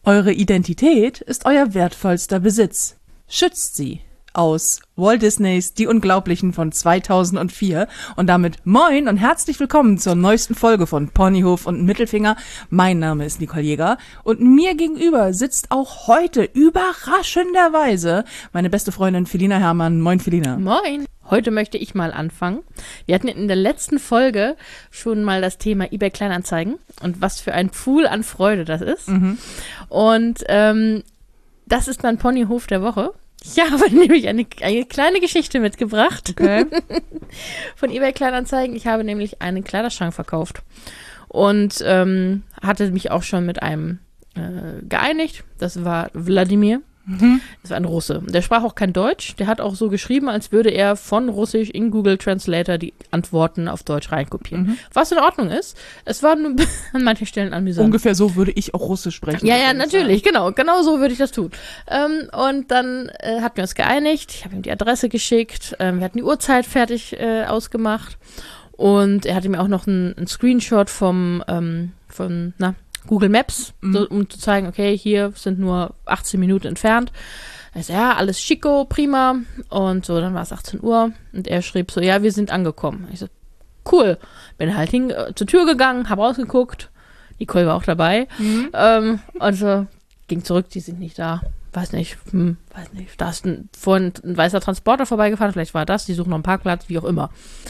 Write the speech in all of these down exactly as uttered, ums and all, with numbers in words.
Eure Identität ist euer wertvollster Besitz. Schützt sie. Aus Walt Disneys Die Unglaublichen von zweitausendvier. Und damit moin und herzlich willkommen zur neuesten Folge von Ponyhof und Mittelfinger. Mein Name ist Nicole Jäger und mir gegenüber sitzt auch heute überraschenderweise meine beste Freundin Felina Herrmann. Moin Felina. Moin. Heute möchte ich mal anfangen. Wir hatten in der letzten Folge schon mal das Thema eBay Kleinanzeigen und was für ein Pool an Freude das ist. Mhm. Und ähm, das ist mein Ponyhof der Woche. Ich habe nämlich eine, eine kleine Geschichte mitgebracht. Okay. Von eBay Kleinanzeigen. Ich habe nämlich einen Kleiderschrank verkauft und ähm, hatte mich auch schon mit einem äh, geeinigt. Das war Wladimir. Mhm. Das war ein Russe. Der sprach auch kein Deutsch. Der hat auch so geschrieben, als würde er von Russisch in Google Translator die Antworten auf Deutsch reinkopieren. Mhm. Was in Ordnung ist. Es war nur an manchen Stellen amüsant. Ungefähr so würde ich auch Russisch sprechen. Ja, ja, natürlich. Sagen. Genau. Genau so würde ich das tun. Ähm, und dann äh, hatten wir uns geeinigt. Ich habe ihm die Adresse geschickt. Ähm, wir hatten die Uhrzeit fertig äh, ausgemacht. Und er hatte mir auch noch einen, einen Screenshot vom, ähm, von, na, Google Maps, mhm. so, um zu zeigen, okay, hier sind nur achtzehn Minuten entfernt. Also ja, alles schicko, prima. Und so, dann war es achtzehn Uhr und er schrieb so, ja, wir sind angekommen. Ich so, cool. Bin halt hin, äh, zur Tür gegangen, hab rausgeguckt. Nicole war auch dabei. Mhm. Ähm, und so, ging zurück, die sind nicht da. Weiß nicht, hm, weiß nicht. Da ist ein, vorhin ein weißer Transporter vorbeigefahren, vielleicht war das, die suchen noch einen Parkplatz, wie auch immer.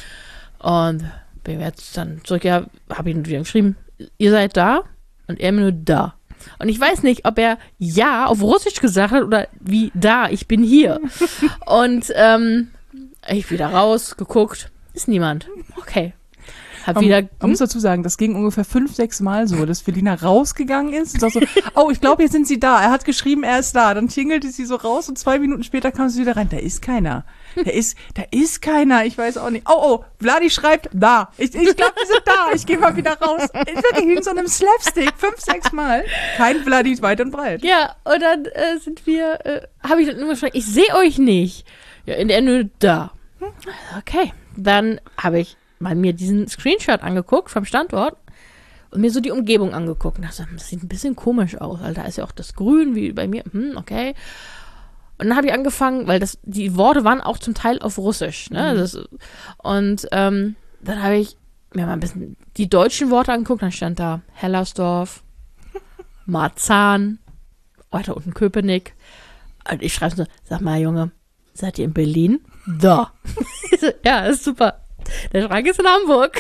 Und bin jetzt dann zurück, ja, hab ihn wieder geschrieben, ihr seid da? Und er mir nur da. Und ich weiß nicht, ob er ja auf Russisch gesagt hat oder wie da, ich bin hier. Und ähm, ich wieder raus, geguckt, ist niemand. Okay. Hab man, wieder, hm? man muss dazu sagen, das ging ungefähr fünf, sechs Mal so, dass Felina rausgegangen ist und sagt so, oh, ich glaube, jetzt sind sie da. Er hat geschrieben, er ist da. Dann tingelte sie so raus und zwei Minuten später kam sie wieder rein. Da ist keiner. Da ist, da ist keiner. Ich weiß auch nicht. Oh, oh, Vladi schreibt, da. Ich, ich glaube, die sind da. Ich gehe mal wieder raus. Ich wirklich in so einem Slapstick. Fünf, sechs Mal. Kein Vladi weit und breit. Ja, und dann äh, sind wir, äh, habe ich dann immer gefragt, ich sehe euch nicht. Ja, in der nur da. Okay. Dann habe ich mal mir diesen Screenshot angeguckt vom Standort und mir so die Umgebung angeguckt. Und dachte, das sieht ein bisschen komisch aus, weil da ist ja auch das Grün wie bei mir. Hm, okay. Und dann habe ich angefangen, weil das die Worte waren auch zum Teil auf Russisch. Ne? Mhm. Das, und ähm, dann habe ich mir mal ein bisschen die deutschen Worte angeguckt. Dann stand da Hellersdorf, Marzahn, weiter unten Köpenick. Und ich schreibe so, sag mal, Junge, seid ihr in Berlin? Da. So, ja, ist super. Der Schrank ist in Hamburg.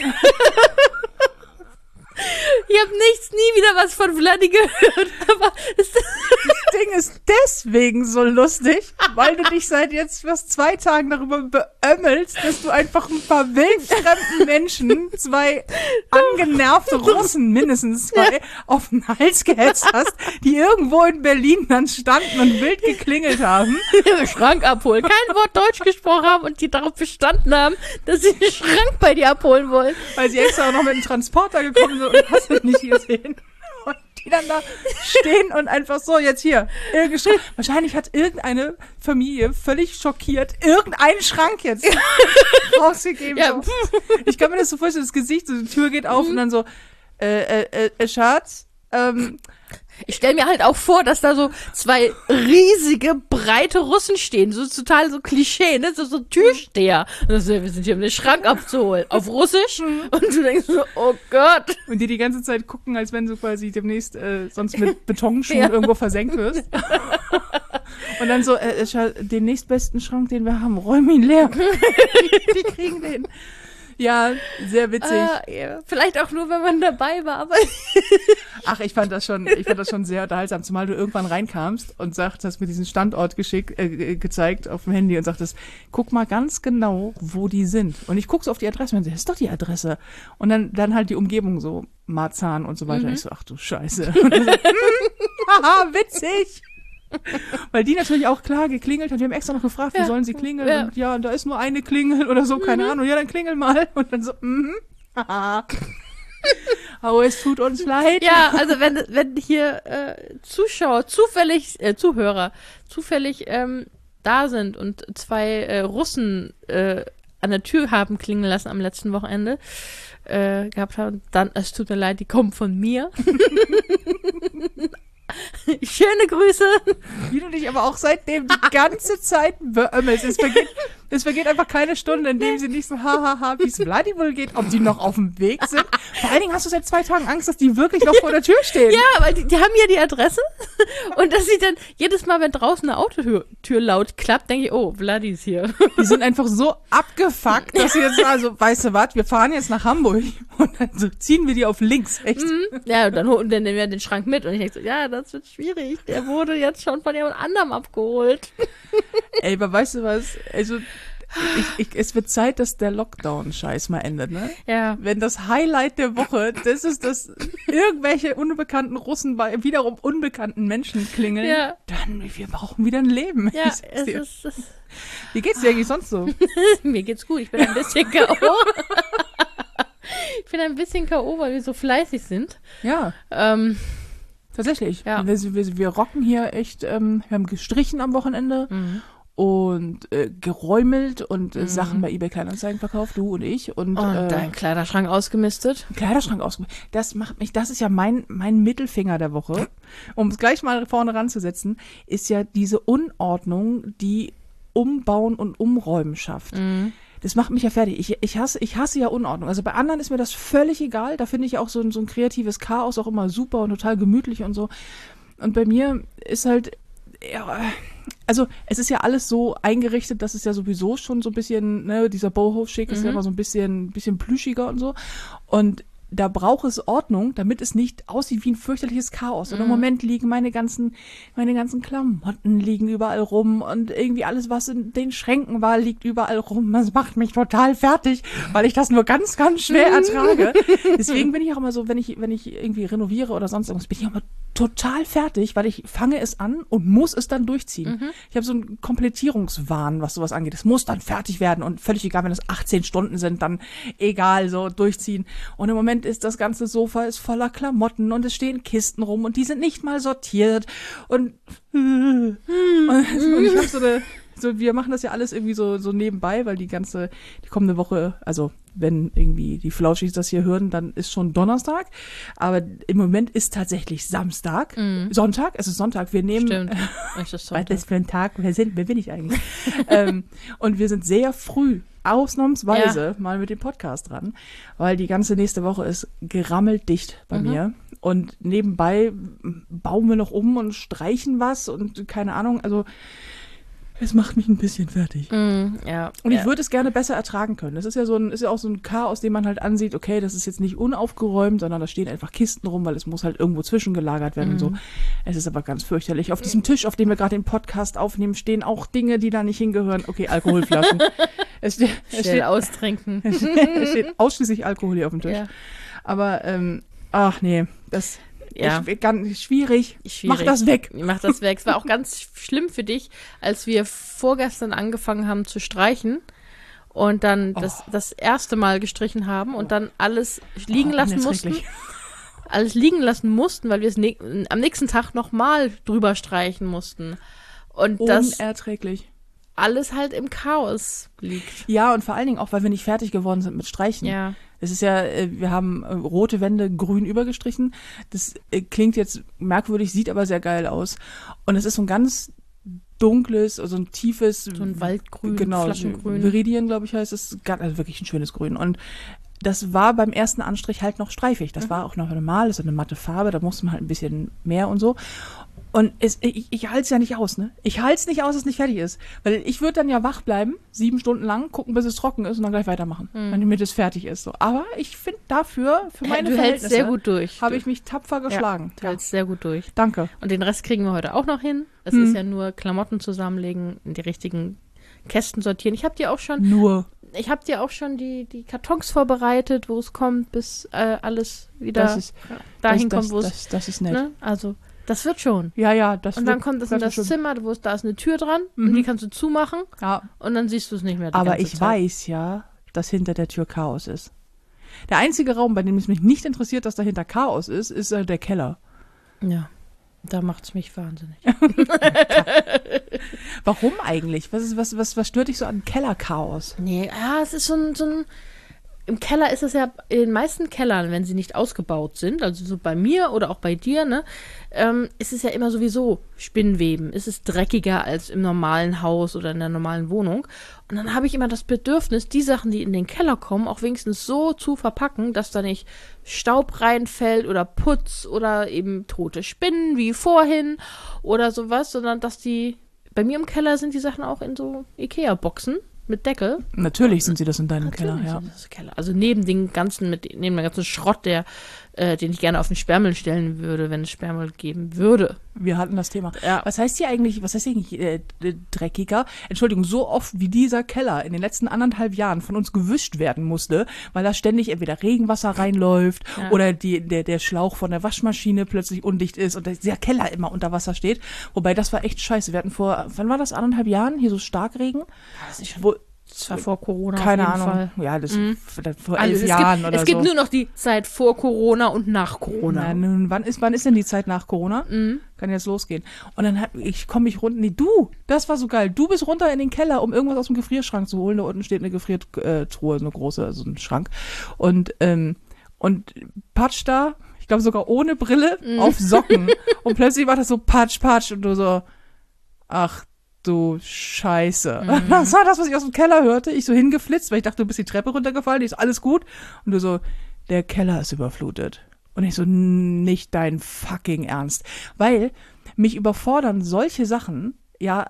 Ich habe nichts, nie wieder was von Vladi gehört. Aber das Ding ist deswegen so lustig, weil du dich seit jetzt fast zwei Tagen darüber beömmelst, dass du einfach ein paar wildfremden Menschen, zwei angenervte Russen, mindestens zwei, ja, auf den Hals gehetzt hast, die irgendwo in Berlin dann standen und wild geklingelt haben. Den Schrank abholen. Kein Wort Deutsch gesprochen haben und die darauf bestanden haben, dass sie den Schrank bei dir abholen wollen. Weil sie extra auch noch mit dem Transporter gekommen sind und hast du nicht gesehen. Und die dann da stehen und einfach so, jetzt hier, geschrieben. Wahrscheinlich hat irgendeine Familie völlig schockiert irgendeinen Schrank jetzt rausgegeben. Ja. So. Ich kann mir das so vorstellen, das Gesicht, so die Tür geht auf mhm. und dann so, äh, äh, äh, Schatz, ähm, ich stelle mir halt auch vor, dass da so zwei riesige, breite Russen stehen. So total so Klischee, ne? So, so Türsteher. Und so, wir sind hier, um den Schrank abzuholen. Auf Russisch. Und du denkst so, oh Gott. Und die die ganze Zeit gucken, als wenn du quasi demnächst äh, sonst mit Betonschuhen ja. irgendwo versenkt wirst. Und dann so, äh, den nächstbesten Schrank, den wir haben, räum ihn leer. die, die kriegen den. Ja, sehr witzig. Uh, yeah. Vielleicht auch nur, wenn man dabei war, aber ach, ich fand das schon, ich fand das schon sehr unterhaltsam, zumal du irgendwann reinkamst und sagt, hast mir diesen Standort geschickt, äh, gezeigt auf dem Handy und sagtest, guck mal ganz genau, wo die sind. Und ich guck so auf die Adresse und das ist doch die Adresse. Und dann, dann halt die Umgebung so, Marzahn und so weiter. Mhm. Und ich so, ach du Scheiße. Und dann so, haha, witzig. Weil die natürlich auch klar geklingelt hat. Wir haben extra noch gefragt, wie ja. sollen sie klingeln? Ja. Und ja, da ist nur eine Klingel oder so, keine mhm. Ahnung. Ja, dann klingel mal. Und dann so, mhm. Haha. Oh, es tut uns leid. Ja, also wenn, wenn hier äh, Zuschauer, zufällig, äh, Zuhörer, zufällig ähm, da sind und zwei äh, Russen äh, an der Tür haben klingeln lassen am letzten Wochenende, äh, gehabt haben, dann, es tut mir leid, die kommen von mir. Schöne Grüße. Wie du dich aber auch seitdem die ganze Zeit beömmelst. Es vergeht, es vergeht einfach keine Stunde, in dem sie nicht so hahaha, wie es Vladimir geht, ob die noch auf dem Weg sind. Vor allen Dingen hast du seit zwei Tagen Angst, dass die wirklich noch vor der Tür stehen. Ja, weil die, die haben ja die Adresse und dass sie dann jedes Mal, wenn draußen eine Autotür Tür laut klappt, denke ich, oh, Vladi ist hier. Die sind einfach so abgefuckt, dass sie jetzt sagen, also, weißt du was, wir fahren jetzt nach Hamburg und dann so ziehen wir die auf links, echt. Mhm. Ja, und dann holen dann nehmen wir den Schrank mit und ich denke so, ja, das wird schwierig. Der wurde jetzt schon von jemand anderem abgeholt. Ey, aber weißt du was, also ich, ich, es wird Zeit, dass der Lockdown-Scheiß mal endet, ne? Ja. Wenn das Highlight der Woche, das ist, dass irgendwelche unbekannten Russen bei wiederum unbekannten Menschen klingeln, Ja. dann, wir brauchen wieder ein Leben. Ja, Ich es sag's dir. ist, es, Wie geht's dir eigentlich sonst so? mir geht's gut, ich bin ein bisschen K O Ich bin ein bisschen K O, weil wir so fleißig sind. Ja, Ähm, tatsächlich. Ja. Wir, wir, wir rocken hier echt, ähm, wir haben gestrichen am Wochenende mhm. und äh, geräumelt und äh, Sachen bei eBay Kleinanzeigen verkauft, du und ich. Und, Und äh, dein Kleiderschrank ausgemistet. Kleiderschrank ausgemacht. Das macht mich, das ist ja mein, mein Mittelfinger der Woche, um es gleich mal vorne ranzusetzen, ist ja diese Unordnung, die Umbauen und Umräumen schafft. Mhm. Das macht mich ja fertig. Ich, ich, hasse, ich hasse ja Unordnung. Also bei anderen ist mir das völlig egal. Da finde ich auch so ein, so ein kreatives Chaos auch immer super und total gemütlich und so. Und bei mir ist halt, ja, also es ist ja alles so eingerichtet, dass es ja sowieso schon so ein bisschen, ne, dieser Boho-Schick ist Mhm. ja immer so ein bisschen, bisschen plüschiger und so. Und da braucht es Ordnung, damit es nicht aussieht wie ein fürchterliches Chaos. Und im Mhm. Moment liegen meine ganzen, meine ganzen Klamotten liegen überall rum und irgendwie alles, was in den Schränken war, liegt überall rum. Das macht mich total fertig, weil ich das nur ganz, ganz schwer ertrage. Deswegen bin ich auch immer so, wenn ich, wenn ich irgendwie renoviere oder sonst irgendwas, bin ich auch immer total fertig, weil ich fange es an und muss es dann durchziehen. Mhm. Ich habe so einen Komplettierungswahn, was sowas angeht. Es muss dann fertig werden und völlig egal, wenn es achtzehn Stunden sind, dann egal, so durchziehen. Und im Moment ist das ganze Sofa ist voller Klamotten und es stehen Kisten rum und die sind nicht mal sortiert und, und, und ich habe so eine, so, wir machen das ja alles irgendwie so, so nebenbei, weil die ganze, die kommende Woche, also wenn irgendwie die Flauschis das hier hören, dann ist schon Donnerstag. Aber im Moment ist tatsächlich Samstag, Mhm. Sonntag, es ist Sonntag, wir nehmen, Stimmt. Ich das was Sonntag. ist für ein Tag, wer sind, wer bin ich eigentlich? ähm, und wir sind sehr früh, ausnahmsweise, mal mit dem Podcast dran, weil die ganze nächste Woche ist gerammelt dicht bei Mhm. mir. Und nebenbei bauen wir noch um und streichen was und keine Ahnung, also es macht mich ein bisschen fertig. Mhm, ja. Und ja. ich würde es gerne besser ertragen können. Das ist ja so ein, ist ja auch so ein Chaos, den man halt ansieht, okay, das ist jetzt nicht unaufgeräumt, sondern da stehen einfach Kisten rum, weil es muss halt irgendwo zwischengelagert werden und so. Es ist aber ganz fürchterlich. Auf diesem Tisch, auf dem wir gerade den Podcast aufnehmen, stehen auch Dinge, die da nicht hingehören. Okay, Alkoholflaschen. es, steht, es, Schnell steht, austrinken. es, steht, es steht ausschließlich Alkohol hier auf dem Tisch. Ja. Aber, ähm, ach nee, das Ja. ist ganz schwierig. Schwierig. Mach das weg. Mach das weg. Es war auch ganz schlimm für dich, als wir vorgestern angefangen haben zu streichen und dann das, das erste Mal gestrichen haben und dann alles liegen Oh, lassen mussten. unerträglich. Alles liegen lassen mussten, weil wir es ne am nächsten Tag nochmal drüber streichen mussten. Und das Unerträglich. alles halt im Chaos liegt. Ja, und vor allen Dingen auch, weil wir nicht fertig geworden sind mit Streichen. Ja. Es ist ja, äh, wir haben äh, rote Wände grün übergestrichen. Das äh, klingt jetzt merkwürdig, sieht aber sehr geil aus. Und es ist so ein ganz dunkles, also ein tiefes, So ein Waldgrün, genau, Flaschengrün. Viridien, glaube ich, heißt es. Ganz- Also wirklich ein schönes Grün. Und das war beim ersten Anstrich halt noch streifig. Das Mhm. war auch noch normal, das ist eine matte Farbe, da musste man halt ein bisschen mehr und so. Und es, ich, ich halte es ja nicht aus, ne? Ich halte es nicht aus, dass es nicht fertig ist. Weil ich würde dann ja wach bleiben, sieben Stunden lang, gucken, bis es trocken ist und dann gleich weitermachen, Mhm. damit es fertig ist. So. Aber ich finde dafür, für meine Du hältst sehr Verhältnisse, gut durch. habe ich mich tapfer geschlagen. Du hältst sehr gut durch. Danke. Und den Rest kriegen wir heute auch noch hin. Es Hm. ist ja nur Klamotten zusammenlegen, in die richtigen Kästen sortieren. Ich habe dir auch schon, Nur. ich habe dir auch schon die, die Kartons vorbereitet, wo es kommt, bis äh, alles wieder Das ist, dahin das, kommt, wo das, es. das, das ist nett. Ne? Also, das wird schon. Ja, ja, das Und dann wird kommt es in ganz das schön. Zimmer, wo es, da ist eine Tür dran Mhm. und die kannst du zumachen Ja, und dann siehst du es nicht mehr. Die aber ganze ich Zeit. weiß ja, dass hinter der Tür Chaos ist. Der einzige Raum, bei dem es mich nicht interessiert, dass dahinter Chaos ist, ist äh, der Keller. Ja, da macht es mich wahnsinnig. Warum eigentlich? Was, ist, was, was, was stört dich so an Kellerchaos? Nee, ja, es ist so ein, so ein im Keller ist es ja, in den meisten Kellern, wenn sie nicht ausgebaut sind, also so bei mir oder auch bei dir, ne, ähm, ist es ja immer sowieso Spinnweben. Es ist dreckiger als im normalen Haus oder in der normalen Wohnung. Und dann habe ich immer das Bedürfnis, die Sachen, die in den Keller kommen, auch wenigstens so zu verpacken, dass da nicht Staub reinfällt oder Putz oder eben tote Spinnen wie vorhin oder sowas, sondern dass die, bei mir im Keller sind die Sachen auch in so Ikea-Boxen mit Deckel. Natürlich sind sie das in deinem Natürlich Keller, ja. sind das Keller. Also neben den ganzen, mit, neben dem ganzen Schrott, der, äh, den ich gerne auf den Sperrmüll stellen würde, wenn es Sperrmüll geben würde. Wir hatten das Thema. Ja. Was heißt hier eigentlich, was heißt hier eigentlich äh, dreckiger? Entschuldigung, so oft wie dieser Keller in den letzten anderthalb Jahren von uns gewischt werden musste, weil da ständig entweder Regenwasser reinläuft Ja. oder die, der, der Schlauch von der Waschmaschine plötzlich undicht ist und der Keller immer unter Wasser steht. Wobei, das war echt scheiße. Wir hatten vor, wann war das, anderthalb Jahren, hier so Starkregen? Das ist Wo, Das war vor Corona keine auf jeden Ahnung. Fall. Ja, das Mhm. vor Also elf es Jahren gibt, oder Es gibt so. nur noch die Zeit vor Corona und nach Corona. Na, nun, wann ist, wann ist denn die Zeit nach Corona? Mhm. Kann jetzt losgehen. Und dann hab, ich komme ich runter. Nee, du, das war so geil. Du bist runter in den Keller, um irgendwas aus dem Gefrierschrank zu holen. Da unten steht eine Gefriertruhe, so eine große, also ein Schrank. Und, ähm, und patsch da, ich glaube sogar ohne Brille, Mhm. auf Socken. Und plötzlich war das so patsch, patsch. Und du so, ach du Scheiße. Mhm. Das war das, was ich aus dem Keller hörte. Ich so hingeflitzt, weil ich dachte, du bist die Treppe runtergefallen. Ich so, alles gut. Und du so, der Keller ist überflutet. Und ich so, nicht dein fucking Ernst. Weil mich überfordern solche Sachen ja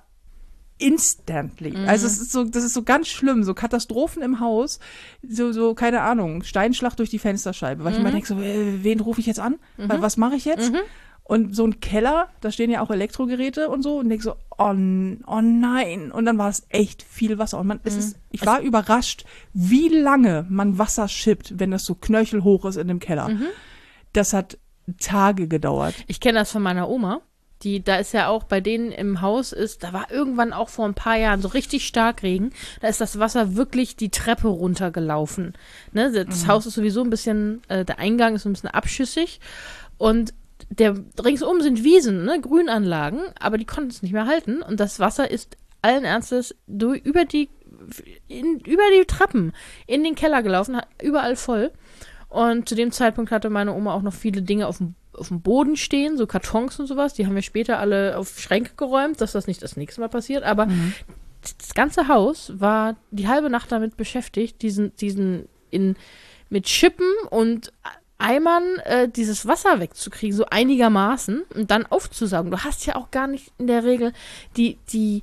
instantly. Mhm. Also es ist so, das ist so ganz schlimm, so Katastrophen im Haus, so, so keine Ahnung, Steinschlag durch die Fensterscheibe. Weil ich Mhm. immer denke so, äh, wen rufe ich jetzt an? Mhm. Was mache ich jetzt? Mhm. Und so ein Keller, da stehen ja auch Elektrogeräte und so und denk so, oh, n- oh nein. Und dann war es echt viel Wasser. Und man, es Mhm. ist, ich war überrascht, wie lange man Wasser schippt, wenn das so knöchelhoch ist in dem Keller. Mhm. Das hat Tage gedauert. Ich kenne das von meiner Oma. Die, da ist ja auch bei denen im Haus ist, da war irgendwann auch vor ein paar Jahren so richtig Starkregen. Da ist das Wasser wirklich die Treppe runtergelaufen. Ne? Das Mhm. Haus ist sowieso ein bisschen, äh, der Eingang ist ein bisschen abschüssig. Und der ringsum sind Wiesen, ne? Grünanlagen, aber die konnten es nicht mehr halten. Und das Wasser ist allen Ernstes durch, über die in, über die Treppen in den Keller gelaufen, hat überall voll. Und zu dem Zeitpunkt hatte meine Oma auch noch viele Dinge auf dem, auf dem Boden stehen, so Kartons und sowas. Die haben wir später alle auf Schränke geräumt, dass das nicht das nächste Mal passiert. Aber Mhm. das ganze Haus war die halbe Nacht damit beschäftigt, diesen, diesen in, mit Schippen und Eimern äh, dieses Wasser wegzukriegen, so einigermaßen und dann aufzusaugen. Du hast ja auch gar nicht in der Regel die, die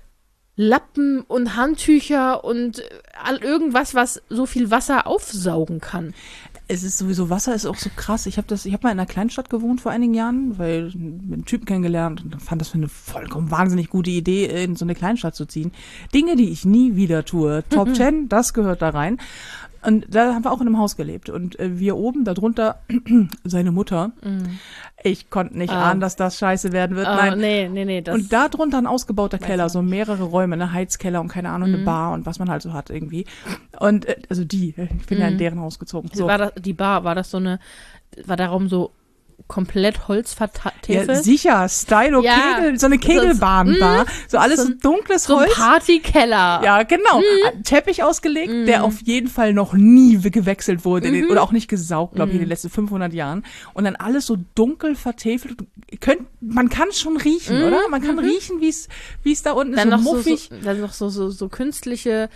Lappen und Handtücher und all irgendwas, was so viel Wasser aufsaugen kann. Es ist sowieso, Wasser ist auch so krass. Ich habe das, ich habe mal in einer Kleinstadt gewohnt vor einigen Jahren, weil ich einen Typen kennengelernt und fand das für eine vollkommen wahnsinnig gute Idee, in so eine Kleinstadt zu ziehen. Dinge, die ich nie wieder tue. Top Ten, das gehört da rein. Und da haben wir auch in einem Haus gelebt. Und äh, wir oben, darunter seine Mutter. Mhm. Ich konnte nicht Ah. ahnen, dass das scheiße werden wird. Oh, Nein. nee, nee, nee. Das, Und da drunter ein ausgebauter Weiß Keller, man so mehrere Räume, eine Heizkeller und keine Ahnung, eine Mhm. Bar und was man halt so hat irgendwie. Und äh, also die, ich bin ja in Mhm. deren Haus gezogen. So. war das, die Bar, war das so eine, war der Raum so komplett holzvertäfelt? Ja, sicher, Stylo, Ja. Kegel, so eine Kegelbahnbar, so alles So so ein- dunkles so ein Holz. Partykeller. Ja, genau. Teppich ausgelegt, Mhm. der auf jeden Fall noch nie we- gewechselt wurde Mhm. oder auch nicht gesaugt, glaube ich, in den Mhm. letzten fünfhundert Jahren. Und dann alles so dunkel vertäfelt. Könnt, man kann es schon riechen, Mhm. oder? Man kann Mhm. riechen, wie es wie es da unten ist, Dann so noch so, muffig. so, dann noch so, so, so künstliche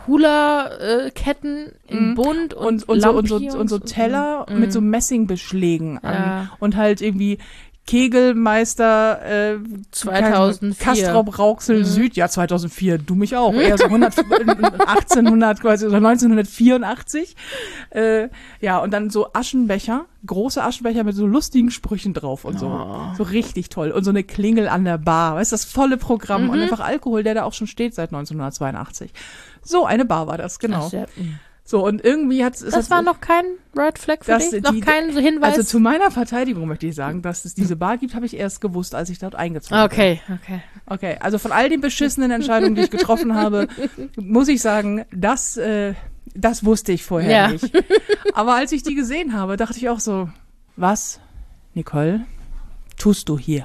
Hula-Ketten in Mhm. bunt und, und, und, so, und, so, Lampions und so Teller Mhm. mit so Messingbeschlägen an. Ja. Und halt irgendwie Kegelmeister äh, zweitausendvier. Kastrop Rauxel Mhm. Süd, ja zweitausendvier, du mich auch, eher so hundert, achtzehnhundert quasi, so neunzehnhundertvierundachtzig. Äh, ja, und dann so Aschenbecher, große Aschenbecher mit so lustigen Sprüchen drauf und so. Oh. So richtig toll. Und so eine Klingel an der Bar, weißt du, das volle Programm Mhm. und einfach Alkohol, der da auch schon steht seit neunzehnhundertzweiundachtzig. So eine Bar war das, genau. Das, ja, mh. So, und irgendwie hat es... das war noch kein Red Flag für Das- dich? Noch die- kein so Hinweis? Also zu meiner Verteidigung möchte ich sagen, dass es diese Bar gibt, habe ich erst gewusst, als ich dort eingezogen bin. okay, okay. Okay, also von all den beschissenen Entscheidungen, die ich getroffen habe, muss ich sagen, das, äh, das wusste ich vorher Ja. nicht. Aber als ich die gesehen habe, dachte ich auch so, was, Nicole, tust du hier?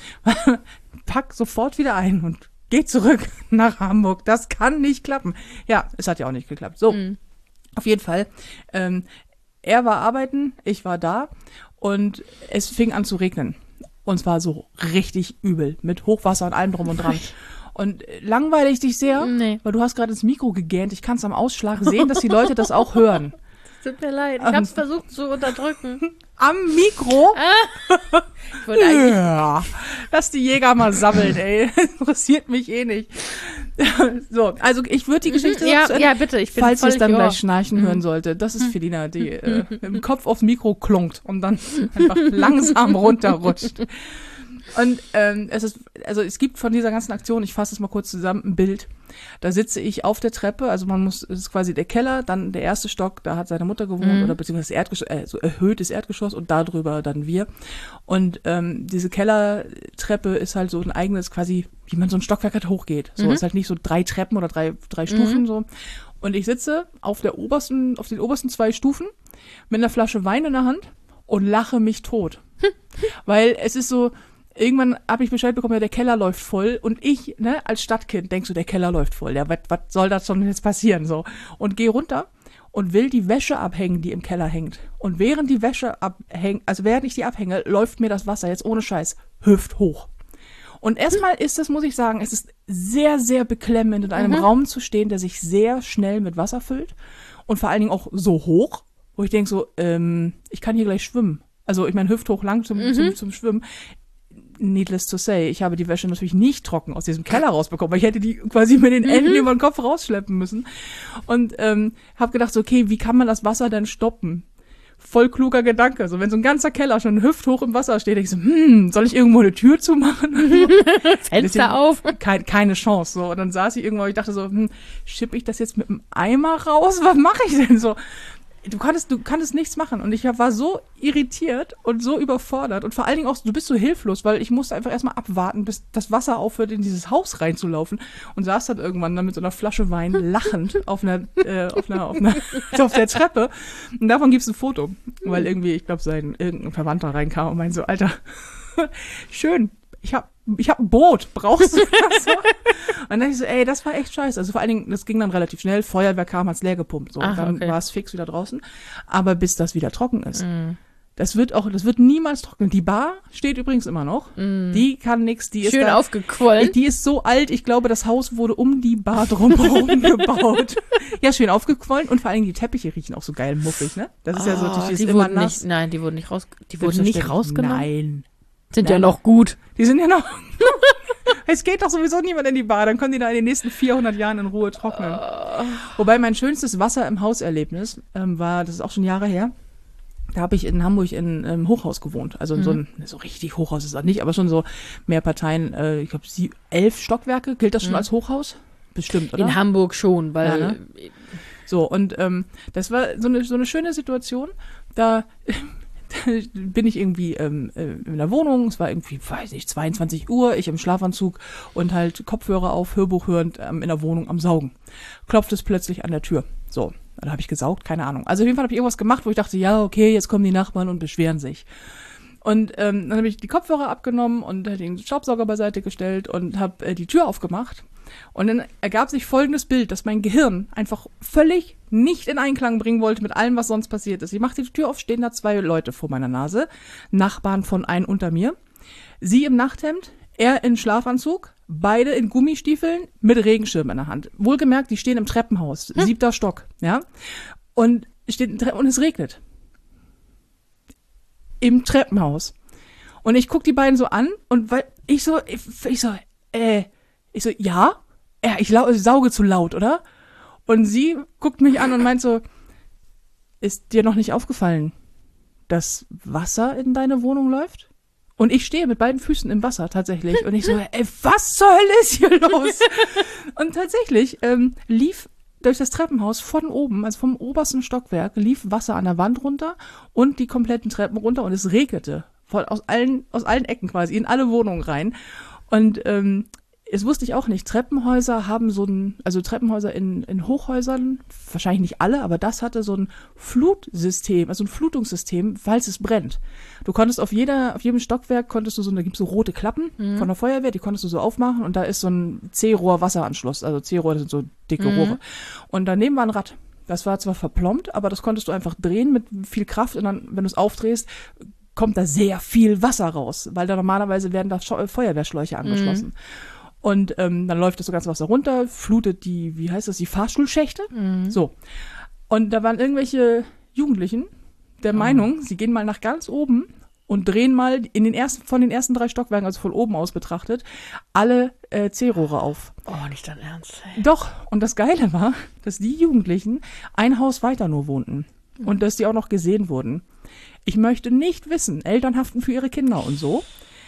Pack sofort wieder ein und geh zurück nach Hamburg. Das kann nicht klappen. Ja, es hat ja auch nicht geklappt. So. Mhm. Auf jeden Fall. Ähm, er war arbeiten, ich war da und es fing an zu regnen. Und zwar so richtig übel, mit Hochwasser und allem drum und dran. Und langweile ich dich sehr, Nee. weil du hast gerade ins Mikro gegähnt. Ich kann es am Ausschlag sehen, dass die Leute das auch hören. Tut mir leid, ich Ähm. hab's versucht zu unterdrücken. Am Mikro? Ich wollte eigentlich Ja, lass die Jäger mal sammeln, ey. Interessiert mich eh nicht. So, also ich würde die Geschichte ja, zu Ende- ja, bitte, ich bin falls ihr es völlig dann Ohr. gleich schnarchen hören sollte. Das ist Felina, die äh, im Kopf aufs Mikro klunkt und dann einfach langsam runterrutscht. Und ähm, es ist, also es gibt von dieser ganzen Aktion, ich fasse es mal kurz zusammen, ein Bild. Da sitze ich auf der Treppe, also man muss, es ist quasi der Keller, dann der erste Stock, da hat seine Mutter gewohnt, Mhm. oder beziehungsweise das Erdgeschoss, äh, so erhöhtes Erdgeschoss und darüber dann wir. Und ähm, diese Kellertreppe ist halt so ein eigenes, quasi, wie man so ein Stockwerk halt hochgeht. So, Mhm. ist halt nicht so drei Treppen oder drei, drei Stufen so. Und ich sitze auf der obersten, auf den obersten zwei Stufen mit einer Flasche Wein in der Hand und lache mich tot. Weil es ist so, irgendwann habe ich Bescheid bekommen, ja, der Keller läuft voll. Und ich, ne, als Stadtkind, denkst du, der Keller läuft voll. Ja, was was soll das schon jetzt passieren? So. Und gehe runter und will die Wäsche abhängen, die im Keller hängt. Und während die Wäsche abhängt, also während ich die abhänge, läuft mir das Wasser jetzt ohne Scheiß hüfthoch. Und erstmal ist es, muss ich sagen, es ist sehr, sehr beklemmend, in einem Mhm. Raum zu stehen, der sich sehr schnell mit Wasser füllt. Und vor allen Dingen auch so hoch, wo ich denke so, ähm, ich kann hier gleich schwimmen. Also ich meine, hüfthoch lang zum, Mhm. zum, zum Schwimmen. Needless to say, ich habe die Wäsche natürlich nicht trocken aus diesem Keller rausbekommen, weil ich hätte die quasi mit den Enden über den Kopf rausschleppen müssen. Und ähm, habe gedacht, so, okay, wie kann man das Wasser denn stoppen? Voll kluger Gedanke. So, wenn so ein ganzer Keller schon hüfthoch im Wasser steht, denke ich so, hm, soll ich irgendwo eine Tür zumachen? Fenster auf. Kein, keine Chance. So. Und dann saß ich irgendwo, ich dachte so, hm, schippe ich das jetzt mit dem Eimer raus? Was mache ich denn so? Du konntest, du konntest nichts machen. Und ich war so irritiert und so überfordert. Und vor allen Dingen auch, du bist so hilflos, weil ich musste einfach erstmal abwarten, bis das Wasser aufhört, in dieses Haus reinzulaufen. Und saß dann irgendwann dann mit so einer Flasche Wein lachend auf einer, äh, auf einer, auf einer, auf der Treppe. Und davon gibt's ein Foto. Weil irgendwie, ich glaube, sein, irgendein Verwandter reinkam und meinte so, Alter, schön, ich hab, ich hab ein Boot, brauchst du das so? Und dann dachte ich so, ey, das war echt scheiße. Also vor allen Dingen, das ging dann relativ schnell, Feuerwehr kam, hat's leer gepumpt, so. Ach, Und dann okay. war es fix wieder draußen. Aber bis das wieder trocken ist, Mhm. das wird auch, das wird niemals trocknen. Die Bar steht übrigens immer noch. Mhm. Die kann nix, die ist Schön da, aufgequollen. die ist so alt, ich glaube, das Haus wurde um die Bar drumherum gebaut. Ja, schön aufgequollen und vor allen Dingen die Teppiche riechen auch so geil muffig, ne? Das ist ja so, Oh, die ist die immer wurden nass. nicht, nein, die wurden nicht raus, die wurden nicht rausgenommen. Nein. Sind Nein. ja noch gut. Die sind ja noch. Es geht doch sowieso niemand in die Bar, dann können die da in den nächsten vierhundert Jahren in Ruhe trocknen. Wobei mein schönstes Wasser im Hauserlebnis ähm, war, das ist auch schon Jahre her, da habe ich in Hamburg in einem Hochhaus gewohnt. Also in so ein, so richtig Hochhaus ist das nicht, aber schon so mehr Parteien, äh, ich glaube elf Stockwerke, gilt das schon Mhm. als Hochhaus? Bestimmt, oder? In Hamburg schon, weil Ja, ne? So, und ähm, das war so eine, so eine schöne Situation, da bin ich irgendwie ähm, äh, in der Wohnung, es war irgendwie, weiß nicht, zweiundzwanzig Uhr, ich im Schlafanzug und halt Kopfhörer auf, Hörbuch hörend ähm, in der Wohnung am Saugen. Klopft es plötzlich an der Tür. So, dann habe ich gesaugt, keine Ahnung. Also auf jeden Fall habe ich irgendwas gemacht, wo ich dachte, ja, okay, jetzt kommen die Nachbarn und beschweren sich. Und ähm, dann habe ich die Kopfhörer abgenommen und den Staubsauger beiseite gestellt und habe äh, die Tür aufgemacht. Und dann ergab sich folgendes Bild, dass mein Gehirn einfach völlig nicht in Einklang bringen wollte mit allem, was sonst passiert ist. Ich machte die Tür auf, stehen da zwei Leute vor meiner Nase, Nachbarn von einem unter mir. Sie im Nachthemd, er in Schlafanzug, beide in Gummistiefeln mit Regenschirm in der Hand. Wohlgemerkt, die stehen im Treppenhaus, Hm. siebter Stock, ja. Und, steht, im Tre- und es regnet. Im Treppenhaus. Und ich guck die beiden so an und weil ich so, ich, ich so, äh, ich so, ja, ja, ich lau- sauge zu laut, oder? Und sie guckt mich an und meint so, ist dir noch nicht aufgefallen, dass Wasser in deine Wohnung läuft? Und ich stehe mit beiden Füßen im Wasser tatsächlich. Und ich so, ey, was zur Hölle ist hier los? Und tatsächlich ähm, lief durch das Treppenhaus von oben, also vom obersten Stockwerk, lief Wasser an der Wand runter und die kompletten Treppen runter und es regnete. Von, aus allen, aus allen Ecken quasi, in alle Wohnungen rein. Und ähm, das wusste ich auch nicht. Treppenhäuser haben so ein, also Treppenhäuser in, in Hochhäusern, wahrscheinlich nicht alle, aber das hatte so ein Flutsystem, also ein Flutungssystem, falls es brennt. Du konntest auf jeder, auf jedem Stockwerk konntest du so, da gibt's so rote Klappen Mhm. von der Feuerwehr, die konntest du so aufmachen und da ist so ein C-Rohr-Wasseranschluss, also C-Rohr, das sind so dicke Mhm. Rohre. Und daneben war ein Rad. Das war zwar verplombt, aber das konntest du einfach drehen mit viel Kraft und dann, wenn du es aufdrehst, kommt da sehr viel Wasser raus, weil da normalerweise werden da Scho- Feuerwehrschläuche angeschlossen. Mhm. Und ähm, dann läuft das so ganze Wasser runter, flutet die, wie heißt das, die Fahrstuhlschächte. Mhm. So. Und da waren irgendwelche Jugendlichen der oh. Meinung, sie gehen mal nach ganz oben und drehen mal in den ersten, von den ersten drei Stockwerken, also von oben aus betrachtet, alle äh, C-Rohre auf. Oh, nicht dein Ernst. Ey. Doch. Und das Geile war, dass die Jugendlichen ein Haus weiter nur wohnten. Mhm. Und dass die auch noch gesehen wurden. Ich möchte nicht wissen, Eltern haften für ihre Kinder und so,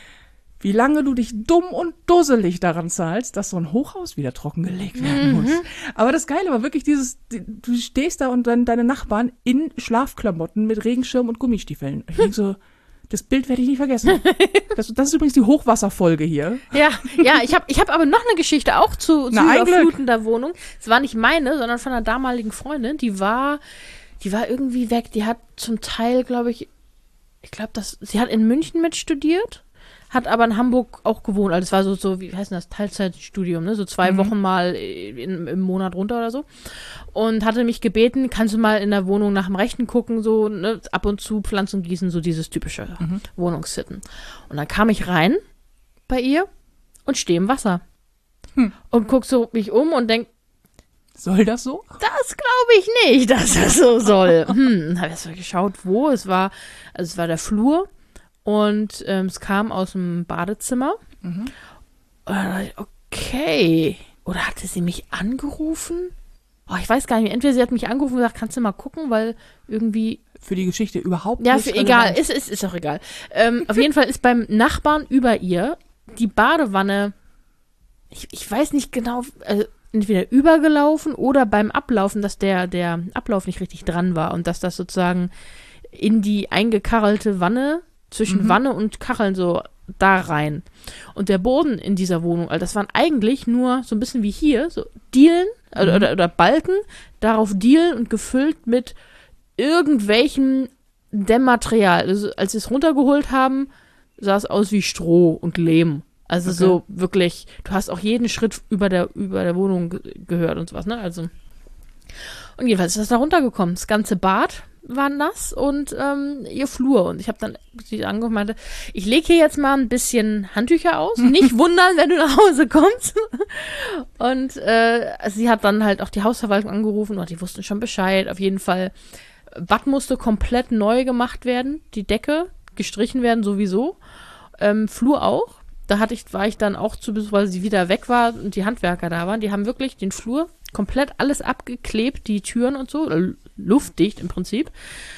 wie lange du dich dumm und dusselig daran zahlst, dass so ein Hochhaus wieder trockengelegt werden muss. Mhm. Aber das Geile war wirklich dieses, du stehst da und dann deine Nachbarn in Schlafklamotten mit Regenschirm und Gummistiefeln. Ich denke so, das Bild werde ich nicht vergessen. Das, das ist übrigens die Hochwasserfolge hier. Ja, ja, ich habe ich hab aber noch eine Geschichte auch zu, zu überflutender Wohnung. Es war nicht meine, sondern von einer damaligen Freundin. Die war, die war irgendwie weg. Die hat zum Teil, glaube ich, ich glaube, das, sie hat in München mitstudiert, hat aber in Hamburg auch gewohnt. Also es war so, so wie heißt denn das, Teilzeitstudium, ne? So zwei mhm. Wochen mal in, im Monat runter oder so. Und hatte mich gebeten, kannst du mal in der Wohnung nach dem Rechten gucken, so, ne? Ab und zu Pflanzen gießen, so dieses typische mhm. Wohnungssitten. Und dann kam ich rein bei ihr und stehe im Wasser. Hm. Und guck so mich um und denk, soll das so? Das glaube ich nicht, dass das so soll. Hm, habe ich erst mal geschaut, wo. Es war, also es war der Flur. Und ähm, es kam aus dem Badezimmer. Mhm. Und dann dachte ich, okay. Oder hatte sie mich angerufen? Oh, ich weiß gar nicht mehr. Entweder sie hat mich angerufen und gesagt, kannst du mal gucken, weil irgendwie... Für die Geschichte überhaupt ja, nicht für, egal. Ist, ist, ist auch egal. Ähm, auf jeden Fall ist beim Nachbarn über ihr die Badewanne, ich, ich weiß nicht genau, also entweder übergelaufen oder beim Ablaufen, dass der, der Ablauf nicht richtig dran war und dass das sozusagen in die eingekachelte Wanne zwischen mhm. Wanne und Kacheln so da rein. Und der Boden in dieser Wohnung, also das waren eigentlich nur so ein bisschen wie hier, so Dielen mhm. oder, oder, oder Balken, darauf Dielen und gefüllt mit irgendwelchem Dämmmaterial. Also als sie es runtergeholt haben, sah es aus wie Stroh und Lehm. Also okay. so wirklich, du hast auch jeden Schritt über der, über der Wohnung ge- gehört und sowas, ne? Also. Und jedenfalls ist das da runtergekommen. Das ganze Bad war nass und ähm, ihr Flur. Und ich habe dann sie angerufen und meinte, ich lege hier jetzt mal ein bisschen Handtücher aus. Nicht wundern, wenn du nach Hause kommst. Und äh, sie hat dann halt auch die Hausverwaltung angerufen und die wussten schon Bescheid. Auf jeden Fall, Bad musste komplett neu gemacht werden. Die Decke gestrichen werden sowieso. Ähm, Flur auch. Da hatte ich, war ich dann auch zu Besuch, weil sie wieder weg war und die Handwerker da waren. Die haben wirklich den Flur komplett alles abgeklebt, die Türen und so, luftdicht im Prinzip.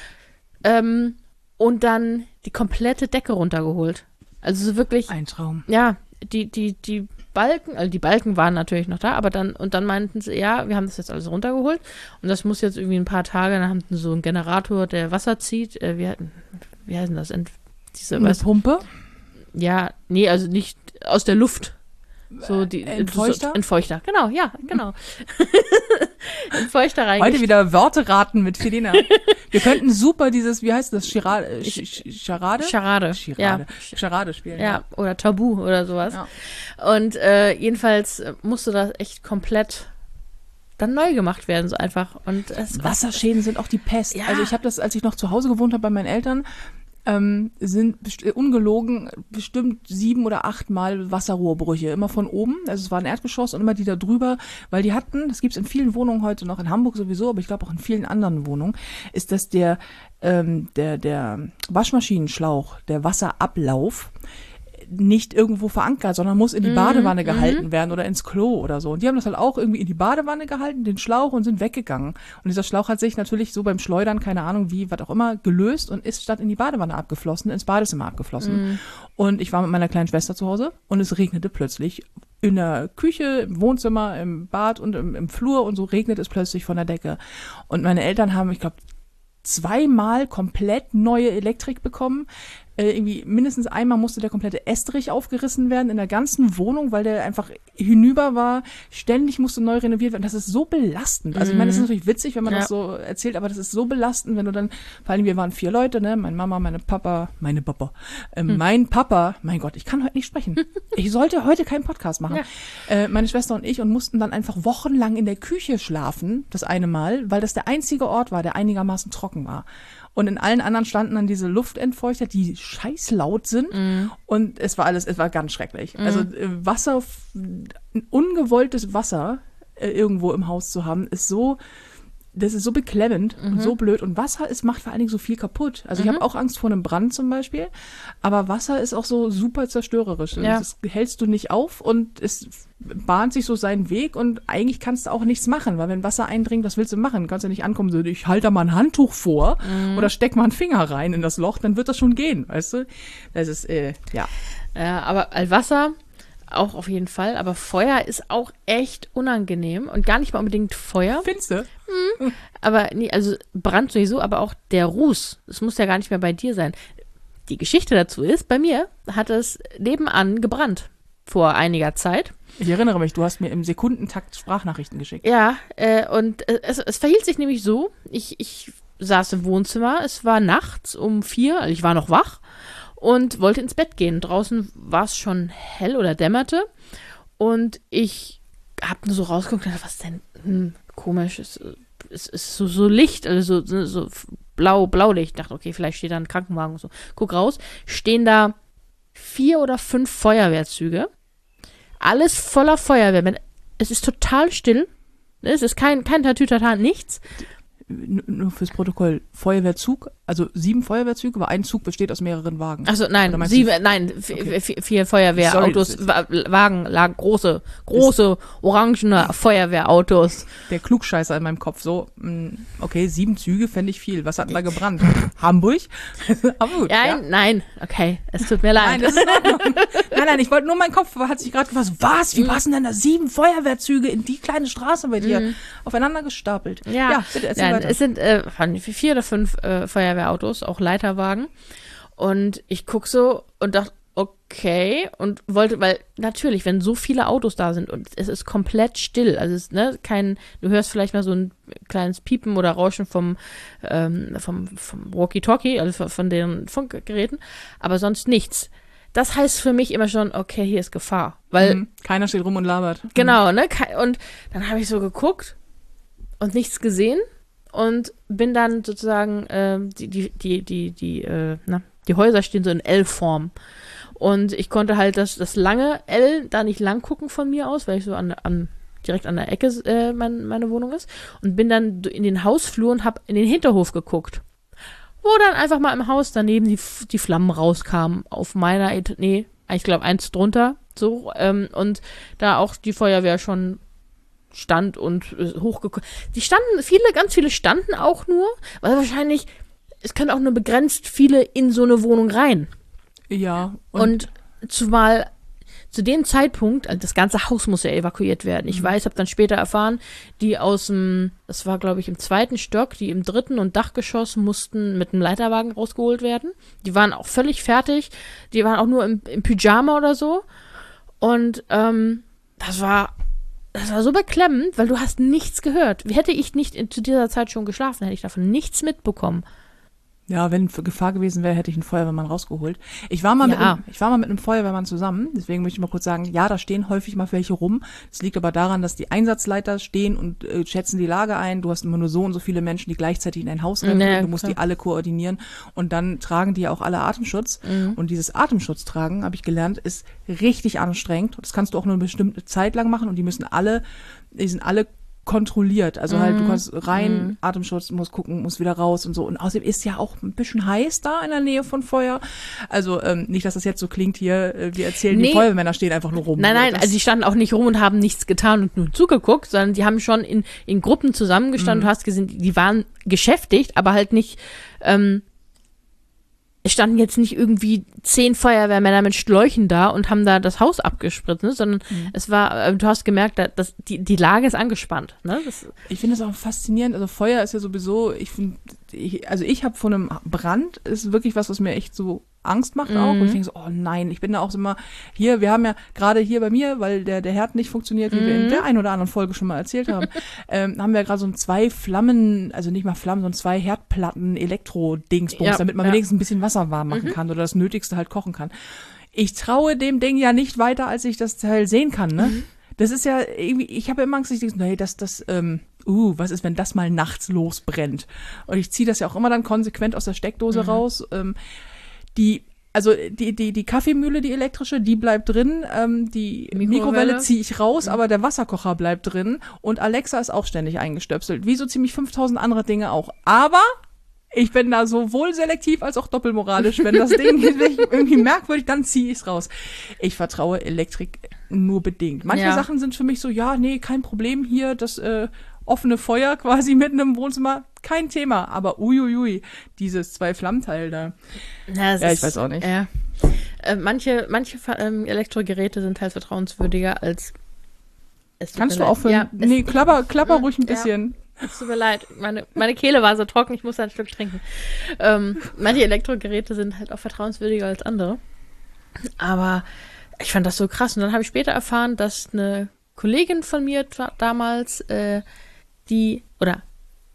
Ähm, und dann die komplette Decke runtergeholt. Also so wirklich. Ein Traum. Ja, die, die, die Balken, also die Balken waren natürlich noch da, aber dann, und dann meinten sie, ja, wir haben das jetzt alles runtergeholt und das muss jetzt irgendwie ein paar Tage, dann haben sie so einen Generator, der Wasser zieht. Äh, wie, wie heißt das? Ent, diese, Eine weißt, Pumpe? Ja, nee, also nicht aus der Luft. So die Entfeuchter? So, Entfeuchter, genau, ja, genau. Entfeuchter rein. Heute wieder Wörter raten mit Felina. Wir könnten super dieses, wie heißt das, Charade? Sch- Charade? Charade. Charade. Ja. Charade spielen. Ja, ja, oder Tabu oder sowas. Ja. Und äh, jedenfalls musste das echt komplett dann neu gemacht werden, so einfach. Und es Wasserschäden sind auch die Pest. Ja. Also ich habe das, als ich noch zu Hause gewohnt habe bei meinen Eltern, Ähm, sind best- ungelogen bestimmt sieben oder acht Mal Wasserrohrbrüche, immer von oben, also es war ein Erdgeschoss und immer die da drüber, weil die hatten, das gibt's in vielen Wohnungen heute noch, in Hamburg sowieso, aber ich glaube auch in vielen anderen Wohnungen, ist, dass der, ähm, der, der Waschmaschinenschlauch, der Wasserablauf nicht irgendwo verankert, sondern muss in die Badewanne mm, gehalten mm. werden oder ins Klo oder so. Und die haben das halt auch irgendwie in die Badewanne gehalten, den Schlauch, und sind weggegangen. Und dieser Schlauch hat sich natürlich so beim Schleudern, keine Ahnung wie, was auch immer, gelöst und ist statt in die Badewanne abgeflossen, ins Badezimmer abgeflossen. Mm. Und ich war mit meiner kleinen Schwester zu Hause und es regnete plötzlich in der Küche, im Wohnzimmer, im Bad und im, im Flur und so regnet es plötzlich von der Decke. Und meine Eltern haben, ich glaube, zweimal komplett neue Elektrik bekommen. Äh, irgendwie mindestens einmal musste der komplette Estrich aufgerissen werden in der ganzen Wohnung, weil der einfach hinüber war. Ständig musste neu renoviert werden. Das ist so belastend. Also ich meine, das ist natürlich witzig, wenn man Ja. das so erzählt, aber das ist so belastend, wenn du dann, vor allem wir waren vier Leute, ne, meine Mama, meine Papa, meine Papa, äh, hm. mein Papa, mein Gott, ich kann heute nicht sprechen. Ich sollte heute keinen Podcast machen. Ja. Äh, meine Schwester und ich und mussten dann einfach wochenlang in der Küche schlafen, das eine Mal, weil das der einzige Ort war, der einigermaßen trocken war. Und in allen anderen standen dann diese Luftentfeuchter, die scheißlaut sind. Mm. Und es war alles, es war ganz schrecklich. Mm. Also äh, Wasser, ungewolltes Wasser äh, irgendwo im Haus zu haben, ist so, das ist so beklemmend mhm. und so blöd. Und Wasser ist, macht vor allen Dingen so viel kaputt. Also mhm. ich habe auch Angst vor einem Brand zum Beispiel. Aber Wasser ist auch so super zerstörerisch. Ja. Das hältst du nicht auf und es bahnt sich so seinen Weg und eigentlich kannst du auch nichts machen, weil wenn Wasser eindringt, was willst du machen? Du kannst ja nicht ankommen, so, ich halte da mal ein Handtuch vor mhm. oder steck mal einen Finger rein in das Loch, dann wird das schon gehen, weißt du? Das ist, äh, ja. Ja, aber Wasser auch auf jeden Fall, aber Feuer ist auch echt unangenehm und gar nicht mal unbedingt Feuer. Findest du? Hm. Aber nee, also Brand sowieso, aber auch der Ruß, das muss ja gar nicht mehr bei dir sein. Die Geschichte dazu ist, bei mir hat es nebenan gebrannt vor einiger Zeit. Ich erinnere mich, du hast mir im Sekundentakt Sprachnachrichten geschickt. Ja, äh, und es, es verhielt sich nämlich so, ich, ich saß im Wohnzimmer, es war nachts um vier, also ich war noch wach und wollte ins Bett gehen. Draußen war es schon hell oder dämmerte und ich habe nur so rausgeguckt und dachte, was denn? Hm, komisch, es, es ist so, so Licht, also so, so blau, Blaulicht. Ich dachte, okay, vielleicht steht da ein Krankenwagen und so. Guck raus, stehen da vier oder fünf Feuerwehrzüge. Alles voller Feuerwehr. Es ist total still. Es ist kein, kein Tatütata, nichts. Nur fürs Protokoll, Feuerwehrzug, also sieben Feuerwehrzüge, aber ein Zug besteht aus mehreren Wagen. Also nein, sieben, nein, okay. vier, vier Feuerwehrautos, Sorry. Wagen, lagen große, große, orangene Feuerwehrautos. Der Klugscheißer in meinem Kopf, so, okay, sieben Züge fände ich viel. Was hat denn da gebrannt? Hamburg? Aber gut, ja, ja. Nein, okay, es tut mir leid. Nein, das ist nein, nein, ich wollte nur, mein Kopf hat sich gerade gefasst, was, wie passen denn da sieben Feuerwehrzüge in die kleine Straße bei dir mhm. aufeinander gestapelt? Ja, ja bitte erzähl nein, weiter. Es sind äh, vier oder fünf äh, Feuerwehrautos, auch Leiterwagen. Und ich guck so und dachte, okay, und wollte, weil natürlich, wenn so viele Autos da sind und es ist komplett still, also es ist ne, kein, du hörst vielleicht mal so ein kleines Piepen oder Rauschen vom, ähm, vom, vom Walkie-Talkie, also von, von den Funkgeräten, aber sonst nichts. Das heißt für mich immer schon, okay, hier ist Gefahr. Weil mhm. keiner steht rum und labert. Genau, ne? Und dann habe ich so geguckt und nichts gesehen. Und bin dann sozusagen, äh, die, die, die, die, die, äh, na, die Häuser stehen so in L-Form. Und ich konnte halt das, das lange L da nicht lang gucken von mir aus, weil ich so an, an direkt an der Ecke äh, mein, meine Wohnung ist. Und bin dann in den Hausflur und habe in den Hinterhof geguckt. Wo dann einfach mal im Haus daneben die, die Flammen rauskamen. Auf meiner, Et- nee, ich glaube eins drunter. So, ähm, und da auch die Feuerwehr schon stand und äh, hochgekommen. Die standen, viele, ganz viele standen auch nur, weil wahrscheinlich, es können auch nur begrenzt viele in so eine Wohnung rein. Ja. Und, und zumal zu dem Zeitpunkt, also das ganze Haus muss ja evakuiert werden. Ich mhm. weiß, habe dann später erfahren, die aus dem, das war glaube ich im zweiten Stock, die im dritten und Dachgeschoss mussten mit einem Leiterwagen rausgeholt werden. Die waren auch völlig fertig. Die waren auch nur im, im Pyjama oder so. Und ähm, das war Das war so beklemmend, weil du hast nichts gehört. Hätte ich nicht in, zu dieser Zeit schon geschlafen, hätte ich davon nichts mitbekommen. Ja, wenn für Gefahr gewesen wäre, hätte ich einen Feuerwehrmann rausgeholt. Ich war mal, ja. mit einem, ich war mal mit einem Feuerwehrmann zusammen, deswegen möchte ich mal kurz sagen, ja, da stehen häufig mal welche rum. Das liegt aber daran, dass die Einsatzleiter stehen und äh, schätzen die Lage ein. Du hast immer nur so und so viele Menschen, die gleichzeitig in ein Haus rennen. Nee, du musst klar. die alle koordinieren und dann tragen die ja auch alle Atemschutz. Mhm. Und dieses Atemschutz tragen, habe ich gelernt, ist richtig anstrengend. Das kannst du auch nur eine bestimmte Zeit lang machen und die müssen alle, die sind alle kontrolliert, also halt, du kannst rein, mm. Atemschutz, musst gucken, musst wieder raus und so. Und außerdem ist ja auch ein bisschen heiß da in der Nähe von Feuer. Also ähm, nicht, dass das jetzt so klingt hier, äh, wir erzählen, nee. die Feuerwehrmänner stehen einfach nur rum. Nein, nein, also die standen auch nicht rum und haben nichts getan und nur zugeguckt, sondern die haben schon in, in Gruppen zusammengestanden. Mm. Du hast gesehen, die waren beschäftigt, aber halt nicht, ähm, es standen jetzt nicht irgendwie zehn Feuerwehrmänner mit Schläuchen da und haben da das Haus abgespritzt, ne? Sondern mhm. es war, du hast gemerkt, dass die, die Lage ist angespannt. Ne? Das ich finde das auch faszinierend. Also Feuer ist ja sowieso, ich finde, ich, also ich habe von einem Brand, ist wirklich was, was mir echt so Angst macht auch. Und ich denke so, oh nein, ich bin da auch so immer, hier, wir haben ja gerade hier bei mir, weil der, der Herd nicht funktioniert, wie mhm. wir in der einen oder anderen Folge schon mal erzählt haben, ähm, haben wir gerade so ein zwei Flammen, also nicht mal Flammen, sondern zwei Herdplatten Elektro-Dingsbums, ja, damit man ja. wenigstens ein bisschen Wasser warm machen mhm. kann oder das Nötigste halt kochen kann. Ich traue dem Ding ja nicht weiter, als ich das Teil sehen kann, ne? Mhm. Das ist ja irgendwie, ich habe ja immer Angst, ich denke, nee, das, das, ähm, uh, was ist, wenn das mal nachts losbrennt? Und ich ziehe das ja auch immer dann konsequent aus der Steckdose mhm. raus. Ähm, die, also die, die, die Kaffeemühle, die elektrische, die bleibt drin. Ähm, die Mikrowelle, Mikrowelle ziehe ich raus, mhm. aber der Wasserkocher bleibt drin. Und Alexa ist auch ständig eingestöpselt. Wie so ziemlich fünftausend andere Dinge auch. Aber ich bin da sowohl selektiv als auch doppelmoralisch. Wenn das Ding irgendwie merkwürdig, dann ziehe ich es raus. Ich vertraue Elektrik nur bedingt. Manche ja. Sachen sind für mich so, ja, nee, kein Problem hier, das äh, offene Feuer quasi mitten im Wohnzimmer, kein Thema. Aber uiuiui, dieses Zwei-Flammenteil da. Ja, ja ich ist, weiß auch nicht. Ja. Äh, manche manche ähm, Elektrogeräte sind halt vertrauenswürdiger als es Kannst du aufhören? Ja, nee, klapper, klapper ruhig ein bisschen. Ja. Es tut mir leid, meine, meine Kehle war so trocken, ich musste ein Stück trinken. Ähm, manche Elektrogeräte sind halt auch vertrauenswürdiger als andere. Aber ich fand das so krass. Und dann habe ich später erfahren, dass eine Kollegin von mir tra- damals, äh, die, oder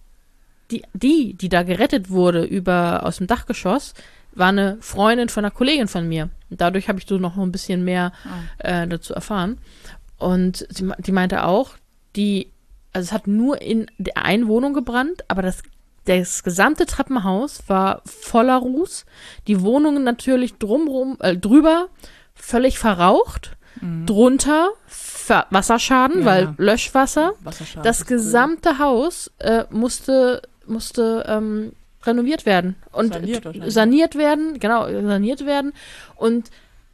die, die, die da gerettet wurde über aus dem Dachgeschoss, war eine Freundin von einer Kollegin von mir. Und dadurch habe ich so noch ein bisschen mehr oh. äh, dazu erfahren. Und sie, die meinte auch, die, also es hat nur in der einen Wohnung gebrannt, aber das, das gesamte Treppenhaus war voller Ruß. Die Wohnungen natürlich drumrum, äh, drüber völlig verraucht. Mhm. Drunter Ver- Wasserschaden, ja, weil ja. Löschwasser. Wasserschaden das gesamte cool. Haus äh, musste, musste ähm, renoviert werden. Und saniert, saniert werden, genau, saniert werden. Und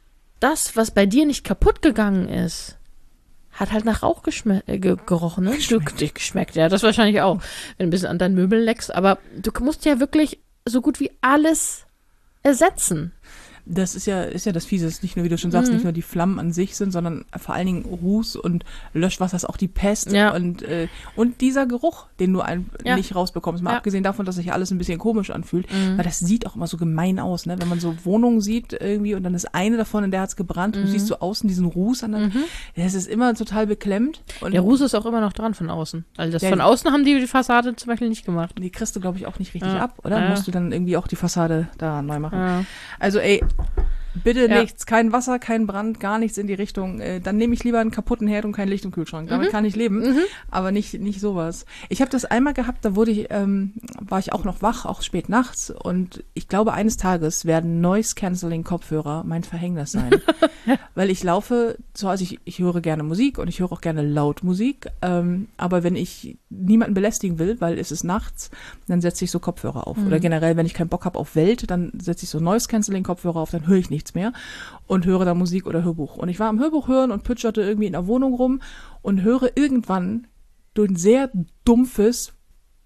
das, was bei dir nicht kaputt gegangen ist, hat halt nach Rauch geschme- äh, ge- gerochen, ne? Geschmeckt. Du, geschmeckt, ja, das wahrscheinlich auch, wenn du ein bisschen an deinen Möbeln leckst. Aber du musst ja wirklich so gut wie alles ersetzen. Das ist ja, ist ja das Fiese, ist nicht nur, wie du schon sagst, mhm. nicht nur die Flammen an sich sind, sondern vor allen Dingen Ruß und Löschwasser ist auch die Pest ja. und, äh, und dieser Geruch, den du ein, ja. nicht rausbekommst. Mal ja. abgesehen davon, dass sich alles ein bisschen komisch anfühlt, mhm. weil das sieht auch immer so gemein aus, ne? Wenn man so Wohnungen sieht irgendwie und dann ist eine davon, in der hat's gebrannt, mhm. du siehst so außen diesen Ruß an der, mhm. das ist immer total beklemmt. Und der Ruß ist auch immer noch dran von außen. Also das ja, von außen haben die die Fassade zum Beispiel nicht gemacht. Die kriegst du, glaube ich, auch nicht richtig ja. ab, oder? Ja. Musst du dann irgendwie auch die Fassade da neu machen. Ja. Also ey, bitte ja. nichts, kein Wasser, kein Brand, gar nichts in die Richtung. Äh, dann nehme ich lieber einen kaputten Herd und kein Licht im Kühlschrank. Damit mhm. kann ich leben, mhm. aber nicht nicht sowas. Ich habe das einmal gehabt, da wurde ich, ähm, war ich auch noch wach, auch spät nachts. Und ich glaube, eines Tages werden Noise-Canceling-Kopfhörer mein Verhängnis sein. Weil ich laufe, so, also ich, ich höre gerne Musik und ich höre auch gerne laut Musik. Ähm, aber wenn ich niemanden belästigen will, weil es ist nachts, dann setze ich so Kopfhörer auf. Mhm. Oder generell, wenn ich keinen Bock habe auf Welt, dann setze ich so Noise-Canceling-Kopfhörer auf, dann höre ich nichts mehr und höre da Musik oder Hörbuch. Und ich war am Hörbuch hören und pütscherte irgendwie in der Wohnung rum und höre irgendwann durch ein sehr dumpfes,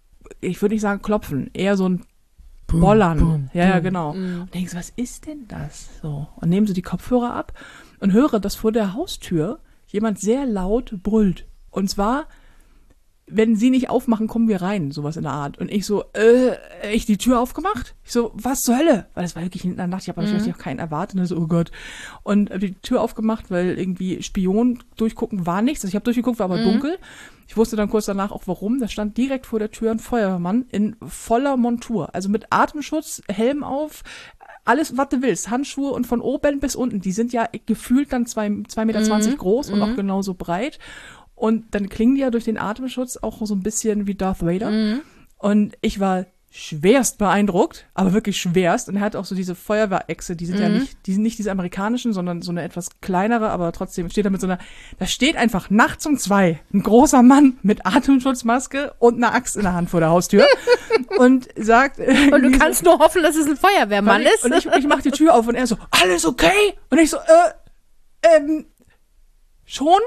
ich würde nicht sagen klopfen, eher so ein boom, Bollern. Boom, ja, ja, genau. Mm. Und denke so, was ist denn das? So. Und nehme so die Kopfhörer ab und höre, dass vor der Haustür jemand sehr laut brüllt. Und zwar, wenn sie nicht aufmachen, kommen wir rein, sowas in der Art. Und ich so, äh, ich die Tür aufgemacht? Ich so, was zur Hölle? Weil das war wirklich hinten an der Nacht, ich habe natürlich mhm. auch keinen erwartet. Und so, oh Gott. Und hab die Tür aufgemacht, weil irgendwie Spion durchgucken war nichts. Also ich habe durchgeguckt, war aber mhm. dunkel. Ich wusste dann kurz danach auch warum. Da stand direkt vor der Tür ein Feuerwehrmann in voller Montur. Also mit Atemschutz, Helm auf, alles, was du willst. Handschuhe und von oben bis unten. Die sind ja gefühlt dann zwei Meter zwanzig mhm. groß und mhm. auch genauso breit. Und dann klingen die ja durch den Atemschutz auch so ein bisschen wie Darth Vader. Mhm. Und ich war schwerst beeindruckt, aber wirklich schwerst. Und er hat auch so diese Feuerwehrechse, die sind mhm. ja nicht, die sind nicht diese amerikanischen, sondern so eine etwas kleinere, aber trotzdem steht da mit so einer, da steht einfach nachts um zwei ein großer Mann mit Atemschutzmaske und einer Axt in der Hand vor der Haustür und sagt. Und du kannst so, nur hoffen, dass es ein Feuerwehrmann ich, ist. Und ich, ich mach die Tür auf und er so, alles okay? Und ich so, äh, ähm, schon?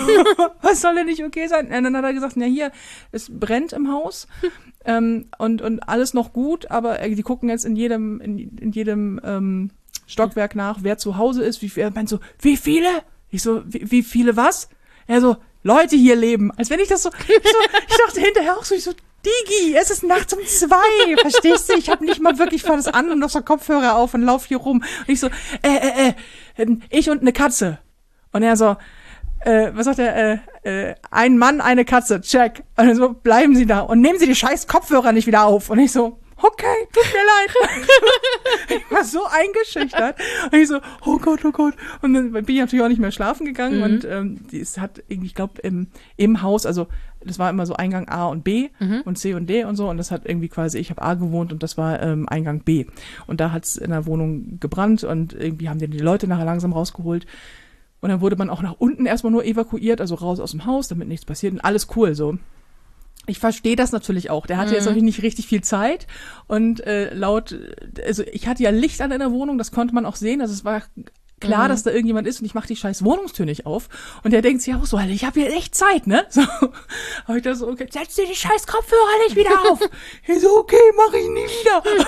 Was soll denn nicht okay sein? Und dann hat er gesagt, na hier, es brennt im Haus ähm, und, und alles noch gut, aber äh, die gucken jetzt in jedem, in, in jedem ähm, Stockwerk nach, wer zu Hause ist. Wie, er meint so, wie viele? Ich so, wie, wie viele was? Er so, Leute hier leben. Als wenn ich das so, ich, so, ich dachte hinterher auch so, ich so, Digi, es ist nachts um zwei, verstehst du? Ich habe nicht mal wirklich was an und noch so Kopfhörer auf und lauf hier rum. Und ich so, äh, äh, äh, ich und eine Katze. Und er so, äh, was sagt er, äh, äh, ein Mann, eine Katze, check. Und so, bleiben Sie da und nehmen Sie die scheiß Kopfhörer nicht wieder auf. Und ich so, okay, tut mir leid. Ich war so eingeschüchtert. Und ich so, oh Gott, oh Gott. Und dann bin ich natürlich auch nicht mehr schlafen gegangen. Mhm. Und ähm, die, es hat irgendwie, ich glaube, im, im Haus, also das war immer so Eingang A und B mhm. und C und D und so. Und das hat irgendwie quasi, ich habe A gewohnt und das war ähm, Eingang B. Und da hat es in der Wohnung gebrannt und irgendwie haben die, die Leute nachher langsam rausgeholt. Und dann wurde man auch nach unten erstmal nur evakuiert, also raus aus dem Haus, damit nichts passiert. Und alles cool so. Ich verstehe das natürlich auch. Der hatte mhm. jetzt natürlich nicht richtig viel Zeit. Und äh, laut, also ich hatte ja Licht an in der Wohnung, das konnte man auch sehen. Also es war klar, mhm. dass da irgendjemand ist und ich mache die scheiß Wohnungstür nicht auf. Und der denkt sich auch so, Alter, ich habe hier echt Zeit, ne? So. Aber ich dachte so, okay, setz dir die scheiß Kopfhörer nicht wieder auf. Ich so, okay, mach ich nie wieder.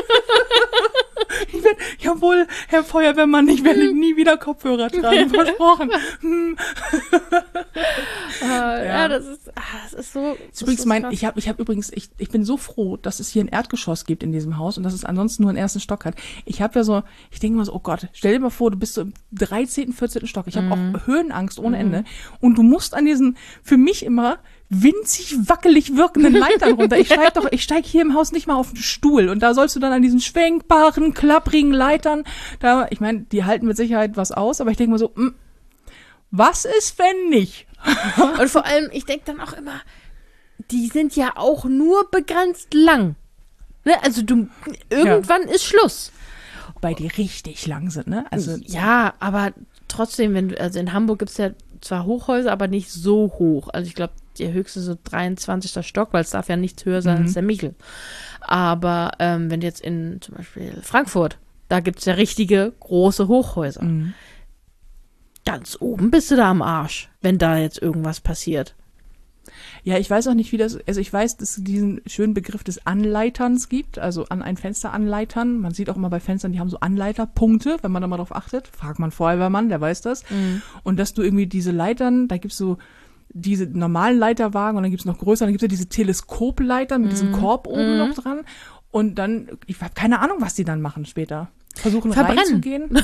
Ich werde, jawohl, Herr Feuerwehrmann, ich werde nie wieder Kopfhörer tragen, versprochen. Hm. Uh, ja. ja, das ist, das ist so. Das übrigens so mein, ich habe, ich habe übrigens, ich, ich bin so froh, dass es hier ein Erdgeschoss gibt in diesem Haus und dass es ansonsten nur einen ersten Stock hat. Ich habe ja so, ich denke mal so, oh Gott, stell dir mal vor, du bist so im dreizehnten, vierzehnten Stock. Ich habe Mhm. auch Höhenangst ohne Ende. Und du musst an diesen, für mich immer winzig wackelig wirkenden Leitern runter. Ich steig doch, ich steig hier im Haus nicht mal auf den Stuhl. Und da sollst du dann an diesen schwenkbaren, klapprigen Leitern, da, ich meine, die halten mit Sicherheit was aus, aber ich denke mal so, mh, was ist, wenn nicht? Und vor allem, ich denke dann auch immer, die sind ja auch nur begrenzt lang. Ne? Also du, irgendwann ja. ist Schluss. Weil die richtig lang sind, ne? Also ja, aber trotzdem, wenn du, also in Hamburg gibt es ja zwar Hochhäuser, aber nicht so hoch. Also ich glaube, der höchste so dreiundzwanzigster Stock, weil es darf ja nichts höher sein mhm. als der Michel. Aber ähm, wenn du jetzt in zum Beispiel Frankfurt, da gibt es ja richtige große Hochhäuser. Mhm. Ganz oben bist du da am Arsch, wenn da jetzt irgendwas passiert. Ja, ich weiß auch nicht, wie das, also ich weiß, dass es diesen schönen Begriff des Anleiterns gibt, also an ein Fenster anleitern. Man sieht auch immer bei Fenstern, die haben so Anleiterpunkte, wenn man da mal drauf achtet. Fragt man Feuerwehrmann, der weiß das. Mhm. Und dass du irgendwie diese Leitern, da gibt's so diese normalen Leiterwagen und dann gibt's noch größere, dann gibt's ja diese Teleskopleitern mit mhm. diesem Korb oben mhm. noch dran. Und dann, ich habe keine Ahnung, was die dann machen später. Versuchen Verbrennen. reinzugehen.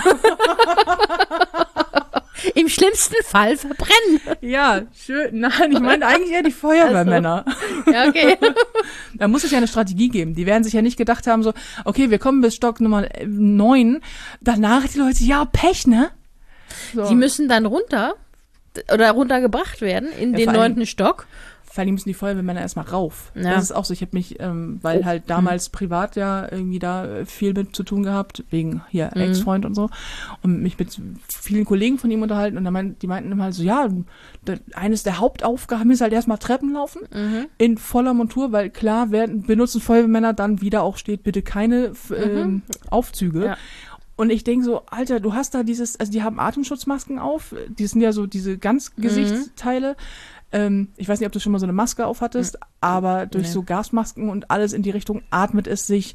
Im schlimmsten Fall verbrennen. Ja, schön. Nein, ich meine eigentlich eher die Feuerwehrmänner. Also. Ja, okay. Da muss es ja eine Strategie geben. Die werden sich ja nicht gedacht haben, so, okay, wir kommen bis Stock Nummer neun. Danach die Leute, ja, Pech, ne? So. Die müssen dann runter oder runtergebracht werden in ja, den neunten Stock. Vor allem müssen die Feuerwehrmänner erstmal rauf. Ja. Das ist auch so. Ich habe mich, ähm, weil oh. halt damals mhm. privat ja irgendwie da viel mit zu tun gehabt, wegen hier mhm. Ex-Freund und so, und mich mit vielen Kollegen von ihm unterhalten und da meint, die meinten immer halt so, ja, da, eines der Hauptaufgaben ist halt erstmal Treppen laufen mhm. in voller Montur, weil klar werden benutzen Feuerwehrmänner dann wieder auch steht, bitte keine ähm, mhm. Aufzüge. Ja. Und ich denke so, Alter, du hast da dieses, also die haben Atemschutzmasken auf, die sind ja so diese ganz Gesichtsteile. Ähm, ich weiß nicht, ob du schon mal so eine Maske aufhattest, mhm. aber durch nee. so Gasmasken und alles in die Richtung atmet es sich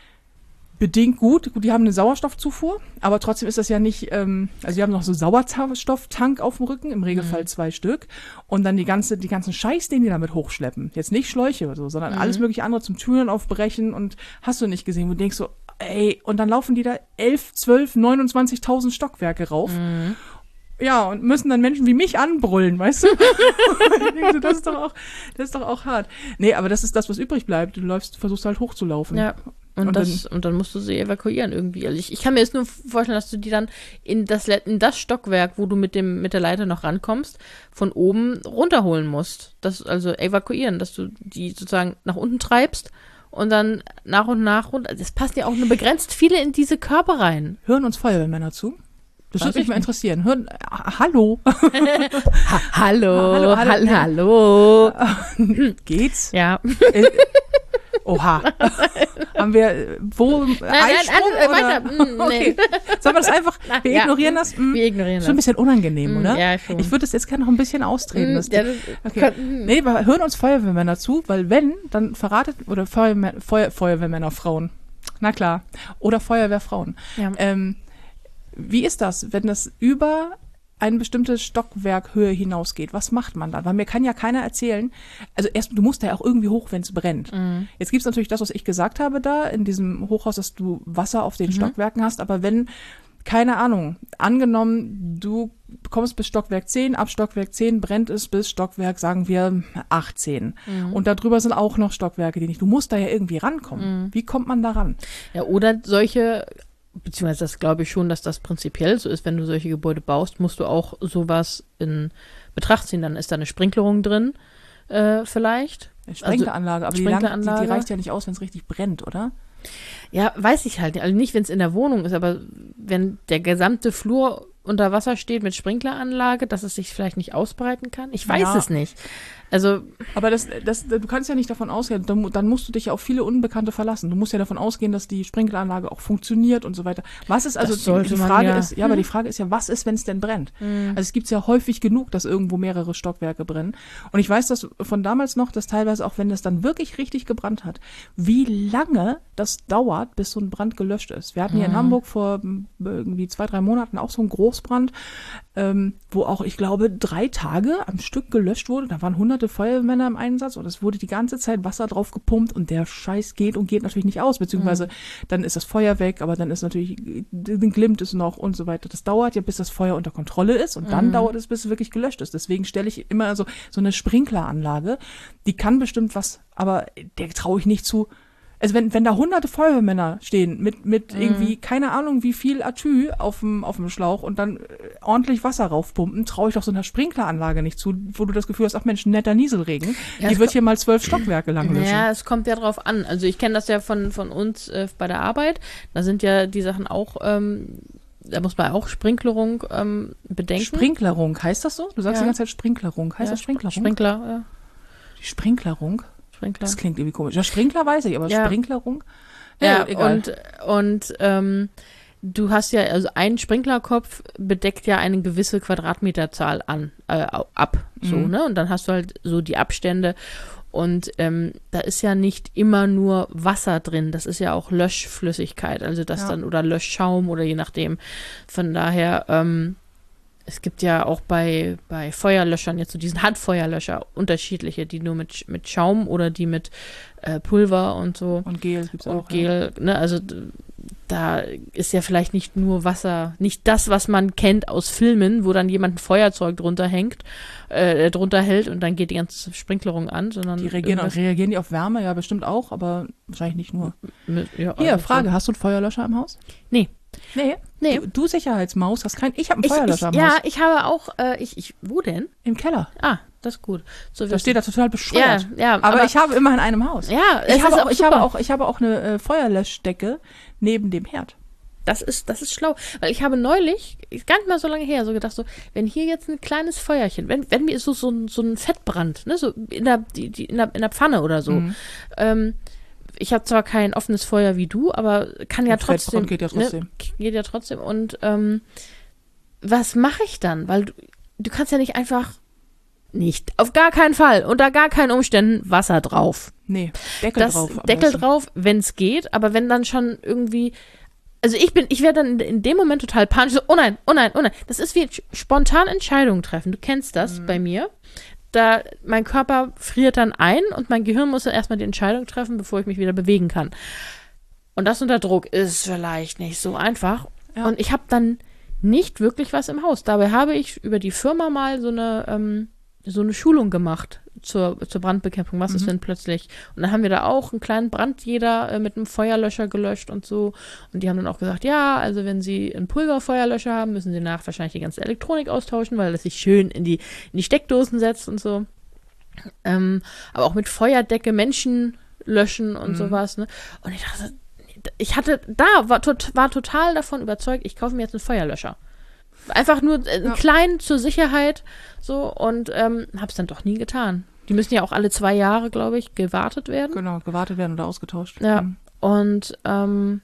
bedingt gut. Gut, die haben eine Sauerstoffzufuhr, aber trotzdem ist das ja nicht, ähm, also die haben noch so Sauerstofftank auf dem Rücken, im Regelfall mhm. zwei Stück. Und dann die ganze, die ganzen Scheiß, den die damit hochschleppen. Jetzt nicht Schläuche oder so, sondern mhm. alles mögliche andere zum Türen aufbrechen und hast du nicht gesehen, wo du denkst so, ey, und dann laufen die da elf, zwölf, neunundzwanzigtausend Stockwerke rauf. Mhm. Ja, und müssen dann Menschen wie mich anbrüllen, weißt du? Ich denke so, das ist doch auch, das ist doch auch hart. Nee, aber das ist das, was übrig bleibt. Du läufst, versuchst halt hochzulaufen. Ja, und, und, das, dann, und dann musst du sie evakuieren irgendwie. Also ich, ich kann mir jetzt nur vorstellen, dass du die dann in das, in das Stockwerk, wo du mit dem, mit der Leiter noch rankommst, von oben runterholen musst. Das, also evakuieren, dass du die sozusagen nach unten treibst und dann nach und nach runter. Es passt ja auch nur begrenzt viele in diese Körper rein. Hören uns Feuerwehrmänner zu? Das würde mich mal interessieren. Hören, ha, hallo. ha, hallo. Hallo. Hallo. hallo. Geht's? Ja. Äh, oha. Haben wir, wo, nein, nein, nein, weiter. Mm, okay. Nee. Sollen wir das einfach, wir ja. ignorieren das? Mm, wir ignorieren das. Schon ein bisschen unangenehm, mm, oder? Ja, schon. Ich würde das jetzt gerne noch ein bisschen austreten. Mm, das, ja, das okay. könnten, nee, aber hören uns Feuerwehrmänner zu, weil wenn, dann verratet, oder Feuerwehr, Feuer, Feuerwehrmänner, Frauen. Na klar. Oder Feuerwehrfrauen. Ja. Ähm, Wie ist das, wenn das über eine bestimmte Stockwerkhöhe hinausgeht, was macht man dann? Weil mir kann ja keiner erzählen, also erst, du musst ja auch irgendwie hoch, wenn es brennt. Mhm. Jetzt gibt's natürlich das, was ich gesagt habe da, in diesem Hochhaus, dass du Wasser auf den Mhm. Stockwerken hast, aber wenn, keine Ahnung, angenommen, du kommst bis Stockwerk zehn, ab Stockwerk zehn brennt es bis Stockwerk, sagen wir, achtzehn. Mhm. Und darüber sind auch noch Stockwerke, die nicht, du musst da ja irgendwie rankommen. Mhm. Wie kommt man da ran? Ja, oder solche, beziehungsweise das glaube ich schon, dass das prinzipiell so ist, wenn du solche Gebäude baust, musst du auch sowas in Betracht ziehen. Dann ist da eine Sprinklerung drin, äh, vielleicht. Sprinkleranlage, aber die, lang, die, Sprinkleranlage. die reicht ja nicht aus, wenn es richtig brennt, oder? Ja, weiß ich halt nicht. Also nicht, wenn es in der Wohnung ist, aber wenn der gesamte Flur unter Wasser steht mit Sprinkleranlage, dass es sich vielleicht nicht ausbreiten kann. Ich weiß Ja. es nicht. Also, Aber das, das, du kannst ja nicht davon ausgehen, dann, dann musst du dich ja auf viele Unbekannte verlassen. Du musst ja davon ausgehen, dass die Sprinkleranlage auch funktioniert und so weiter. Was ist also, Das sollte die, die man, Frage ja. ist, ja, aber die Frage ist ja, was ist, wenn es denn brennt? mh, Also es gibt's ja häufig genug, dass irgendwo mehrere Stockwerke brennen. Und ich weiß das von damals noch, dass teilweise auch, wenn das dann wirklich richtig gebrannt hat, wie lange das dauert, bis so ein Brand gelöscht ist. Wir hatten hier in Mhm. Hamburg vor m, irgendwie zwei, drei Monaten auch so einen Großbrand, ähm, wo auch, ich glaube, drei Tage am Stück gelöscht wurde. Da waren hunderte Feuerwehrmänner im Einsatz und es wurde die ganze Zeit Wasser drauf gepumpt und der Scheiß geht und geht natürlich nicht aus, beziehungsweise dann ist das Feuer weg, aber dann ist natürlich, dann glimmt es noch und so weiter. Das dauert ja, bis das Feuer unter Kontrolle ist und dann Mhm. dauert es, bis es wirklich gelöscht ist. Deswegen stelle ich immer so, so eine Sprinkleranlage, die kann bestimmt was, aber der traue ich nicht zu. Also wenn, wenn da hunderte Feuerwehrmänner stehen mit, mit Mhm. irgendwie, keine Ahnung, wie viel Atü auf dem, auf dem Schlauch und dann äh, ordentlich Wasser raufpumpen, traue ich doch so einer Sprinkleranlage nicht zu, wo du das Gefühl hast, ach Mensch, netter Nieselregen, Ja, die es wird ko- hier mal zwölf Stockwerke lang löschen. ja, es kommt ja drauf an. Also ich kenne das ja von, von uns äh, bei der Arbeit. Da sind ja die Sachen auch, ähm, da muss man auch Sprinklerung ähm, bedenken. Sprinklerung, heißt das so? Du sagst Ja. die ganze Zeit Sprinklerung. Heißt ja, das Sprinklerung? Sprinkler, ja. Die Sprinklerung? Sprinkler. Das klingt irgendwie komisch. Ja, Sprinkler weiß ich, aber Ja. Sprinklerung? Ja, egal. und, und ähm, du hast ja, also ein Sprinklerkopf bedeckt ja eine gewisse Quadratmeterzahl an, äh, au- ab, so, Mhm. ne? Und dann hast du halt so die Abstände und ähm, da ist ja nicht immer nur Wasser drin, das ist ja auch Löschflüssigkeit, also das Ja. dann, oder Löschschaum oder je nachdem. Von daher, ähm, es gibt ja auch bei, bei Feuerlöschern jetzt so diesen Handfeuerlöscher unterschiedliche, die nur mit, mit Schaum oder die mit äh, Pulver und so. Und Gel gibt's auch. Und Gel, ne, also d- da ist ja vielleicht nicht nur Wasser, nicht das, was man kennt aus Filmen, wo dann jemand ein Feuerzeug drunter hängt, äh, drunter hält und dann geht die ganze Sprinklerung an, sondern Ja. Die reagieren, irgendwas reagieren die auf Wärme? Ja, bestimmt auch, aber wahrscheinlich nicht nur. mit, ja, Hier, also Frage, so. hast du einen Feuerlöscher im Haus? Nee. Nee. Nee. Du, du Sicherheitsmaus hast keinen. Ich habe einen Ich, ich, Feuerlöscher im ja, Haus. ich habe auch, äh, ich, ich, wo denn? Im Keller. Ah, das ist gut. So Da steht da total ja, bescheuert. ja, aber, ich habe immerhin einen im Haus. ja, es Ich habe, ist auch, ich, habe super. auch, ich habe auch eine äh, Feuerlöschdecke neben dem Herd. Das ist, das ist schlau. Weil ich habe neulich, ist gar nicht mal so lange her, so gedacht, so, wenn hier jetzt ein kleines Feuerchen, wenn, wenn mir so, so, ein, so ein Fettbrand, ne, so in der, die, die, in der, in der Pfanne oder so. Mhm. Ähm, ich habe zwar kein offenes Feuer wie du, aber kann ja Und Fettbrand trotzdem. geht ja trotzdem. Ne, geht ja trotzdem. Und ähm, was mache ich dann? Weil du, du kannst ja nicht einfach. Nicht. Auf gar keinen Fall. Unter gar keinen Umständen Wasser drauf. Nee, Deckel Das, drauf. am Deckel besten. drauf, wenn es geht, aber wenn dann schon irgendwie, also ich bin, ich werde dann in, in dem Moment total panisch, so, oh nein, oh nein, oh nein. Das ist wie spontan Entscheidungen treffen. Du kennst das Mhm. bei mir. Da, mein Körper friert dann ein und mein Gehirn muss dann erstmal die Entscheidung treffen, bevor ich mich wieder bewegen kann. Und das unter Druck ist vielleicht nicht so einfach. Ja. Und ich habe dann nicht wirklich was im Haus. Dabei habe ich über die Firma mal so eine, ähm, so eine Schulung gemacht zur, zur Brandbekämpfung. Was ist, Mhm. wenn plötzlich? Und dann haben wir da auch einen kleinen Brand jeder äh, mit einem Feuerlöscher gelöscht und so. Und die haben dann auch gesagt, ja, also wenn sie einen Pulverfeuerlöscher haben, müssen sie nach wahrscheinlich die ganze Elektronik austauschen, weil das sich schön in die, in die Steckdosen setzt und so. Ähm, aber auch mit Feuerdecke Menschen löschen und Mhm. sowas. Ne? Und ich dachte, ich hatte da, war, tot, war total davon überzeugt, ich kaufe mir jetzt einen Feuerlöscher. Einfach nur äh, einen Ja. kleinen zur Sicherheit so und ähm, hab's dann doch nie getan. Die müssen ja auch alle zwei Jahre, glaube ich, gewartet werden. Genau, gewartet werden oder ausgetauscht. Ja. Mhm. Und ähm,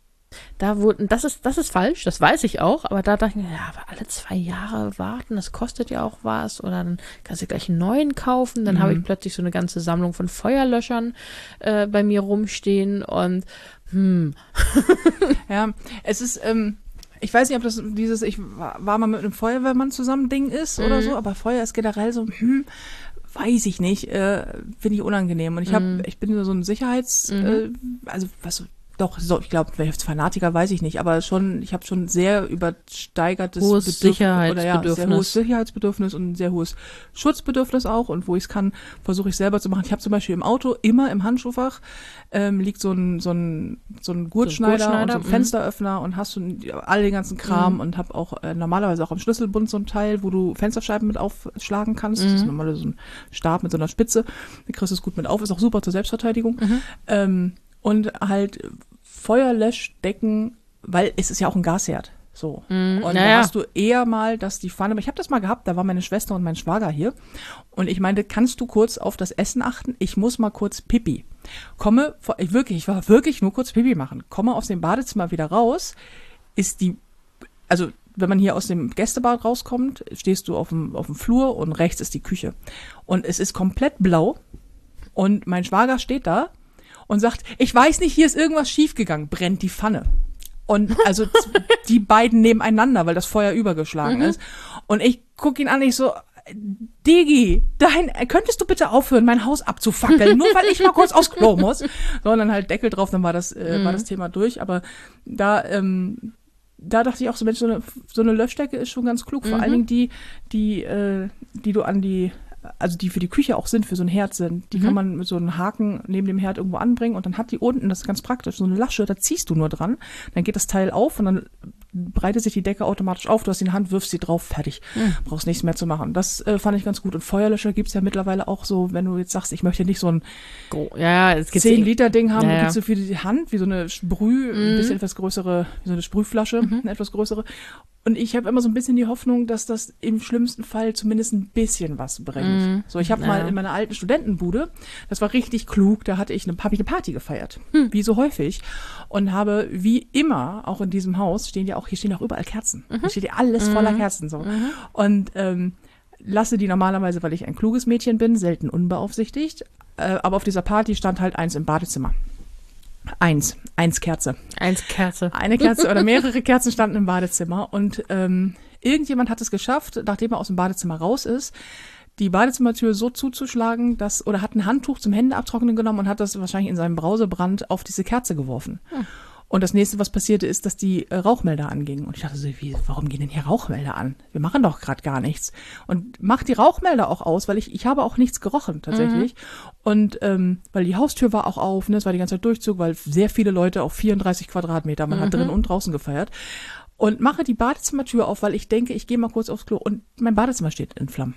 da wurden, das ist, das ist falsch, das weiß ich auch, aber da dachte ich mir, ja, aber alle zwei Jahre warten, das kostet ja auch was. Oder dann kannst du gleich einen neuen kaufen. Dann Mhm. habe ich plötzlich so eine ganze Sammlung von Feuerlöschern äh, bei mir rumstehen und hm, Ja, es ist, ähm, Ich weiß nicht, ob das dieses, ich war, war mal mit einem Feuerwehrmann zusammen Ding ist mhm. oder so, aber Feuer ist generell so, hm, weiß ich nicht, äh, finde ich unangenehm. Und ich habe, mhm. ich bin so ein Sicherheits, mhm. äh, also was doch, so, ich glaube, Fanatiker weiß ich nicht, aber schon, ich habe schon sehr übersteigertes hohes Bedürf- Sicherheitsbedürfnis. Oder ja, sehr hohes Sicherheitsbedürfnis und ein sehr hohes Schutzbedürfnis auch. Und wo ich es kann, versuche ich selber zu machen. Ich habe zum Beispiel im Auto immer im Handschuhfach ähm, liegt so ein so ein so ein Gurtschneider, so ein Gurtschneider und so ein Fensteröffner mhm. und hast du all den ganzen Kram mhm. und habe auch äh, normalerweise auch am Schlüsselbund so ein Teil, wo du Fensterscheiben mit aufschlagen kannst. Mhm. Das ist normal so ein Stab mit so einer Spitze. Da kriegst du es gut mit auf. Ist auch super zur Selbstverteidigung. Mhm. Ähm, und halt Feuerlöschdecken, weil es ist ja auch ein Gasherd. So. Mm, und naja. da hast du eher mal, dass die Pfanne, ich habe das mal gehabt, da war meine Schwester und mein Schwager hier und ich meinte, kannst du kurz auf das Essen achten? Ich muss mal kurz Pipi. Komme, ich wirklich, ich war wirklich nur kurz Pipi machen. Komme aus dem Badezimmer wieder raus, ist die, also wenn man hier aus dem Gästebad rauskommt, stehst du auf dem, auf dem Flur und rechts ist die Küche. Und es ist komplett blau und mein Schwager steht da und sagt, ich weiß nicht, hier ist irgendwas schiefgegangen, brennt die Pfanne. Und also die beiden nebeneinander, weil das Feuer übergeschlagen mhm. ist. Und ich gucke ihn an, ich so, Digi, dein, könntest du bitte aufhören, mein Haus abzufackeln, nur weil ich mal kurz aufs Klo muss. Sondern halt Deckel drauf, dann war das, äh, mhm. war das Thema durch. Aber da, ähm, da dachte ich auch so, Mensch, so eine, so eine Löschdecke ist schon ganz klug. Vor mhm. allen Dingen die, die, äh, die du an die also die für die Küche auch sind, für so ein Herd sind. Die mhm. kann man mit so einem Haken neben dem Herd irgendwo anbringen und dann hat die unten, das ist ganz praktisch, so eine Lasche, da ziehst du nur dran, dann geht das Teil auf und dann breitet sich die Decke automatisch auf, du hast die in der Hand, wirfst sie drauf, fertig. Mhm. Brauchst nichts mehr zu machen. Das äh, fand ich ganz gut. Und Feuerlöscher gibt's ja mittlerweile auch so, wenn du jetzt sagst, ich möchte nicht so ein ja, es gibt zehn Liter Ding haben, ja, ja. gibt's so für die Hand, wie so eine Sprüh, mhm. ein bisschen etwas größere, wie so eine Sprühflasche, mhm. eine etwas größere. Und ich habe immer so ein bisschen die Hoffnung, dass das im schlimmsten Fall zumindest ein bisschen was bringt. Mhm. So, ich habe ja. mal in meiner alten Studentenbude, das war richtig klug, da hatte ich eine, hab ich eine Party gefeiert, hm. wie so häufig. Und habe wie immer, auch in diesem Haus, stehen ja auch, hier stehen auch überall Kerzen. Mhm. Hier steht ja alles mhm. voller Kerzen so. Mhm. Und ähm, lasse die normalerweise, weil ich ein kluges Mädchen bin, selten unbeaufsichtigt. Äh, aber auf dieser Party stand halt eins im Badezimmer. Eins. Eins Kerze. Eins Kerze. Eine Kerze oder mehrere Kerzen standen im Badezimmer. Und ähm, irgendjemand hat es geschafft, nachdem er aus dem Badezimmer raus ist, die Badezimmertür so zuzuschlagen, dass, oder hat ein Handtuch zum Händeabtrocknen genommen und hat das wahrscheinlich in seinem Brausebrand auf diese Kerze geworfen. Hm. Und das nächste, was passierte, ist, dass die äh, Rauchmelder angingen. Und ich dachte so, wie, warum gehen denn hier Rauchmelder an? Wir machen doch gerade gar nichts. Und mach die Rauchmelder auch aus, weil ich, ich habe auch nichts gerochen tatsächlich. Mhm. Und ähm, weil die Haustür war auch auf, ne, es war die ganze Zeit Durchzug, weil sehr viele Leute auf vierunddreißig Quadratmeter, man mhm. hat drin und draußen gefeiert. Und mache die Badezimmertür auf, weil ich denke, ich gehe mal kurz aufs Klo. Und mein Badezimmer steht in Flammen.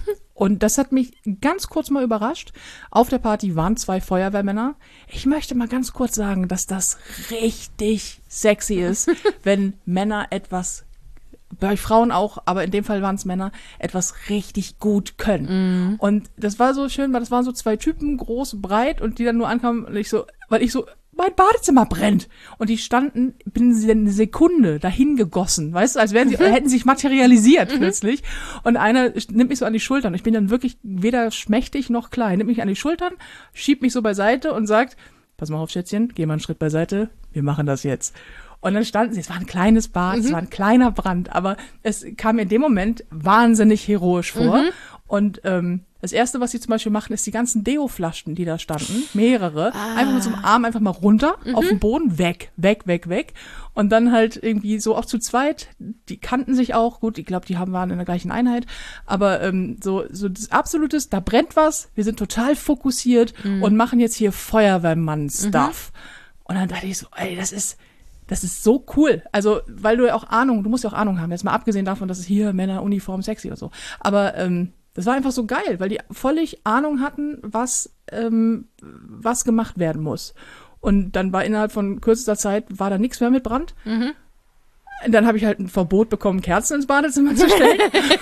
Und das hat mich ganz kurz mal überrascht. Auf der Party waren zwei Feuerwehrmänner. Ich möchte mal ganz kurz sagen, dass das richtig sexy ist, wenn Männer etwas, bei Frauen auch, aber in dem Fall waren es Männer, etwas richtig gut können. Mm. Und das war so schön, weil das waren so zwei Typen, groß, breit, und die dann nur ankamen, und ich so, weil ich so, mein Badezimmer brennt. Und die standen binnen eine Sekunde dahin gegossen, weißt du, als wären sie, mhm. hätten sich materialisiert mhm. plötzlich. Und einer nimmt mich so an die Schultern. Ich bin dann wirklich weder schmächtig noch klein. Nimmt mich an die Schultern, schiebt mich so beiseite und sagt, pass mal auf, Schätzchen, geh mal einen Schritt beiseite, wir machen das jetzt. Und dann standen sie, es war ein kleines Bad, mhm. es war ein kleiner Brand, aber es kam mir in dem Moment wahnsinnig heroisch vor. Mhm. Und ähm, das Erste, was sie zum Beispiel machen, ist die ganzen Deo-Flaschen, die da standen, mehrere, ah. einfach mit so einem Arm einfach mal runter, mhm. auf den Boden, weg, weg, weg, weg. Und dann halt irgendwie so auch zu zweit, die kannten sich auch, gut, ich glaube, die haben waren in der gleichen Einheit, aber ähm, so so das Absolutes, da brennt was, wir sind total fokussiert mhm. und machen jetzt hier Feuerwehrmann-Stuff. Mhm. Und dann dachte ich so, ey, das ist Das ist so cool. Also, weil du ja auch Ahnung, du musst ja auch Ahnung haben. Jetzt mal abgesehen davon, dass es hier Männer, Uniform, sexy oder so. Aber ähm, das war einfach so geil, weil die völlig Ahnung hatten, was ähm, was gemacht werden muss. Und dann war innerhalb von kürzester Zeit, war da nichts mehr mit Brand. Mhm. Dann habe ich halt ein Verbot bekommen, Kerzen ins Badezimmer zu stellen.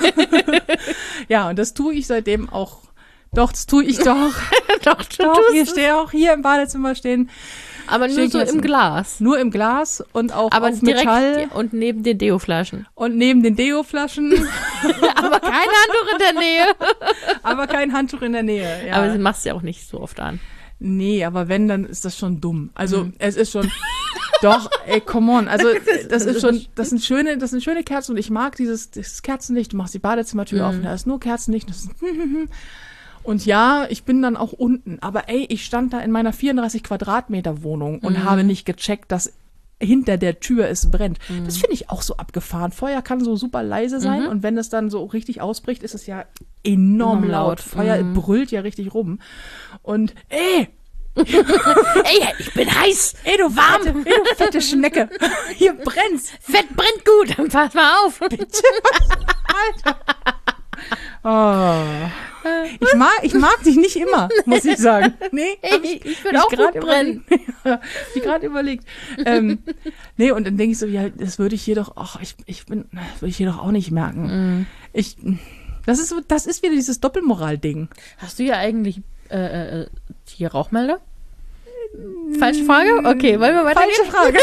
Ja, und das tue ich seitdem auch. Doch, das tue ich doch. doch, doch, ich stehe auch hier im Badezimmer stehen. Aber nur so im Glas. Nur im Glas und auch aber auf Metall. Und neben den Deo-Flaschen. Und neben den Deo-Flaschen. Aber kein Handtuch in der Nähe. Aber kein Handtuch in der Nähe, ja. Aber sie machst du ja auch nicht so oft an. Nee, aber wenn, dann ist das schon dumm. Also, mhm. es ist schon... Doch, ey, come on. Also, das ist schon, das sind schöne, das sind schöne Kerzen und ich mag dieses, dieses Kerzenlicht. Du machst die Badezimmertür Mhm. auf und da ist nur Kerzenlicht. Das ist und ja, ich bin dann auch unten. Aber ey, ich stand da in meiner vierunddreißig Quadratmeter Wohnung und Mhm. habe nicht gecheckt, dass hinter der Tür es brennt. Mhm. Das finde ich auch so abgefahren. Feuer kann so super leise sein Mhm. und wenn es dann so richtig ausbricht, ist es ja enorm Enorm laut. laut. Feuer Mhm. brüllt ja richtig rum. Und ey, Ey, ich bin heiß. ey du warm, ey, du fette Schnecke. Hier brennt's. Fett brennt gut. Dann pass mal auf. Oh. Ich mag, ich mag dich nicht immer, muss ich sagen. Nee, hab Ich, ich hab würde auch grad gut brennen. überlegt. Hab ich gerade überlegt. Ähm, nee, und dann denke ich so, ja, das würde ich hier doch, ach, ich, ich bin, das würde ich hier doch auch nicht merken. Mhm. Ich, das ist so, das ist wieder dieses Doppelmoral-Ding. Hast du ja eigentlich äh, äh, hier Rauchmelder? Falsche Frage? Okay, wollen wir weitergehen? Falsche Frage.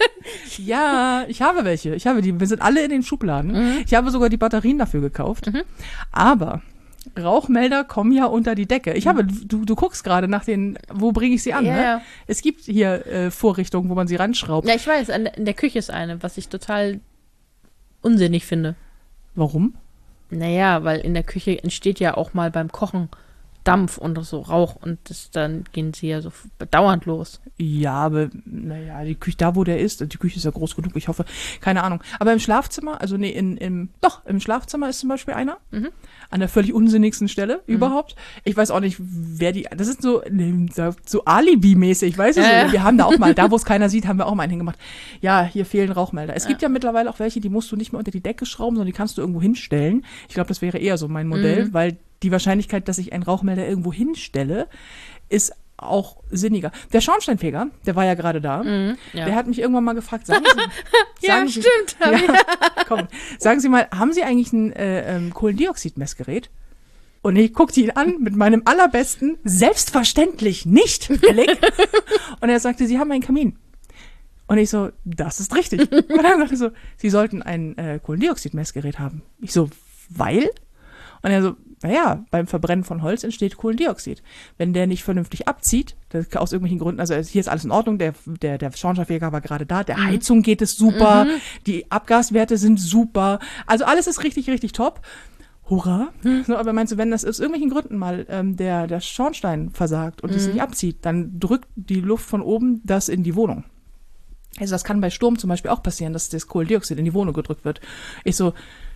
Ja, ich habe welche. Ich habe die. Wir sind alle in den Schubladen. Mhm. Ich habe sogar die Batterien dafür gekauft. Mhm. Aber Rauchmelder kommen ja unter die Decke. Ich habe, du, du guckst gerade nach den, wo bringe ich sie an? Ja, Ne? ja. Es gibt hier äh, Vorrichtungen, wo man sie ranschraubt. Ja, ich weiß, an, in der Küche ist eine, was ich total unsinnig finde. Warum? Naja, weil in der Küche entsteht ja auch mal beim Kochen Dampf und so Rauch und das, dann gehen sie ja so dauernd los. Ja, aber naja, die Küche, da wo der ist, die Küche ist ja groß genug, ich hoffe, keine Ahnung. Aber im Schlafzimmer, also nee, in, im, doch, im Schlafzimmer ist zum Beispiel einer. Mhm. An der völlig unsinnigsten Stelle überhaupt. Ich weiß auch nicht, wer die, das ist so, so Alibi-mäßig, weißt du? Ja, So, ja. wir haben da auch mal, da wo es keiner sieht, haben wir auch mal einen hingemacht. Ja, hier fehlen Rauchmelder. Es Ja. gibt ja mittlerweile auch welche, die musst du nicht mehr unter die Decke schrauben, sondern die kannst du irgendwo hinstellen. Ich glaube, das wäre eher so mein Modell, Mhm. weil die Wahrscheinlichkeit, dass ich einen Rauchmelder irgendwo hinstelle, ist auch sinniger. Der Schornsteinfeger, der war ja gerade da, Mhm, ja. der hat mich irgendwann mal gefragt, sagen Sie, ja, sagen Sie, stimmt. hab ich- ja, komm, sagen Sie mal, haben Sie eigentlich ein äh, ähm, Kohlendioxidmessgerät? Und ich guckte ihn an mit meinem allerbesten, selbstverständlich nicht, Blick. Und er sagte, Sie haben einen Kamin. Und ich so, das ist richtig. Und dann sagte er so, Sie sollten ein äh, Kohlendioxidmessgerät haben. Ich so, weil? Und er so, naja, beim Verbrennen von Holz entsteht Kohlendioxid. Wenn der nicht vernünftig abzieht, das, aus irgendwelchen Gründen, also hier ist alles in Ordnung, der, der, der Schornsteinfeger war gerade da, der Heizung geht es super, Mhm. die Abgaswerte sind super, also alles ist richtig, richtig top. Hurra. So, aber meinst du, wenn das aus irgendwelchen Gründen mal ähm, der, der Schornstein versagt und es Mhm. nicht abzieht, dann drückt die Luft von oben das in die Wohnung. Also das kann bei Sturm zum Beispiel auch passieren, dass das Kohlendioxid in die Wohnung gedrückt wird. Ich so,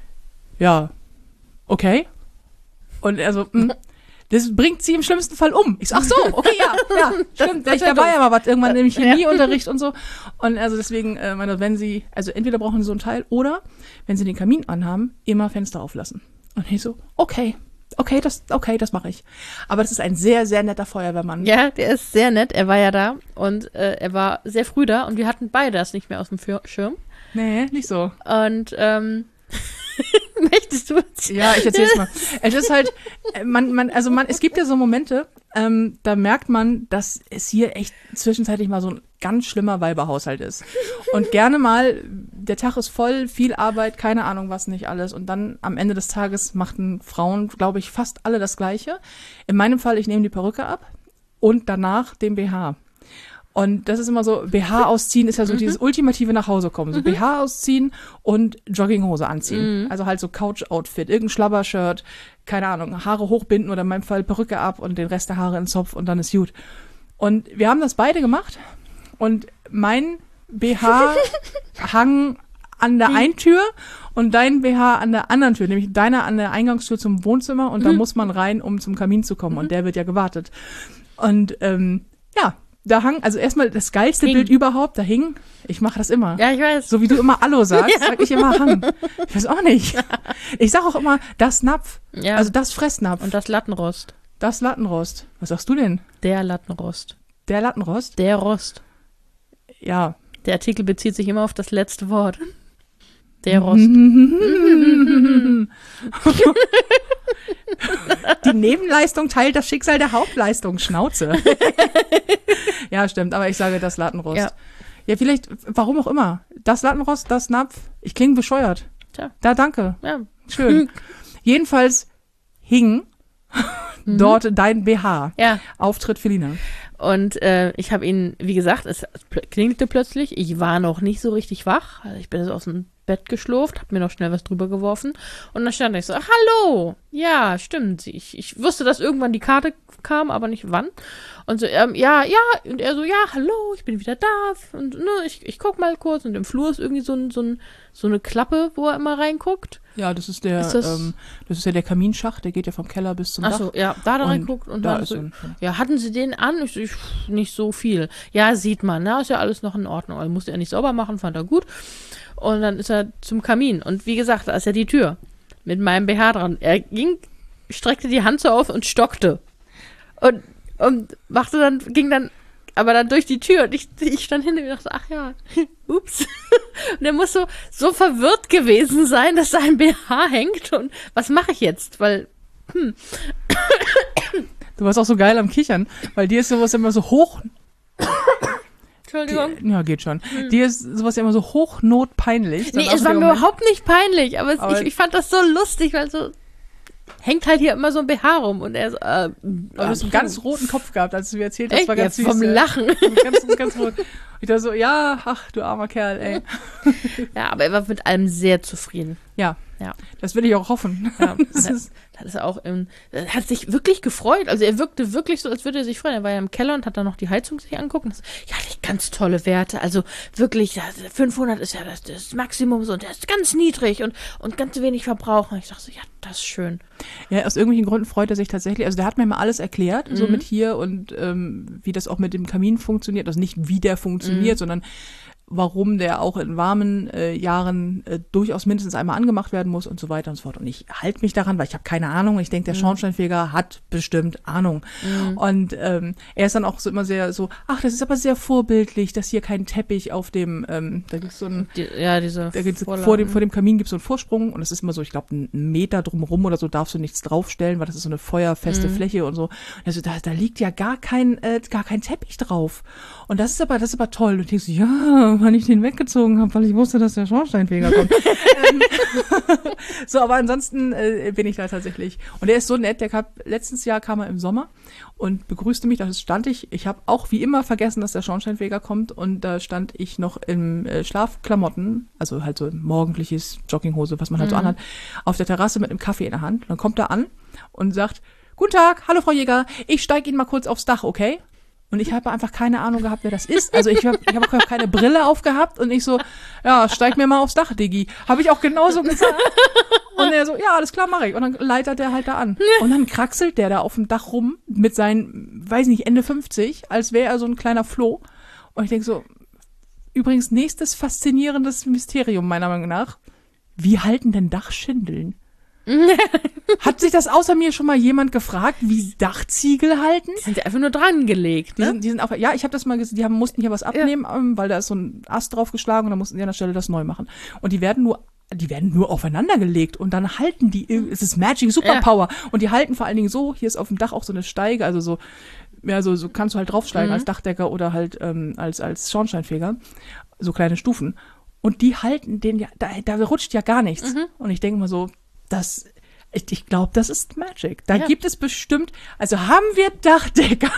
ja, okay. Und er so, mh, das bringt sie im schlimmsten Fall um. Ich so, ach so, okay, ja, ja, stimmt. das Ich, wär da war doof. ja mal was, irgendwann Ja. nämlich Chemieunterricht und so. Und also deswegen, äh, meine, wenn sie, also entweder brauchen sie so ein Teil oder, wenn sie den Kamin anhaben, immer Fenster auflassen. Und ich so, okay, okay, das, okay, das mache ich. Aber das ist ein sehr, sehr netter Feuerwehrmann. Ja, der ist sehr nett. Er war ja da und äh, er war sehr früh da und wir hatten beide das nicht mehr aus dem Fir- Schirm. Nee, nicht so. Und ähm, möchtest du uns? Ja, ich erzähl's mal. Es ist halt, äh, man, man, also man, es gibt ja so Momente, ähm, da merkt man, dass es hier echt zwischenzeitlich mal so ein ganz schlimmer Weiberhaushalt ist. Und gerne mal, der Tag ist voll, viel Arbeit, keine Ahnung was nicht alles. Und dann am Ende des Tages machten Frauen, glaube ich, fast alle das Gleiche. In meinem Fall, ich nehme die Perücke ab und danach den B H. Und das ist immer so, B H ausziehen ist ja so Mhm. dieses ultimative nach Hause kommen. So B H ausziehen und Jogginghose anziehen. Mhm. Also halt so Couch-Outfit, irgendein Schlabbershirt, keine Ahnung, Haare hochbinden oder in meinem Fall Perücke ab und den Rest der Haare in den Zopf und dann ist gut. Und wir haben das beide gemacht und mein B H hang an der einen Tür und dein B H an der anderen Tür, nämlich deiner an der Eingangstür zum Wohnzimmer und da Mhm. muss man rein, um zum Kamin zu kommen und der wird ja gewartet. Und ähm, ja, da hang, also erstmal das geilste Hing. Bild überhaupt, da hing, ich mache das immer. Ja, ich weiß. So wie du immer Allo sagst, Ja. sag ich immer Hang. Ich weiß auch nicht. Ich sag auch immer das Napf, Ja. also das Fressnapf, Und das Lattenrost. das Lattenrost. Was sagst du denn? Der Lattenrost. Der Lattenrost? Der Rost. Ja. Der Artikel bezieht sich immer auf das letzte Wort. Der Rost. Die Nebenleistung teilt das Schicksal der Hauptleistung. Schnauze. Ja, stimmt, aber ich sage das Lattenrost. Ja. Ja, vielleicht, warum auch immer. Das Lattenrost, das Napf. Ich klinge bescheuert. Tja. Da, danke. Ja. Schön. Jedenfalls hing dort dein B H. Ja. Auftritt Felina. Und äh, ich habe ihn, wie gesagt, es klingelte plötzlich. Ich war noch nicht so richtig wach. Also ich bin so aus dem Bett geschlurft, habe mir noch schnell was drüber geworfen. Und dann stand ich so, ach, hallo. Ja, stimmt. Ich, ich wusste, dass irgendwann die Karte kam, aber nicht wann. Und so, ähm, ja, ja. Und er so, ja, hallo, ich bin wieder da. Und ne, ich, ich guck mal kurz. Und im Flur ist irgendwie so, ein, so, ein, so eine Klappe, wo er immer reinguckt. Ja, das ist der, Ist das, ähm, das ist ja der Kaminschacht, der geht ja vom Keller bis zum Dach. Achso, ja, da da Und reinguckt und da dann ist so, so ein- ja, hatten sie den an? Ich so, ich, nicht so viel. Ja, sieht man, na, ist ja alles noch in Ordnung. Also musste er nicht sauber machen, fand er gut. Und dann ist er zum Kamin. Und wie gesagt, da ist ja die Tür mit meinem B H dran. Er ging, streckte die Hand so auf und stockte. Und, und machte dann, ging dann, aber dann durch die Tür. Und ich, ich stand hinter mir und dachte, ach ja, ups. Und er muss so, so verwirrt gewesen sein, dass sein B H hängt. Und was mache ich jetzt? Weil, hm. Du warst auch so geil am Kichern, weil dir ist sowas immer so hoch... Entschuldigung. Die, ja, geht schon. Dir ist sowas ja immer so hochnotpeinlich. Nee, Dann es war mir Moment- überhaupt nicht peinlich, aber, es, Aber- ich, ich fand das so lustig, weil so hängt halt hier immer so ein B H rum und er so, äh, Aber du hast einen ganz roten Kopf gehabt, als du mir erzählt hast. echt, war ganz jetzt süß, vom ja. Lachen. Ganz, ganz rot. Ich dachte so, ja, ach, du armer Kerl, ey. Ja, aber er war mit allem sehr zufrieden. Ja, Ja. das will ich auch hoffen. Ja, Das das, ist, das ist auch, ähm, er hat sich wirklich gefreut. Also er wirkte wirklich so, als würde er sich freuen. Er war ja im Keller und hat dann noch die Heizung sich angeguckt. Und das, ja, die ganz tolle Werte. Also wirklich, ja, fünfhundert ist ja das, das Maximum so und der ist ganz niedrig und, und ganz wenig Verbrauch. Und ich dachte so, ja, das ist schön. ja, aus irgendwelchen Gründen freut er sich tatsächlich. Also der hat mir mal alles erklärt, so Mhm. mit hier und ähm, wie das auch mit dem Kamin funktioniert. Also nicht wie der funktioniert, Mhm. sondern warum der auch in warmen äh, Jahren äh, durchaus mindestens einmal angemacht werden muss und so weiter und so fort. Und ich halte mich daran, weil ich habe keine Ahnung. Ich denke, der Schornsteinfeger hat bestimmt Ahnung. Mhm. Und ähm, er ist dann auch so immer sehr so, ach, das ist aber sehr vorbildlich, dass hier kein Teppich auf dem, ähm, da gibt's so ein, Die, ja, diese da gibt's, Vorlagen. vor dem vor dem Kamin gibt's so einen Vorsprung und es ist immer so, ich glaube, einen Meter drumherum oder so darfst du nichts draufstellen, weil das ist so eine feuerfeste Fläche und so. Und also da, da liegt ja gar kein äh, gar kein Teppich drauf. Und das ist aber das ist aber toll. Und ich denk so, ja, weil ich den weggezogen habe, weil ich wusste, dass der Schornsteinfeger kommt. ähm, so, aber ansonsten äh, bin ich da tatsächlich. Und er ist so nett. Der kam, letztes Jahr kam er im Sommer und begrüßte mich. Da stand ich. Ich habe auch wie immer vergessen, dass der Schornsteinfeger kommt. Und da stand ich noch im äh, Schlafklamotten, also halt so ein morgendliches Jogginghose, was man halt so anhat, auf der Terrasse mit einem Kaffee in der Hand. Und dann kommt er an und sagt, guten Tag, hallo Frau Jäger, ich steige Ihnen mal kurz aufs Dach, okay? Und ich habe einfach keine Ahnung gehabt, wer das ist. Also ich habe ich hab auch keine Brille aufgehabt und ich so, ja, steig mir mal aufs Dach, Diggi. Habe ich auch genauso gesagt. Und er so, ja, alles klar, mache ich. Und dann leitet er halt da an. Und dann kraxelt der da auf dem Dach rum mit seinen, weiß nicht, Ende fünfzig, als wäre er so ein kleiner Floh. Und ich denke so, übrigens nächstes faszinierendes Mysterium meiner Meinung nach. Wie halten denn Dachschindeln? Hat sich das außer mir schon mal jemand gefragt, wie Dachziegel halten? Die sind ja einfach nur dran gelegt, Die ne? sind, die sind auch, ja, ich habe das mal gesehen, die haben, mussten hier was abnehmen, ähm, weil da ist so ein Ast draufgeschlagen und dann mussten die an der Stelle das neu machen. Und die werden nur, die werden nur aufeinander gelegt und dann halten die, es ist Magic Superpower. Und die halten vor allen Dingen so, hier ist auf dem Dach auch so eine Steige, also so, ja, so, so kannst du halt draufsteigen Mhm. als Dachdecker oder halt ähm, als, als Schornsteinfeger. So kleine Stufen. Und die halten den ja, da, da rutscht ja gar nichts. Mhm. Und ich denke mal so, das, ich, ich glaube, das ist Magic. Da Ja. gibt es bestimmt, also haben wir Dachdecker.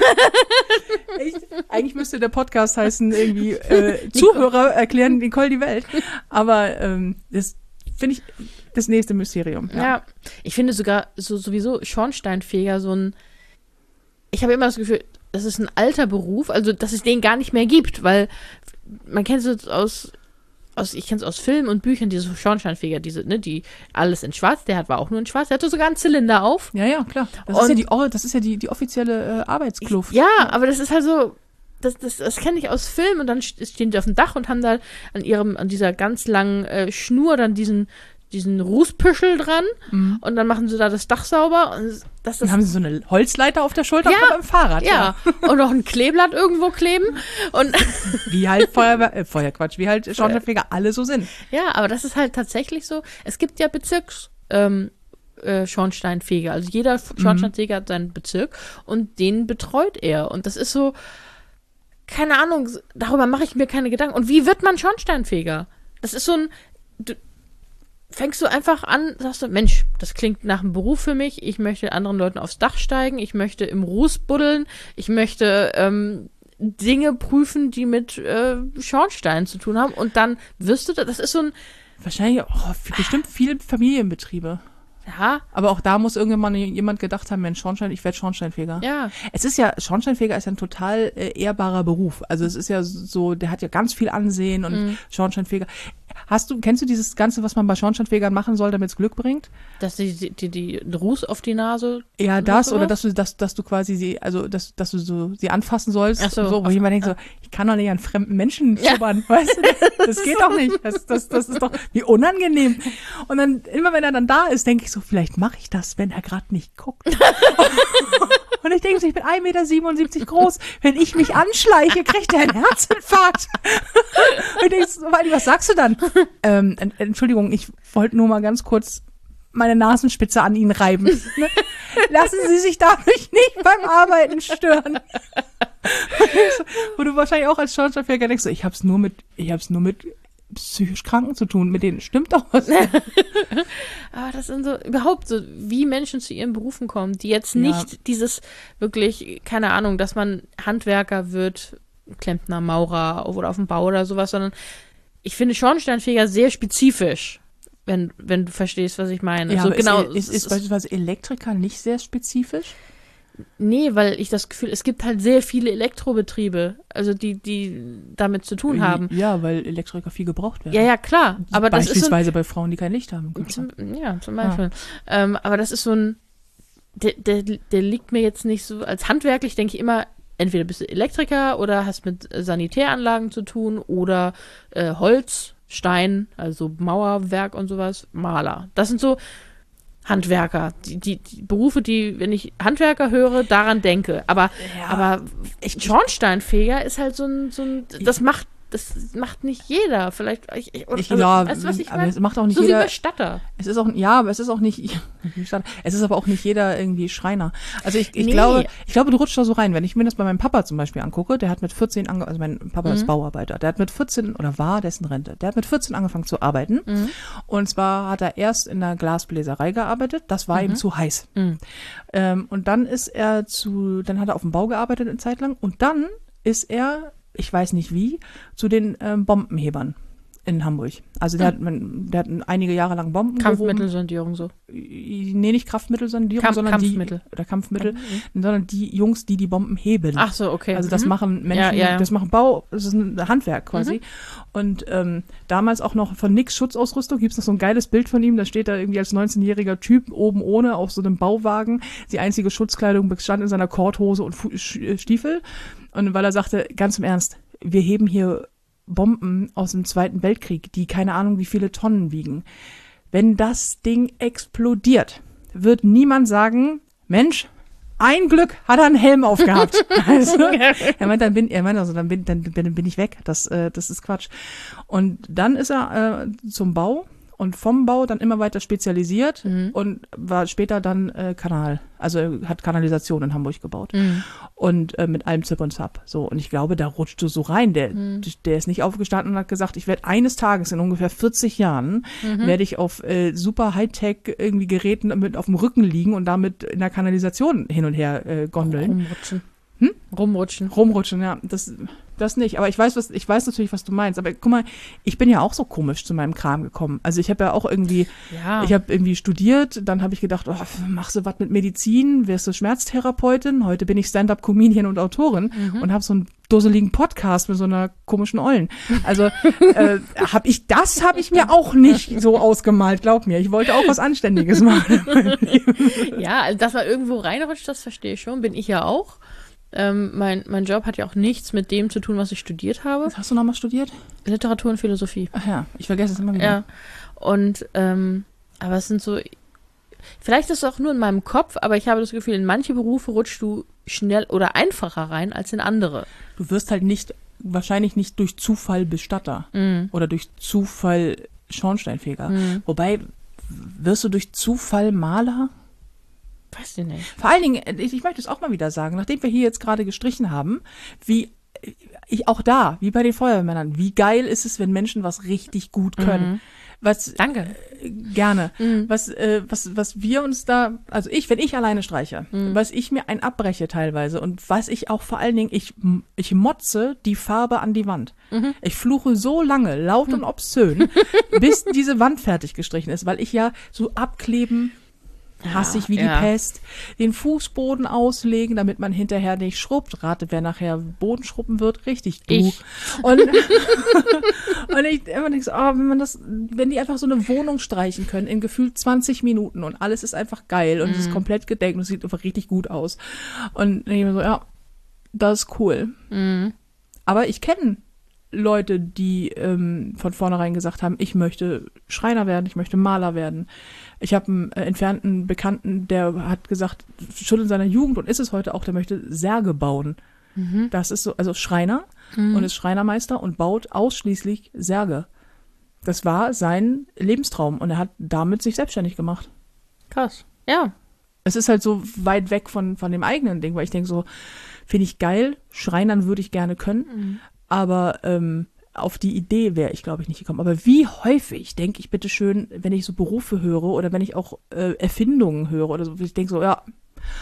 ich, eigentlich müsste der Podcast heißen, irgendwie, äh, Zuhörer erklären Nicole die Welt. Aber ähm, das finde ich das nächste Mysterium. Ja. Ja. Ich finde sogar so sowieso Schornsteinfeger so ein, ich habe immer das Gefühl, das ist ein alter Beruf, also dass es den gar nicht mehr gibt, weil man kennt es aus, aus ich kenne es aus Filmen und Büchern, diese Schornsteinfeger, diese, ne, die alles in schwarz, der hat war auch nur in schwarz, der hatte sogar einen Zylinder auf. Ja, ja, klar. Das ist Und- ja die, oh, das ist ja die, die offizielle äh, Arbeitskluft. Ja, aber das ist halt so, das, das, das kenne ich aus Filmen und dann st- stehen die auf dem Dach und haben da an ihrem, an dieser ganz langen äh, Schnur dann diesen, diesen Rußpüschel dran Mhm. und dann machen sie da das Dach sauber und das, das Dann haben sie so eine Holzleiter auf der Schulter Ja, von einem Fahrrad. ja, und noch ein Kleeblatt irgendwo kleben und Wie halt Feuerwehr, äh, Feuerquatsch, wie halt Schornsteinfeger alle so sind. ja, aber das ist halt tatsächlich so, es gibt ja Bezirks, ähm, äh, Schornsteinfeger, also jeder Schornsteinfeger hat seinen Bezirk und den betreut er und das ist so, keine Ahnung, darüber mache ich mir keine Gedanken. Und wie wird man Schornsteinfeger? Das ist so ein, du, fängst du einfach an, sagst du, Mensch, das klingt nach einem Beruf für mich, ich möchte anderen Leuten aufs Dach steigen, ich möchte im Ruß buddeln, ich möchte ähm, Dinge prüfen, die mit äh, Schornsteinen zu tun haben und dann wirst du, da, das ist so ein Wahrscheinlich oh, bestimmt viele Familienbetriebe. Ja. Aber auch da muss irgendwann jemand gedacht haben, Mensch, Schornstein, ich werde Schornsteinfeger. Ja. Es ist ja, Schornsteinfeger ist ja ein total äh, ehrbarer Beruf. Also es ist ja so, der hat ja ganz viel Ansehen und mhm. Schornsteinfeger. Hast du, kennst du dieses Ganze, was man bei Schornsteinfegern machen soll, damit es Glück bringt? Dass die, die, die, die Ruß auf die Nase. Ja, das, oder dass du, dass, dass du quasi sie, also, dass, dass du so, sie anfassen sollst. Ach so, so, wo ich immer denke, so, ich kann doch nicht an fremden Menschen schubbern, ja. Weißt du? Das geht doch nicht. Das, das, das ist doch, wie unangenehm. Und dann, immer wenn er dann da ist, denke ich so, vielleicht mache ich das, wenn er gerade nicht guckt. Und ich denke so, ich bin ein Meter siebenundsiebzig groß. Wenn ich mich anschleiche, kriegt er einen Herzinfarkt. Und ich denke so, was sagst du dann? Ähm, Entschuldigung, ich wollte nur mal ganz kurz meine Nasenspitze an ihn reiben. Ne? Lassen Sie sich dadurch nicht beim Arbeiten stören. Wo du wahrscheinlich auch als Schornsteinfeger denkst, so, ich hab's nur mit, ich hab's nur mit psychisch Kranken zu tun, mit denen stimmt doch was. Aber das sind so, überhaupt so, wie Menschen zu ihren Berufen kommen, die jetzt nicht ja. dieses wirklich, keine Ahnung, dass man Handwerker wird, Klempner, Maurer oder auf dem Bau oder sowas, sondern ich finde Schornsteinfeger sehr spezifisch, wenn, wenn du verstehst, was ich meine. Ja, so, genau, ist, ist, ist, ist beispielsweise Elektriker nicht sehr spezifisch? Nee, weil ich das Gefühl, es gibt halt sehr viele Elektrobetriebe, also die, die damit zu tun haben. Ja, weil Elektriker viel gebraucht werden. Ja, ja, klar. Aber das beispielsweise ist so ein, bei Frauen, die kein Licht haben. Zum, ja, zum Beispiel. Ja. Ähm, aber das ist so ein, der, der, der liegt mir jetzt nicht so, als handwerklich denke ich immer, entweder bist du Elektriker oder hast mit Sanitäranlagen zu tun oder äh, Holz, Stein, also Mauerwerk und sowas, Maler. Das sind so Handwerker, die, die, die Berufe, die, wenn ich Handwerker höre, daran denke. Aber, ja. aber echt Schornsteinfeger ist halt so ein, so ein das macht, das macht nicht jeder. Vielleicht, ich, ich, ich, also, ja, weißt du, was ich aber meine? es macht auch nicht so jeder. wie Bestatter. Es ist auch, ja, aber es ist auch nicht, es ist aber auch nicht jeder irgendwie Schreiner. Also ich, ich Nee. glaube, ich glaube, du rutschst da so rein. Wenn ich mir das bei meinem Papa zum Beispiel angucke, der hat mit vierzehn ange, also mein Papa Mhm. ist Bauarbeiter, der hat mit vierzehn, oder war, der ist in Rente, der hat mit vierzehn angefangen zu arbeiten. Mhm. Und zwar hat er erst in der Glasbläserei gearbeitet, das war Mhm. ihm zu heiß. Mhm. Ähm, und dann ist er zu, dann hat er auf dem Bau gearbeitet eine Zeit lang und dann ist er, ich weiß nicht wie, zu den ähm, Bombenhebern in Hamburg. Also der, Mhm. hat, man, der hat einige Jahre lang Bomben Kampfmittelsondierung so. gehoben. Nee, nicht Kraftmittelsondierung, Kamp- sondern Kampfmittel. die, oder Kampfmittel, sondern die Jungs, die die Bomben heben. Ach so, okay. Also das Mhm. machen Menschen, Ja, ja, ja. das machen Bau, das ist ein Handwerk quasi. Mhm. Und ähm, damals auch noch von Nix Schutzausrüstung, gibt's noch so ein geiles Bild von ihm, da steht da irgendwie als neunzehnjähriger Typ oben ohne auf so einem Bauwagen. Die einzige Schutzkleidung bestand in seiner Korthose und Fu- Sch- Stiefel. Und weil er sagte, ganz im Ernst, wir heben hier Bomben aus dem Zweiten Weltkrieg, die keine Ahnung wie viele Tonnen wiegen. Wenn das Ding explodiert, wird niemand sagen, Mensch, ein Glück hat er einen Helm aufgehabt. Also, er meint, dann bin, er meint also, dann bin, dann bin, bin ich weg. Das, äh, das ist Quatsch. Und dann ist er äh, zum Bau und vom Bau dann immer weiter spezialisiert Mhm. und war später dann äh, Kanal. Also er hat Kanalisation in Hamburg gebaut. Mhm. Und äh, mit allem Zip und Zap. So, und ich glaube, da rutscht du so rein. Der, Mhm. der ist nicht aufgestanden und hat gesagt, ich werde eines Tages in ungefähr vierzig Jahren Mhm. werde ich auf äh, super Hightech irgendwie Geräten mit auf dem Rücken liegen und damit in der Kanalisation hin und her äh, gondeln. Rumrutschen. Hm? Rumrutschen. Rumrutschen, ja. Das, das nicht. Aber ich weiß, was, ich weiß natürlich, was du meinst. Aber guck mal, ich bin ja auch so komisch zu meinem Kram gekommen. Also ich habe ja auch irgendwie, Ja. ich habe irgendwie studiert, dann habe ich gedacht, oh, machst du was mit Medizin, wirst du Schmerztherapeutin. Heute bin ich Stand-up-Comedian und Autorin Mhm. und habe so einen dusseligen Podcast mit so einer komischen Ollen. Also äh, habe ich, das habe ich mir auch nicht so ausgemalt, glaub mir. Ich wollte auch was Anständiges machen. Ja, also dass man irgendwo reinrutscht, das verstehe ich schon. Bin ich ja auch. Ähm, mein, mein Job hat ja auch nichts mit dem zu tun, was ich studiert habe. Was hast du nochmal studiert? Literatur und Philosophie. Ach ja, ich vergesse es immer wieder. Ja. Und, ähm, aber es sind so, vielleicht ist es auch nur in meinem Kopf, aber ich habe das Gefühl, in manche Berufe rutschst du schnell oder einfacher rein als in andere. Du wirst halt nicht, wahrscheinlich nicht durch Zufall Bestatter Mhm. oder durch Zufall Schornsteinfeger. Mhm. Wobei, wirst du durch Zufall Maler? Weiß ich nicht. Vor allen Dingen, ich, ich möchte es auch mal wieder sagen, nachdem wir hier jetzt gerade gestrichen haben, wie ich auch da, wie bei den Feuerwehrmännern, wie geil ist es, wenn Menschen was richtig gut können. Mhm. Was, Danke. Äh, gerne. Mhm. Was, äh, was, was wir uns da, also ich, wenn ich alleine streiche, mhm. was ich mir ein abbreche teilweise und was ich auch vor allen Dingen, ich, ich motze die Farbe an die Wand. Mhm. Ich fluche so lange, laut mhm. und obszön, bis diese Wand fertig gestrichen ist, weil ich ja so abkleben hasse ich wie ja. die Pest. Den Fußboden auslegen, damit man hinterher nicht schrubbt. Rate, wer nachher Boden schrubben wird, richtig du. Ich. Und, und ich immer denke so, oh, wenn man das, wenn die einfach so eine Wohnung streichen können in gefühlt zwanzig Minuten und alles ist einfach geil und es Mhm. ist komplett gedeckt und es sieht einfach richtig gut aus. Und ich mir so, ja, das ist cool. Mhm. Aber ich kenne Leute, die ähm, von vornherein gesagt haben, ich möchte Schreiner werden, ich möchte Maler werden. Ich habe einen äh, entfernten Bekannten, der hat gesagt, schon in seiner Jugend und ist es heute auch, der möchte Särge bauen. Mhm. Das ist so, also Schreiner Mhm. und ist Schreinermeister und baut ausschließlich Särge. Das war sein Lebenstraum und er hat damit sich selbstständig gemacht. Krass. Ja. Es ist halt so weit weg von, von dem eigenen Ding, weil ich denke so, finde ich geil, Schreinern würde ich gerne können, Mhm. aber ähm, auf die Idee wäre ich, glaube ich, nicht gekommen. Aber wie häufig denke ich bitte schön, wenn ich so Berufe höre oder wenn ich auch äh, Erfindungen höre oder so, ich denke so, ja,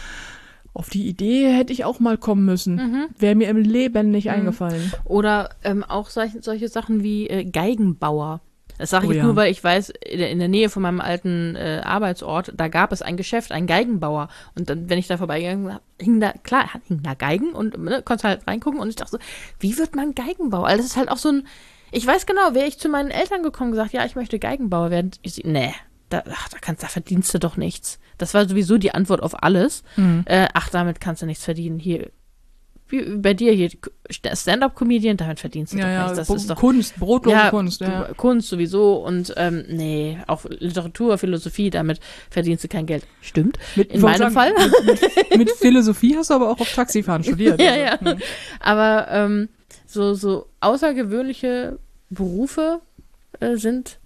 auf die Idee hätte ich auch mal kommen müssen. Mhm. Wäre mir im Leben nicht Mhm. eingefallen. Oder ähm, auch solche, solche Sachen wie äh, Geigenbauer. Das sage ich Oh jetzt ja. nur, weil ich weiß, in der, in der Nähe von meinem alten äh, Arbeitsort, da gab es ein Geschäft, einen Geigenbauer. Und dann, wenn ich da vorbeigegangen bin, hing da, klar, hing da Geigen und ne, konntest halt reingucken und ich dachte so, wie wird man Geigenbauer? Also das ist halt auch so ein, ich weiß genau, wäre ich zu meinen Eltern gekommen und gesagt, ja, ich möchte Geigenbauer werden. Ich so, nee, da, ach, da, kannst, da verdienst du doch nichts. Das war sowieso die Antwort auf alles. Mhm. Äh, ach, damit kannst du nichts verdienen. Hier, wie bei dir hier, Stand-up-Comedian, damit verdienst du Ja, doch ja, nichts. Das Bo- ist doch Kunst, brotlose ja, Kunst. Ja. Kunst sowieso und ähm, nee, auch Literatur, Philosophie, damit verdienst du kein Geld. Stimmt. Mit, In ich wollte meinem Fall. Mit, mit, mit Philosophie hast du aber auch auf Taxifahren studiert. Ja, also. ja. Hm. Aber ähm, so, so außergewöhnliche Berufe äh, sind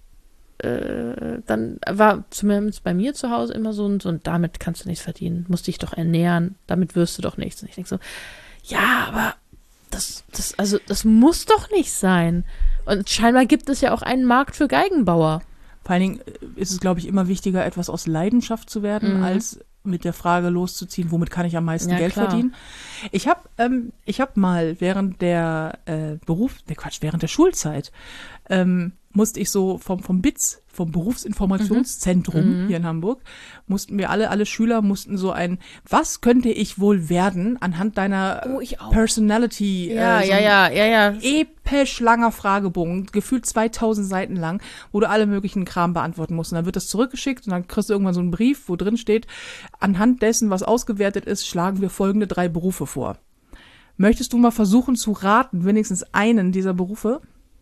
äh, dann war zumindest bei mir zu Hause immer so ein, so ein, damit kannst du nichts verdienen, musst dich doch ernähren, damit wirst du doch nichts. Und ich denke so, ja, aber das, das, also, das muss doch nicht sein. Und scheinbar gibt es ja auch einen Markt für Geigenbauer. Vor allen Dingen ist es, glaube ich, immer wichtiger, etwas aus Leidenschaft zu werden, Mhm. als mit der Frage loszuziehen, womit kann ich am meisten Ja, Geld klar. verdienen. Ich habe ähm, ich hab mal während der äh, Beruf, ne Quatsch, während der Schulzeit, ähm, musste ich so vom, vom B I Z, vom Berufsinformationszentrum Mhm. hier in Hamburg, mussten wir alle, alle Schüler mussten so ein, was könnte ich wohl werden anhand deiner Oh, ich auch. Personality, Ja, äh, so ja, ein ja, ja, ja. episch langer Fragebogen, gefühlt zweitausend Seiten lang, wo du alle möglichen Kram beantworten musst. Und dann wird das zurückgeschickt und dann kriegst du irgendwann so einen Brief, wo drin steht, anhand dessen, was ausgewertet ist, schlagen wir folgende drei Berufe vor. Möchtest du mal versuchen zu raten, wenigstens einen dieser Berufe?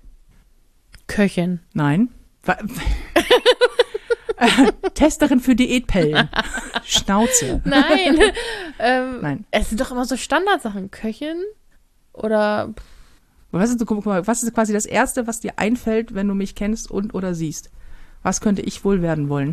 Köchin. Nein. Wa- Testerin für Diätpellen. Schnauze. Nein. ähm, Nein. Es sind doch immer so Standardsachen. Köchin oder Was ist, guck mal, was ist quasi das Erste, was dir einfällt, wenn du mich kennst und oder siehst? Was könnte ich wohl werden wollen?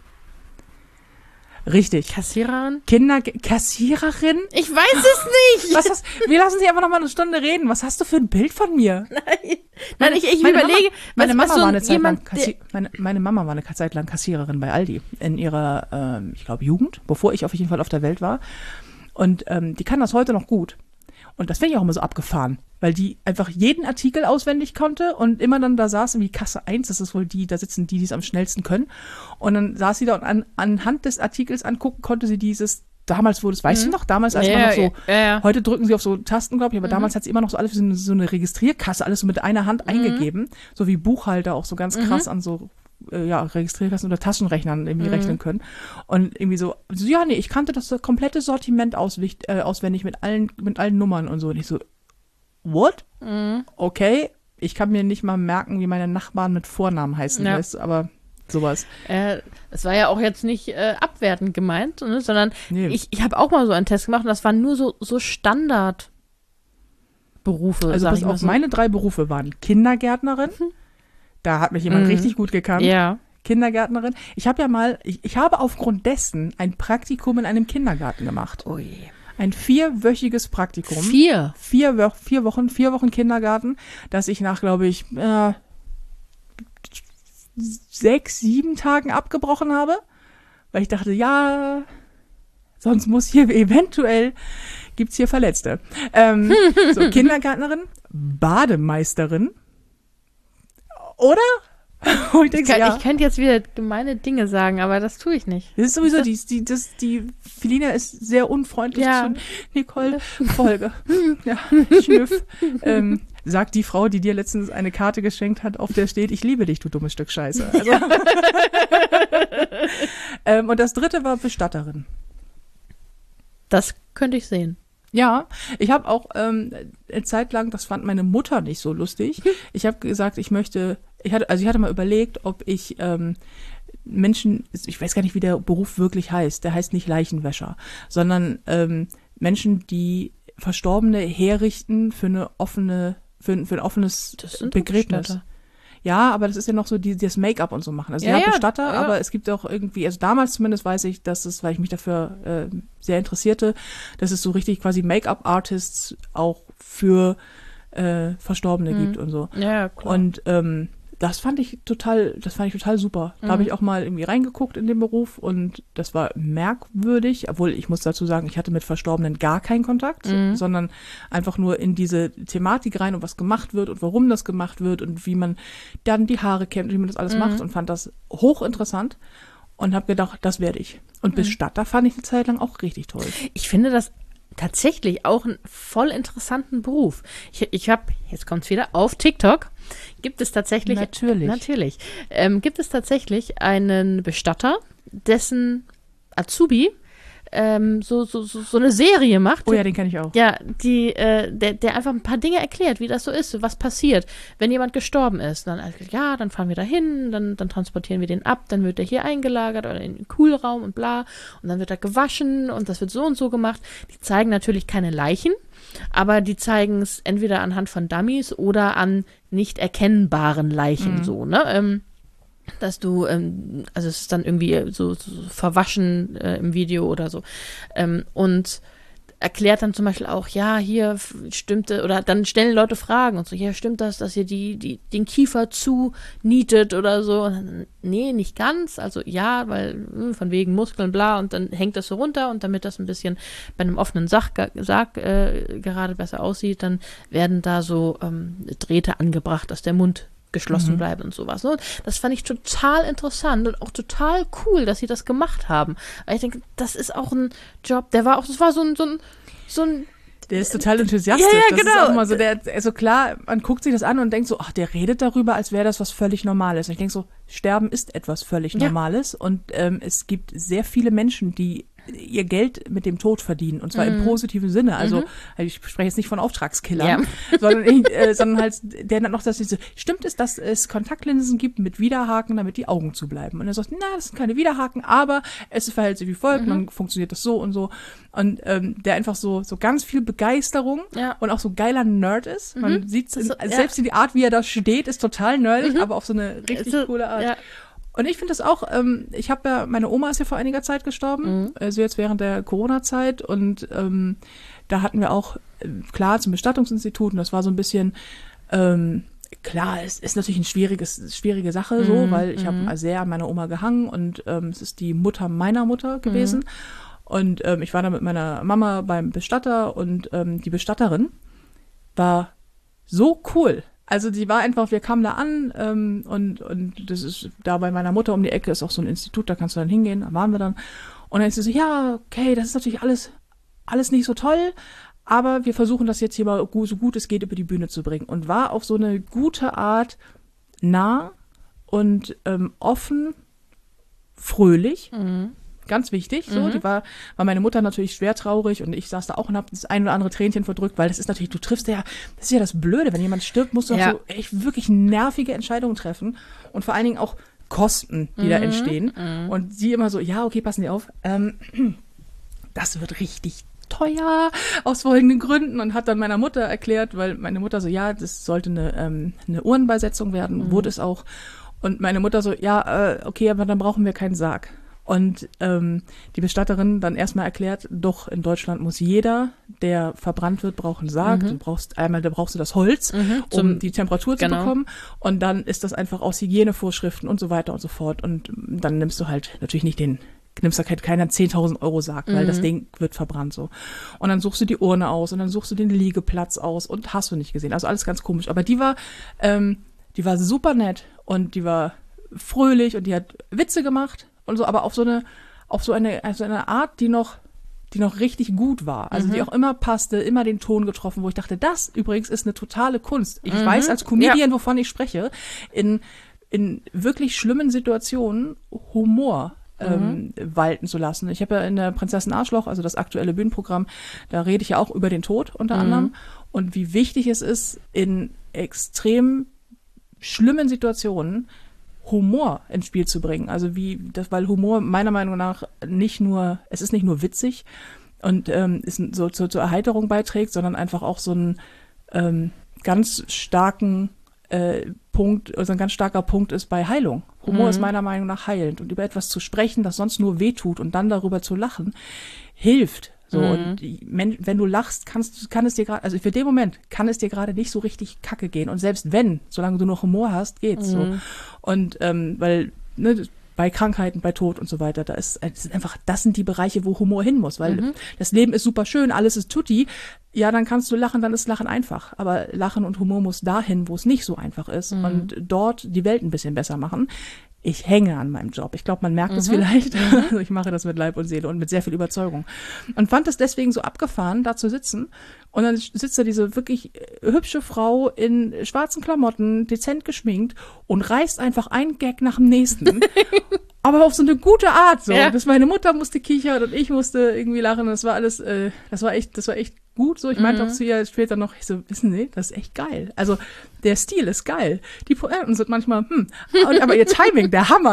Richtig. Kassiererin? Kinder, Kassiererin? Ich weiß es nicht. Was hast, wir lassen Sie einfach noch mal eine Stunde reden. Was hast du für ein Bild von mir? Nein, Nein ich, ich Meine überlege. Mama, meine was- Mama was so war ein- eine Zeit lang jemand, der- Kassi meine, meine Mama war eine Zeit lang Kassiererin bei Aldi in ihrer, ähm, ich glaube, Jugend, bevor ich auf jeden Fall auf der Welt war. Und ähm, die kann das heute noch gut. Und das finde ich auch immer so abgefahren, weil die einfach jeden Artikel auswendig konnte und immer dann da saß, wie Kasse eins, das ist wohl die, da sitzen die, die es am schnellsten können. Und dann saß sie da und an, anhand des Artikels angucken konnte sie dieses, damals wurde es, weißt du noch, damals als ja, man noch so, ja, ja. heute drücken sie auf so Tasten, glaube ich, aber Mhm. damals hat sie immer noch so alles wie so eine, so eine Registrierkasse, alles so mit einer Hand eingegeben, so wie Buchhalter auch so ganz krass an so äh, ja, Registrierkassen oder Taschenrechnern irgendwie Mhm. rechnen können. Und irgendwie so, so, ja, nee, ich kannte das komplette Sortiment auswicht, äh, auswendig mit allen, mit allen Nummern und so. Und ich so, what? Mhm. Okay, ich kann mir nicht mal merken, wie meine Nachbarn mit Vornamen heißen, Ja. weißt du, aber sowas. Äh, das war ja auch jetzt nicht äh, abwertend gemeint, ne, sondern Nee. ich, ich habe auch mal so einen Test gemacht und das waren nur so, so Standardberufe. Also sag pass ich mal auf, so. meine drei Berufe waren Kindergärtnerin, da hat mich jemand Mhm. richtig gut gekannt. Ja. Kindergärtnerin. Ich habe ja mal, ich, ich habe aufgrund dessen ein Praktikum in einem Kindergarten gemacht. Ui. Ein vierwöchiges Praktikum. Vier. Vier, Wo- vier Wochen, vier Wochen Kindergarten, dass ich nach, glaube ich, äh, sechs, sieben Tagen abgebrochen habe, weil ich dachte, ja, sonst muss hier eventuell, gibt's hier Verletzte. Ähm, so, Kindergärtnerin, Bademeisterin, oder? Und ich, denk, Ich, kann, ja. ich könnte jetzt wieder gemeine Dinge sagen, aber das tue ich nicht. Das ist sowieso, die, die, das, die Felina ist sehr unfreundlich Ja. zu Nicole. Folge. Ja, Schnüff. ähm, sagt die Frau, die dir letztens eine Karte geschenkt hat, auf der steht, ich liebe dich, du dummes Stück Scheiße. Also, ähm, und das dritte war Bestatterin. Das könnte ich sehen. Ja, ich habe auch ähm, eine Zeit lang, das fand meine Mutter nicht so lustig. Ich habe gesagt, ich möchte, ich hatte, also ich hatte mal überlegt, ob ich ähm, Menschen, ich weiß gar nicht, wie der Beruf wirklich heißt. Der heißt nicht Leichenwäscher, sondern ähm, Menschen, die Verstorbene herrichten für eine offene, für, für ein offenes Das sind Begräbnis. Bestatter. Ja, aber das ist ja noch so die, das Make-up und so machen. Also Ja, ja, ja, Bestatter, ja. aber es gibt auch irgendwie, also damals zumindest weiß ich, dass es, weil ich mich dafür äh, sehr interessierte, dass es so richtig quasi Make-up-Artists auch für äh, Verstorbene Mhm. gibt und so. Ja, ja, klar. Und ähm, das fand ich total, das fand ich total super. Da Mhm. habe ich auch mal irgendwie reingeguckt in den Beruf und das war merkwürdig, obwohl ich muss dazu sagen, ich hatte mit Verstorbenen gar keinen Kontakt, Mhm. sondern einfach nur in diese Thematik rein und was gemacht wird und warum das gemacht wird und wie man dann die Haare kämmt und wie man das alles Mhm. macht und fand das hochinteressant und habe gedacht, das werde ich. Und Bestatter fand ich eine Zeit lang auch richtig toll. Ich finde das tatsächlich auch einen voll interessanten Beruf. Ich, ich habe, jetzt kommt's wieder, auf TikTok gibt es tatsächlich, Natürlich. natürlich, ähm, gibt es tatsächlich einen Bestatter, dessen Azubi ähm, so, so, so, so eine Serie macht. Oh ja, den kenne ich auch. Ja, die, äh, der, der einfach ein paar Dinge erklärt, wie das so ist, was passiert, wenn jemand gestorben ist. Dann, also, ja, dann fahren wir da hin, dann, dann transportieren wir den ab, dann wird der hier eingelagert oder in den Kühlraum und bla. Und dann wird er gewaschen und das wird so und so gemacht. Die zeigen natürlich keine Leichen, aber die zeigen es entweder anhand von Dummies oder an nicht erkennbaren Leichen, Mhm. so, ne? Ähm, dass du, ähm, also es ist dann irgendwie so, so verwaschen äh, im Video oder so. Ähm, und erklärt dann zum Beispiel auch, ja, hier f- stimmte, oder dann stellen Leute Fragen und so, ja, stimmt das, dass ihr die, die, den Kiefer zunietet oder so? Und dann, nee, nicht ganz, also ja, weil hm, von wegen Muskeln, bla, und dann hängt das so runter und damit das ein bisschen bei einem offenen Sarg, Sarg äh, gerade besser aussieht, dann werden da so ähm, Drähte angebracht, dass der Mund geschlossen Mhm. bleibt und sowas. Ne? Das fand ich total interessant und auch total cool, dass sie das gemacht haben. Weil ich denke, das ist auch ein Job, der war auch, das war so ein, so ein, so ein Der ist total enthusiastisch. Ja, ja, das genau. ist auch immer so, der, also klar, man guckt sich das an und denkt so, ach, der redet darüber, als wäre das was völlig Normales. Und ich denke so, Sterben ist etwas völlig Ja. Normales und ähm, es gibt sehr viele Menschen, die ihr Geld mit dem Tod verdienen und zwar im positiven Sinne. Also ich spreche jetzt nicht von Auftragskillern, sondern, ich, äh, sondern halt der dann noch, dass diese, stimmt es, dass es Kontaktlinsen gibt mit Widerhaken, damit die Augen zubleiben. Und er sagt, na, das sind keine Widerhaken, aber es verhält sich wie folgt, dann funktioniert das so und so. Und ähm, der einfach so so ganz viel Begeisterung Ja. und auch so geiler Nerd ist. Man sieht's in, Das ist so- ja. selbst in die Art, wie er da steht, ist total nerdig, aber auf so eine richtig So, coole Art. ja. Und ich finde das auch, ähm, ich habe ja, meine Oma ist ja vor einiger Zeit gestorben, Mhm. also jetzt während der Corona-Zeit und ähm, da hatten wir auch, äh, klar, zum Bestattungsinstitut und das war so ein bisschen, ähm, klar, es ist natürlich eine schwieriges, schwierige Sache so, Mhm, weil ich habe sehr an meiner Oma gehangen und ähm, es ist die Mutter meiner Mutter gewesen und ähm, ich war da mit meiner Mama beim Bestatter und ähm, die Bestatterin war so cool. Also die war einfach, wir kamen da an ähm, und, und das ist da bei meiner Mutter um die Ecke ist auch so ein Institut, da kannst du dann hingehen, da waren wir dann. Und dann ist sie so, ja, okay, das ist natürlich alles, alles nicht so toll, aber wir versuchen das jetzt hier mal gu- so gut es geht über die Bühne zu bringen. Und war auf so eine gute Art nah und ähm, offen, fröhlich. Mhm. Ganz wichtig, so. Mhm. Die war, war meine Mutter natürlich schwer traurig und ich saß da auch und habe das ein oder andere Tränchen verdrückt, weil das ist natürlich, du triffst ja, das ist ja das Blöde, wenn jemand stirbt, musst du Ja. auch so echt wirklich nervige Entscheidungen treffen und vor allen Dingen auch Kosten, die da entstehen. Und sie immer so, ja, okay, passen Sie auf, ähm, das wird richtig teuer aus folgenden Gründen und hat dann meiner Mutter erklärt, weil meine Mutter so, ja, das sollte eine, ähm, eine Urnenbeisetzung werden, wurde es auch. Und meine Mutter so, ja, äh, okay, aber dann brauchen wir keinen Sarg. Und ähm, die Bestatterin dann erstmal erklärt, doch in Deutschland muss jeder, der verbrannt wird, braucht einen Sarg. Mhm. Du brauchst einmal, da brauchst du das Holz, mhm, zum, um die Temperatur genau. zu bekommen. Und dann ist das einfach aus Hygienevorschriften und so weiter und so fort. Und dann nimmst du halt natürlich nicht den, nimmst da keinen zehntausend Euro Sarg, weil mhm. das Ding wird verbrannt so. Und dann suchst du die Urne aus und dann suchst du den Liegeplatz aus und hast du nicht gesehen. Also alles ganz komisch. Aber die war, ähm, die war super nett und die war fröhlich und die hat Witze gemacht. Und so, aber auf so eine, auf so eine, also eine Art, die noch, die noch richtig gut war. Also mhm. die auch immer passte, immer den Ton getroffen, wo ich dachte, das übrigens ist eine totale Kunst. Ich mhm. weiß als Comedian, ja. wovon ich spreche, in, in wirklich schlimmen Situationen Humor ähm, mhm. walten zu lassen. Ich habe ja in der Prinzessin Arschloch, also das aktuelle Bühnenprogramm, da rede ich ja auch über den Tod unter mhm. anderem und wie wichtig es ist, in extrem schlimmen Situationen Humor ins Spiel zu bringen. Also wie das, weil Humor meiner Meinung nach nicht nur, es ist nicht nur witzig und ähm, ist so zur, zur Erheiterung beiträgt, sondern einfach auch so einen ähm, ganz starken äh, Punkt, also ein ganz starker Punkt ist bei Heilung. Humor mhm. ist meiner Meinung nach heilend und über etwas zu sprechen, das sonst nur wehtut und dann darüber zu lachen, hilft. So, mhm. und wenn du lachst, kannst, kann es dir gerade, also für den Moment kann es dir gerade nicht so richtig kacke gehen. Und selbst wenn, solange du noch Humor hast, geht's mhm. so. Und ähm, weil, ne, bei Krankheiten, bei Tod und so weiter, da ist, das sind einfach, das sind die Bereiche, wo Humor hin muss, weil mhm. das Leben ist super schön, alles ist tutti. Ja, dann kannst du lachen, dann ist Lachen einfach. Aber Lachen und Humor muss dahin, wo es nicht so einfach ist mhm. und dort die Welt ein bisschen besser machen. Ich hänge an meinem Job. Ich glaube, man merkt es mhm. vielleicht. Mhm. Also ich mache das mit Leib und Seele und mit sehr viel Überzeugung. Und fand es deswegen so abgefahren, da zu sitzen. Und dann sitzt da diese wirklich hübsche Frau in schwarzen Klamotten, dezent geschminkt und reißt einfach einen Gag nach dem nächsten. Aber auf so eine gute Art, so. Ja. Dass meine Mutter musste kichern und ich musste irgendwie lachen. Das war alles, äh, das war echt, das war echt gut so. Ich meinte mhm. auch zu ihr später noch, ich so, wissen Sie, das ist echt geil. Also, der Stil ist geil. Die Poeten sind manchmal, hm, aber ihr Timing, der Hammer.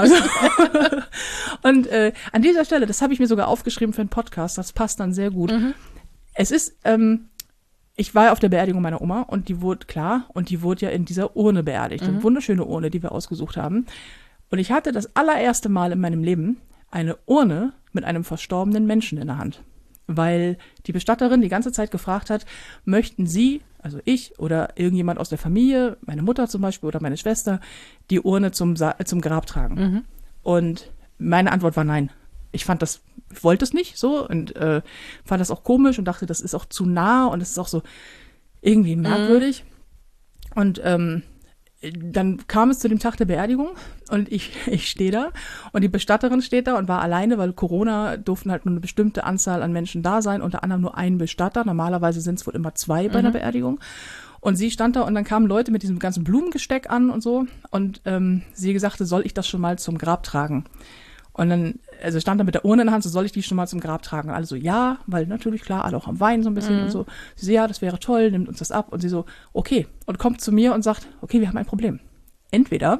Und äh, an dieser Stelle, das habe ich mir sogar aufgeschrieben für einen Podcast, das passt dann sehr gut. Mhm. Es ist, ähm, ich war ja auf der Beerdigung meiner Oma und die wurde, klar, und die wurde ja in dieser Urne beerdigt. Mhm. Eine wunderschöne Urne, die wir ausgesucht haben. Und ich hatte das allererste Mal in meinem Leben eine Urne mit einem verstorbenen Menschen in der Hand. Weil die Bestatterin die ganze Zeit gefragt hat, möchten Sie, also ich oder irgendjemand aus der Familie, meine Mutter zum Beispiel oder meine Schwester, die Urne zum, Sa- zum Grab tragen? Mhm. Und meine Antwort war nein. Ich fand das, ich wollte es nicht so und äh, fand das auch komisch und dachte, das ist auch zu nah und es ist auch so irgendwie merkwürdig. Mhm. Und ähm, dann kam es zu dem Tag der Beerdigung und ich, ich stehe da und die Bestatterin steht da und war alleine, weil Corona durften halt nur eine bestimmte Anzahl an Menschen da sein, unter anderem nur ein Bestatter. Normalerweise sind es wohl immer zwei bei mhm. einer Beerdigung. Und sie stand da und dann kamen Leute mit diesem ganzen Blumengesteck an und so und ähm, sie sagte, soll ich das schon mal zum Grab tragen? Und dann, also stand da mit der Urne in der Hand, so soll ich die schon mal zum Grab tragen? Und alle so, ja, weil natürlich, klar, alle auch am Weinen so ein bisschen mhm. und so. Sie so, ja, das wäre toll, nimmt uns das ab. Und sie so, okay. Und kommt zu mir und sagt, okay, wir haben ein Problem. Entweder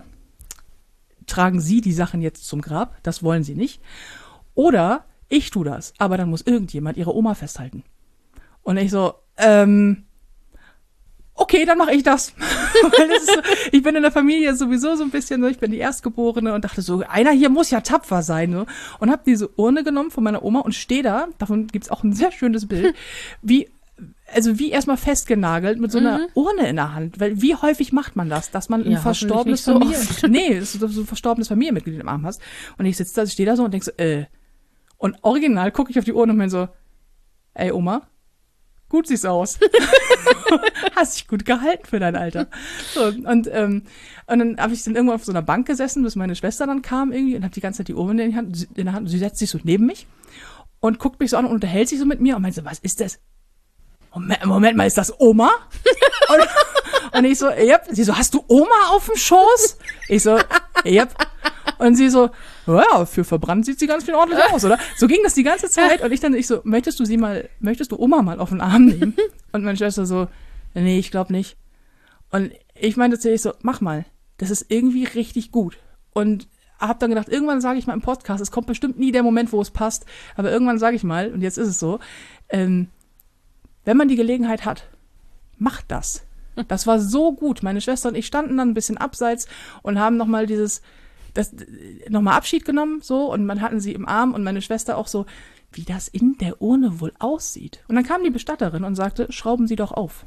tragen Sie die Sachen jetzt zum Grab, das wollen Sie nicht, oder ich tue das, aber dann muss irgendjemand Ihre Oma festhalten. Und ich so, ähm, okay, dann mache ich das. Weil das ist so, ich bin in der Familie sowieso so ein bisschen so, ich bin die Erstgeborene und dachte so, einer hier muss ja tapfer sein. So. Und habe diese Urne genommen von meiner Oma und stehe da, davon gibt's auch ein sehr schönes Bild, wie, also wie erstmal festgenagelt mit so einer mhm. Urne in der Hand. Weil wie häufig macht man das, dass man ein ja, verstorbenes so Familie, nee, dass du so ein verstorbenes Familienmitglied im Arm hast. Und ich sitze da, ich stehe da so und denk so, äh. Und original gucke ich auf die Urne und bin so, ey Oma, gut siehst aus. Hast dich gut gehalten für dein Alter. So, und, ähm, und dann habe ich dann irgendwann auf so einer Bank gesessen, bis meine Schwester dann kam irgendwie und habe die ganze Zeit die Urne in, die Hand, in der Hand und sie setzt sich so neben mich und guckt mich so an und unterhält sich so mit mir und meint so, was ist das? Moment, Moment mal, ist das Oma? und, und ich so, yep. Sie so, hast du Oma auf dem Schoß? Ich so, yep. Und sie so, ja, für verbrannt sieht sie ganz viel ordentlich aus, oder? So ging das die ganze Zeit. Und ich dann, ich so, möchtest du sie mal, möchtest du Oma mal auf den Arm nehmen? Und meine Schwester so, nee, ich glaube nicht. Und ich meinte zu ihr, ich so, mach mal. Das ist irgendwie richtig gut. Und hab dann gedacht, irgendwann sage ich mal im Podcast, es kommt bestimmt nie der Moment, wo es passt, aber irgendwann sage ich mal, und jetzt ist es so, ähm, wenn man die Gelegenheit hat, macht das. Das war so gut. Meine Schwester und ich standen dann ein bisschen abseits und haben nochmal dieses das nochmal Abschied genommen, so, und man hatten sie im Arm und meine Schwester auch so, wie das in der Urne wohl aussieht. Und dann kam die Bestatterin und sagte, schrauben Sie doch auf.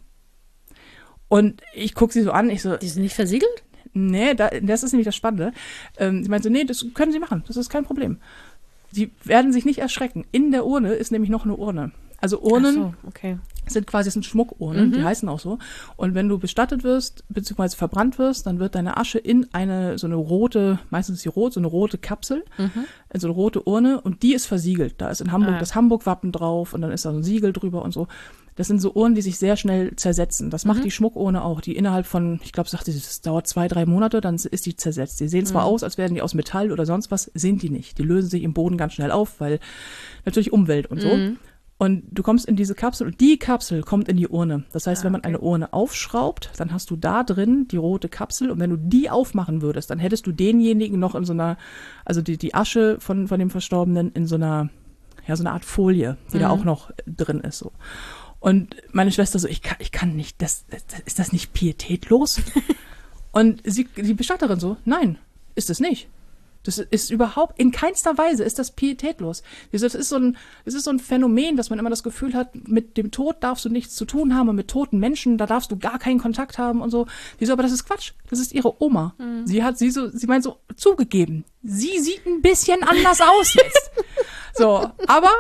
Und ich gucke sie so an, ich so, Die sind nicht versiegelt? nee, da, das ist nämlich das Spannende. Ähm, sie meinte so, nee, das können Sie machen, das ist kein Problem. Sie werden sich nicht erschrecken. In der Urne ist nämlich noch eine Urne. Also Urnen Ach so, okay. sind quasi, das sind Schmuckurnen, Mhm. die heißen auch so. Und wenn du bestattet wirst, beziehungsweise verbrannt wirst, dann wird deine Asche in eine, so eine rote, meistens ist die rot, so eine rote Kapsel, Mhm. so eine rote Urne, und die ist versiegelt. Da ist in Hamburg Ah. das Hamburg-Wappen drauf und dann ist da so ein Siegel drüber und so. Das sind so Urnen, die sich sehr schnell zersetzen. Das macht Mhm. die Schmuckurne auch, die innerhalb von, ich glaube, sagte sie, das dauert zwei, drei Monate, dann ist die zersetzt. Die sehen zwar Mhm. aus, als wären die aus Metall oder sonst was, sind die nicht. Die lösen sich im Boden ganz schnell auf, weil natürlich Umwelt und so. Mhm. Und du kommst in diese Kapsel und die Kapsel kommt in die Urne. Das heißt, Ah, wenn man okay. eine Urne aufschraubt, dann hast du da drin die rote Kapsel, und wenn du die aufmachen würdest, dann hättest du denjenigen noch in so einer, also die, die Asche von, von dem Verstorbenen in so einer, ja, so einer Art Folie, die da Mhm. auch noch drin ist, so. Und meine Schwester so, ich kann, ich kann nicht, das, das, ist das nicht pietätlos? Und sie, die Bestatterin so, nein, ist es nicht. Das ist überhaupt, in keinster Weise ist das pietätlos. Das ist so ein, das ist so ein Phänomen, dass man immer das Gefühl hat, mit dem Tod darfst du nichts zu tun haben und mit toten Menschen, da darfst du gar keinen Kontakt haben und so. Die so, aber das ist Quatsch. Das ist ihre Oma. Mhm. Sie hat, sie so, sie meint so, zugegeben. Sie sieht ein bisschen anders aus jetzt. So, aber,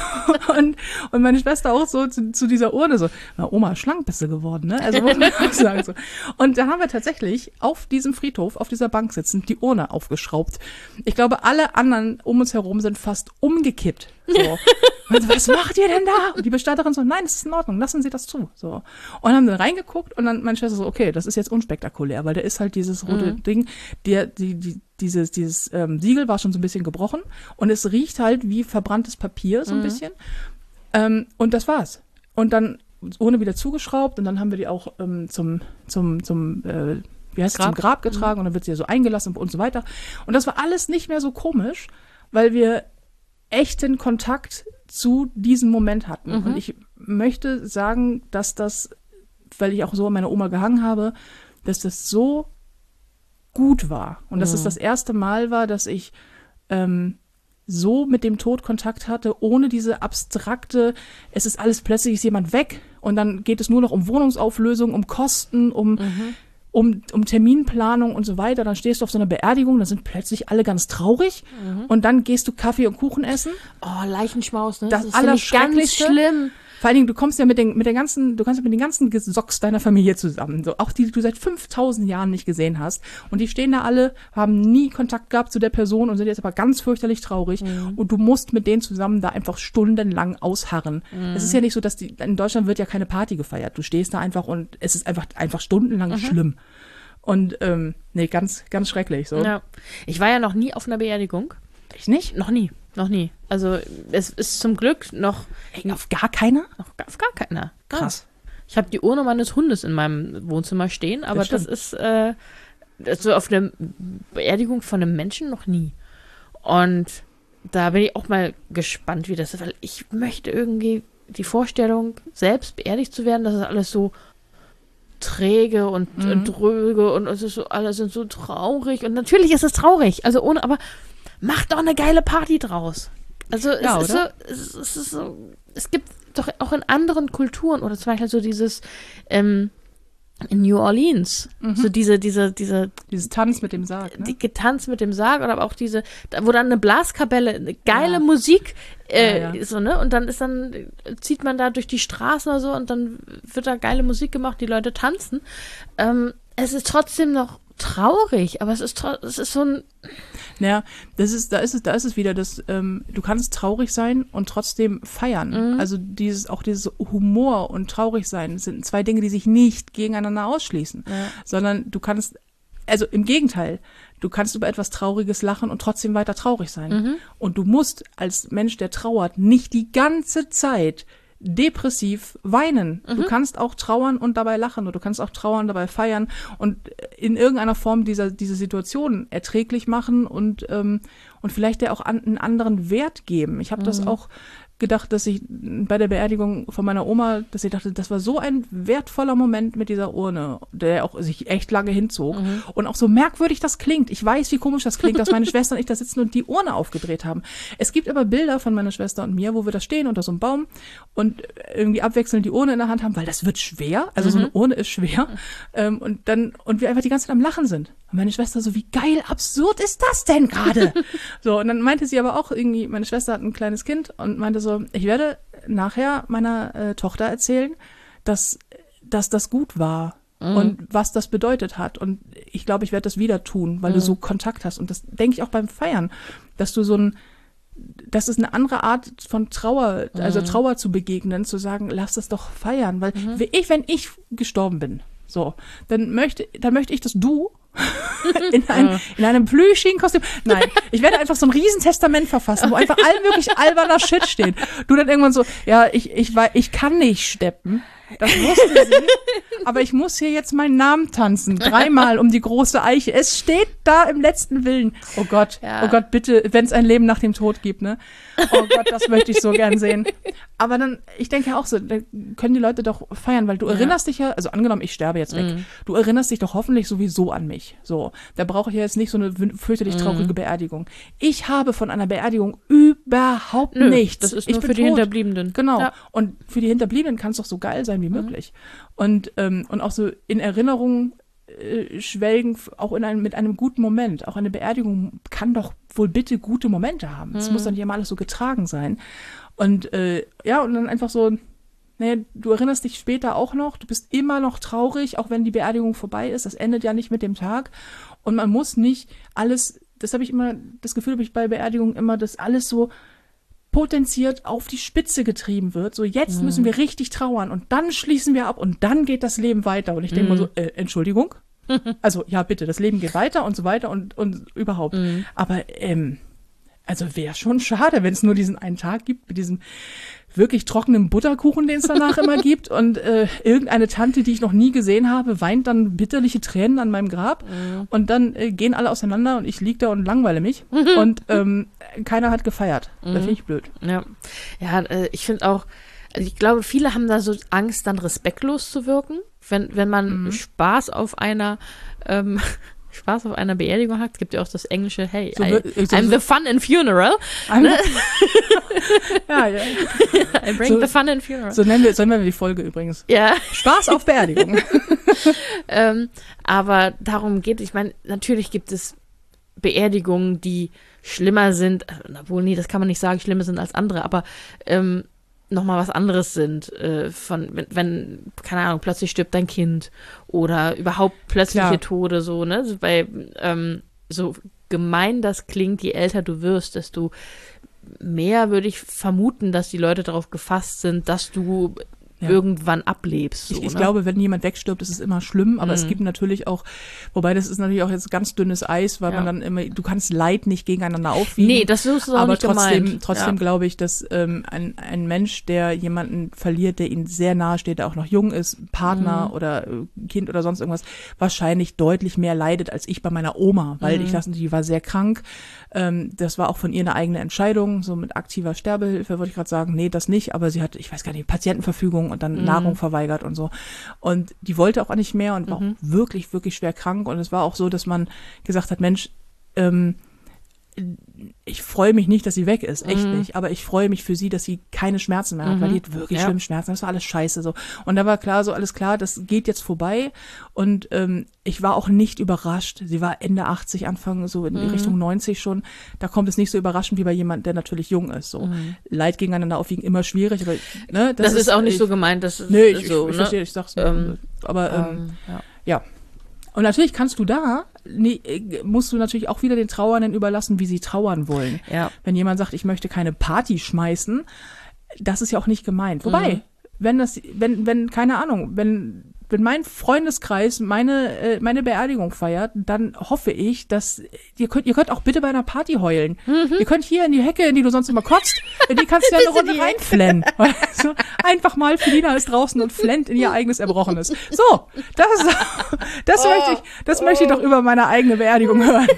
und, und meine Schwester auch so zu, zu dieser Urne so, na Oma, schlank bist du geworden, ne? Also muss man auch sagen so. Und dann haben wir tatsächlich auf diesem Friedhof, auf dieser Bank sitzend, die Urne aufgeschraubt. Ich glaube, alle anderen um uns herum sind fast umgekippt. So. Und so, was macht ihr denn da? Und die Bestatterin so, nein, das ist in Ordnung, lassen Sie das zu. So. Und haben dann reingeguckt und dann meine Schwester so, okay, das ist jetzt unspektakulär, weil da ist halt dieses rote Mhm. Ding, der, die, die, dieses, dieses ähm, Siegel war schon so ein bisschen gebrochen und es riecht halt wie verbranntes Papier so ein Mhm. bisschen. Ähm, und das war's. Und dann ohne wieder zugeschraubt und dann haben wir die auch ähm, zum, zum, zum, äh, wie heißt es, zum Grab. Grab getragen und dann wird sie ja so eingelassen und so weiter. Und das war alles nicht mehr so komisch, weil wir echten Kontakt zu diesem Moment hatten. Mhm. Und ich möchte sagen, dass das, weil ich auch so an meiner Oma gehangen habe, dass das so gut war. Und dass es Mhm. das erste Mal war, dass ich ähm, so mit dem Tod Kontakt hatte, ohne diese abstrakte, es ist alles, plötzlich ist jemand weg und dann geht es nur noch um Wohnungsauflösung, um Kosten, um Mhm. um, um Terminplanung und so weiter. Dann stehst du auf so einer Beerdigung, da sind plötzlich alle ganz traurig Mhm. und dann gehst du Kaffee und Kuchen essen. Oh, Leichenschmaus, ne? Das ist finde ich ganz Allerschrecklichste. schlimm. Vor allen Dingen, du kommst ja mit den, mit der ganzen, du kannst ja mit den ganzen Gesocks deiner Familie zusammen. So, auch die, die du seit fünftausend Jahren nicht gesehen hast. Und die stehen da alle, haben nie Kontakt gehabt zu der Person und sind jetzt aber ganz fürchterlich traurig. Mhm. Und du musst mit denen zusammen da einfach stundenlang ausharren. Mhm. Es ist ja nicht so, dass die, in Deutschland wird ja keine Party gefeiert. Du stehst da einfach und es ist einfach, einfach stundenlang Mhm. schlimm. Und, ähm, nee, ganz, ganz schrecklich, so. Ja. Ich war ja noch nie auf einer Beerdigung. Ich nicht? Noch nie. Noch nie. Also es ist zum Glück noch, Ey, auf gar keiner? noch auf gar keiner. Krass. Ja. Ich habe die Urne meines Hundes in meinem Wohnzimmer stehen, aber Das das, stimmt. ist äh, also auf einer Beerdigung von einem Menschen noch nie. Und da bin ich auch mal gespannt, wie das ist, weil ich möchte irgendwie die Vorstellung, selbst beerdigt zu werden, das ist alles so träge und, Mhm. und dröge und es ist so, alle sind so traurig. Und natürlich ist es traurig, also ohne, aber macht doch eine geile Party draus. Also es Ja, ist oder? so, es, es ist so, es gibt doch auch in anderen Kulturen oder zum Beispiel so dieses ähm, in New Orleans, Mhm. so diese, diese, diese Dieses Tanz mit dem Sarg, ne? die Getanz mit dem Sarg oder aber auch diese, da, wo dann eine Blaskapelle, eine geile Ja. Musik äh, Ja, ja. ist so, ne? Und dann ist dann, zieht man da durch die Straßen oder so und dann wird da geile Musik gemacht, die Leute tanzen. Ähm, es ist trotzdem noch traurig, aber es ist tro- es ist so ein Ja, das ist, da ist es, da ist es wieder, dass ähm, du kannst traurig sein und trotzdem feiern. Mhm. Also dieses, auch dieses Humor und traurig sein sind zwei Dinge, die sich nicht gegeneinander ausschließen, Ja. sondern du kannst, also im Gegenteil, du kannst über etwas Trauriges lachen und trotzdem weiter traurig sein. Mhm. Und du musst als Mensch, der trauert, nicht die ganze Zeit depressiv weinen. Du kannst auch trauern und dabei lachen oder du kannst auch trauern und dabei feiern und in irgendeiner Form dieser, diese Situation erträglich machen und, ähm, und vielleicht der auch an, einen anderen Wert geben. Ich habe mhm. das auch gedacht, dass ich bei der Beerdigung von meiner Oma, dass ich dachte, das war so ein wertvoller Moment mit dieser Urne, der auch sich echt lange hinzog. Mhm. Und auch so merkwürdig das klingt. Ich weiß, wie komisch das klingt, dass meine Schwester und ich da sitzen und die Urne aufgedreht haben. Es gibt aber Bilder von meiner Schwester und mir, wo wir da stehen unter so einem Baum und irgendwie abwechselnd die Urne in der Hand haben, weil das wird schwer. Also mhm. so eine Urne ist schwer. Ähm, und dann, und wir einfach die ganze Zeit am Lachen sind. Und meine Schwester so, wie geil absurd ist das denn gerade? So, und dann meinte sie aber auch irgendwie, meine Schwester hat ein kleines Kind und meinte so, ich werde nachher meiner äh, Tochter erzählen, dass, dass das gut war mhm. und was das bedeutet hat. Und ich glaube, ich werde das wieder tun, weil mhm. du so Kontakt hast. Und das denke ich auch beim Feiern, dass du so ein, das ist eine andere Art von Trauer, mhm. also Trauer zu begegnen, zu sagen, lass das doch feiern. Weil mhm. ich, wenn ich gestorben bin, so, dann möchte, dann möchte ich, dass du in, ein, ja. in einem plüschigen Kostüm. Nein, ich werde einfach so ein Riesentestament verfassen, wo einfach all möglich alberner Shit steht. Du dann irgendwann so, ja, ich, ich, ich kann nicht steppen. Das wusste sie. Aber ich muss hier jetzt meinen Namen tanzen. Dreimal um die große Eiche. Es steht da im letzten Willen. Oh Gott, ja. oh Gott, bitte, wenn es ein Leben nach dem Tod gibt, ne? Oh Gott, das möchte ich so gern sehen. Aber dann, ich denke auch so, da können die Leute doch feiern, weil du ja. erinnerst dich ja, also angenommen, ich sterbe jetzt weg, mm. du erinnerst dich doch hoffentlich sowieso an mich. So, da brauche ich ja jetzt nicht so eine fürchterlich traurige mm. Beerdigung. Ich habe von einer Beerdigung überhaupt Nö, nichts. Das ist ich nur bin für die tot. Hinterbliebenen. Genau. Ja. Und für die Hinterbliebenen kann es doch so geil sein wie mhm. möglich. Und, ähm, und auch so in Erinnerung äh, schwelgen, auch in einem, mit einem guten Moment. Auch eine Beerdigung kann doch wohl bitte gute Momente haben. Es mhm. muss dann nicht immer alles so getragen sein. Und äh, ja, und dann einfach so, naja, du erinnerst dich später auch noch, du bist immer noch traurig, auch wenn die Beerdigung vorbei ist. Das endet ja nicht mit dem Tag. Und man muss nicht alles, das habe ich immer, das Gefühl habe ich bei Beerdigungen immer, dass alles so potenziert auf die Spitze getrieben wird. So, jetzt mhm. müssen wir richtig trauern und dann schließen wir ab und dann geht das Leben weiter. Und ich denke mhm. mal so, äh, Entschuldigung? Also, ja, bitte, das Leben geht weiter und so weiter und, und überhaupt. Mhm. Aber, ähm, also wäre schon schade, wenn es nur diesen einen Tag gibt mit diesem wirklich trockenen Butterkuchen, den es danach immer gibt und äh, irgendeine Tante, die ich noch nie gesehen habe, weint dann bitterliche Tränen an meinem Grab mhm. und dann äh, gehen alle auseinander und ich lieg da und langweile mich mhm. und ähm, keiner hat gefeiert. Mhm. Das finde ich blöd. Ja, ja äh, ich finde auch, also ich glaube, viele haben da so Angst, dann respektlos zu wirken, wenn, wenn man mhm. Spaß auf einer ähm, Spaß auf einer Beerdigung hat. Es gibt ja auch das englische, hey, so, I, so, I'm the fun in funeral. Ne? ja, ja. I bring so, the fun in funeral. So nennen wir, so nennen wir die Folge übrigens. Ja. Spaß auf Beerdigung. ähm, aber darum geht, ich meine, natürlich gibt es Beerdigungen, die schlimmer sind, obwohl, nee, das kann man nicht sagen, schlimmer sind als andere, aber ähm, nochmal was anderes sind, äh, von, wenn, wenn, keine Ahnung, plötzlich stirbt dein Kind oder überhaupt plötzliche Klar. Tode, so, ne, so bei, ähm, so gemein das klingt, je älter du wirst, desto mehr würde ich vermuten, dass die Leute darauf gefasst sind, dass du ja. irgendwann ablebst. So, ich ich ne? glaube, wenn jemand wegstirbt, ist es immer schlimm, aber mhm. es gibt natürlich auch, wobei das ist natürlich auch jetzt ganz dünnes Eis, weil ja. man dann immer, du kannst Leid nicht gegeneinander aufwiegen. Nee, das ist auch aber nicht trotzdem, gemeint. trotzdem ja. glaube ich, dass ähm, ein, ein Mensch, der jemanden verliert, der ihm sehr nahe steht, der auch noch jung ist, Partner mhm. oder äh, Kind oder sonst irgendwas, wahrscheinlich deutlich mehr leidet als ich bei meiner Oma, weil mhm. ich lasse, die war sehr krank. Ähm, das war auch von ihr eine eigene Entscheidung, so mit aktiver Sterbehilfe, würde ich gerade sagen, nee, das nicht, aber sie hat, ich weiß gar nicht, Patientenverfügung und dann mhm. Nahrung verweigert und so. Und die wollte auch nicht mehr und war mhm. auch wirklich, wirklich schwer krank. Und es war auch so, dass man gesagt hat, Mensch, ähm, ich freue mich nicht, dass sie weg ist, echt mhm. nicht, aber ich freue mich für sie, dass sie keine Schmerzen mehr hat, mhm. weil die hat wirklich ja. schlimme Schmerzen, das war alles scheiße so. Und da war klar, so alles klar, das geht jetzt vorbei und ähm, ich war auch nicht überrascht, sie war Ende achtzig, Anfang so in mhm. Richtung neunzig schon, da kommt es nicht so überraschend wie bei jemand, der natürlich jung ist, so. Mhm. Leid gegeneinander aufwiegen, immer schwierig, aber ne, das, das ist, ist auch nicht ich, so gemeint, das ist nö, ich, so, ich, ich ne? verstehe, ich sag's ähm, aber ähm, ähm, ja. ja. Und natürlich kannst du da, nee, musst du natürlich auch wieder den Trauernden überlassen, wie sie trauern wollen. Ja. Wenn jemand sagt, ich möchte keine Party schmeißen, das ist ja auch nicht gemeint. Wobei, mhm. wenn das, wenn, wenn, keine Ahnung, wenn wenn mein Freundeskreis meine, äh, meine Beerdigung feiert, dann hoffe ich, dass ihr könnt, ihr könnt auch bitte bei einer Party heulen. Mhm. Ihr könnt hier in die Hecke, in die du sonst immer kotzt, in die kannst du ja eine Runde reinflennen. Also, einfach mal, Felina ist draußen und flennt in ihr eigenes Erbrochenes. So, das, das oh, möchte ich, das oh. möchte ich doch über meine eigene Beerdigung hören.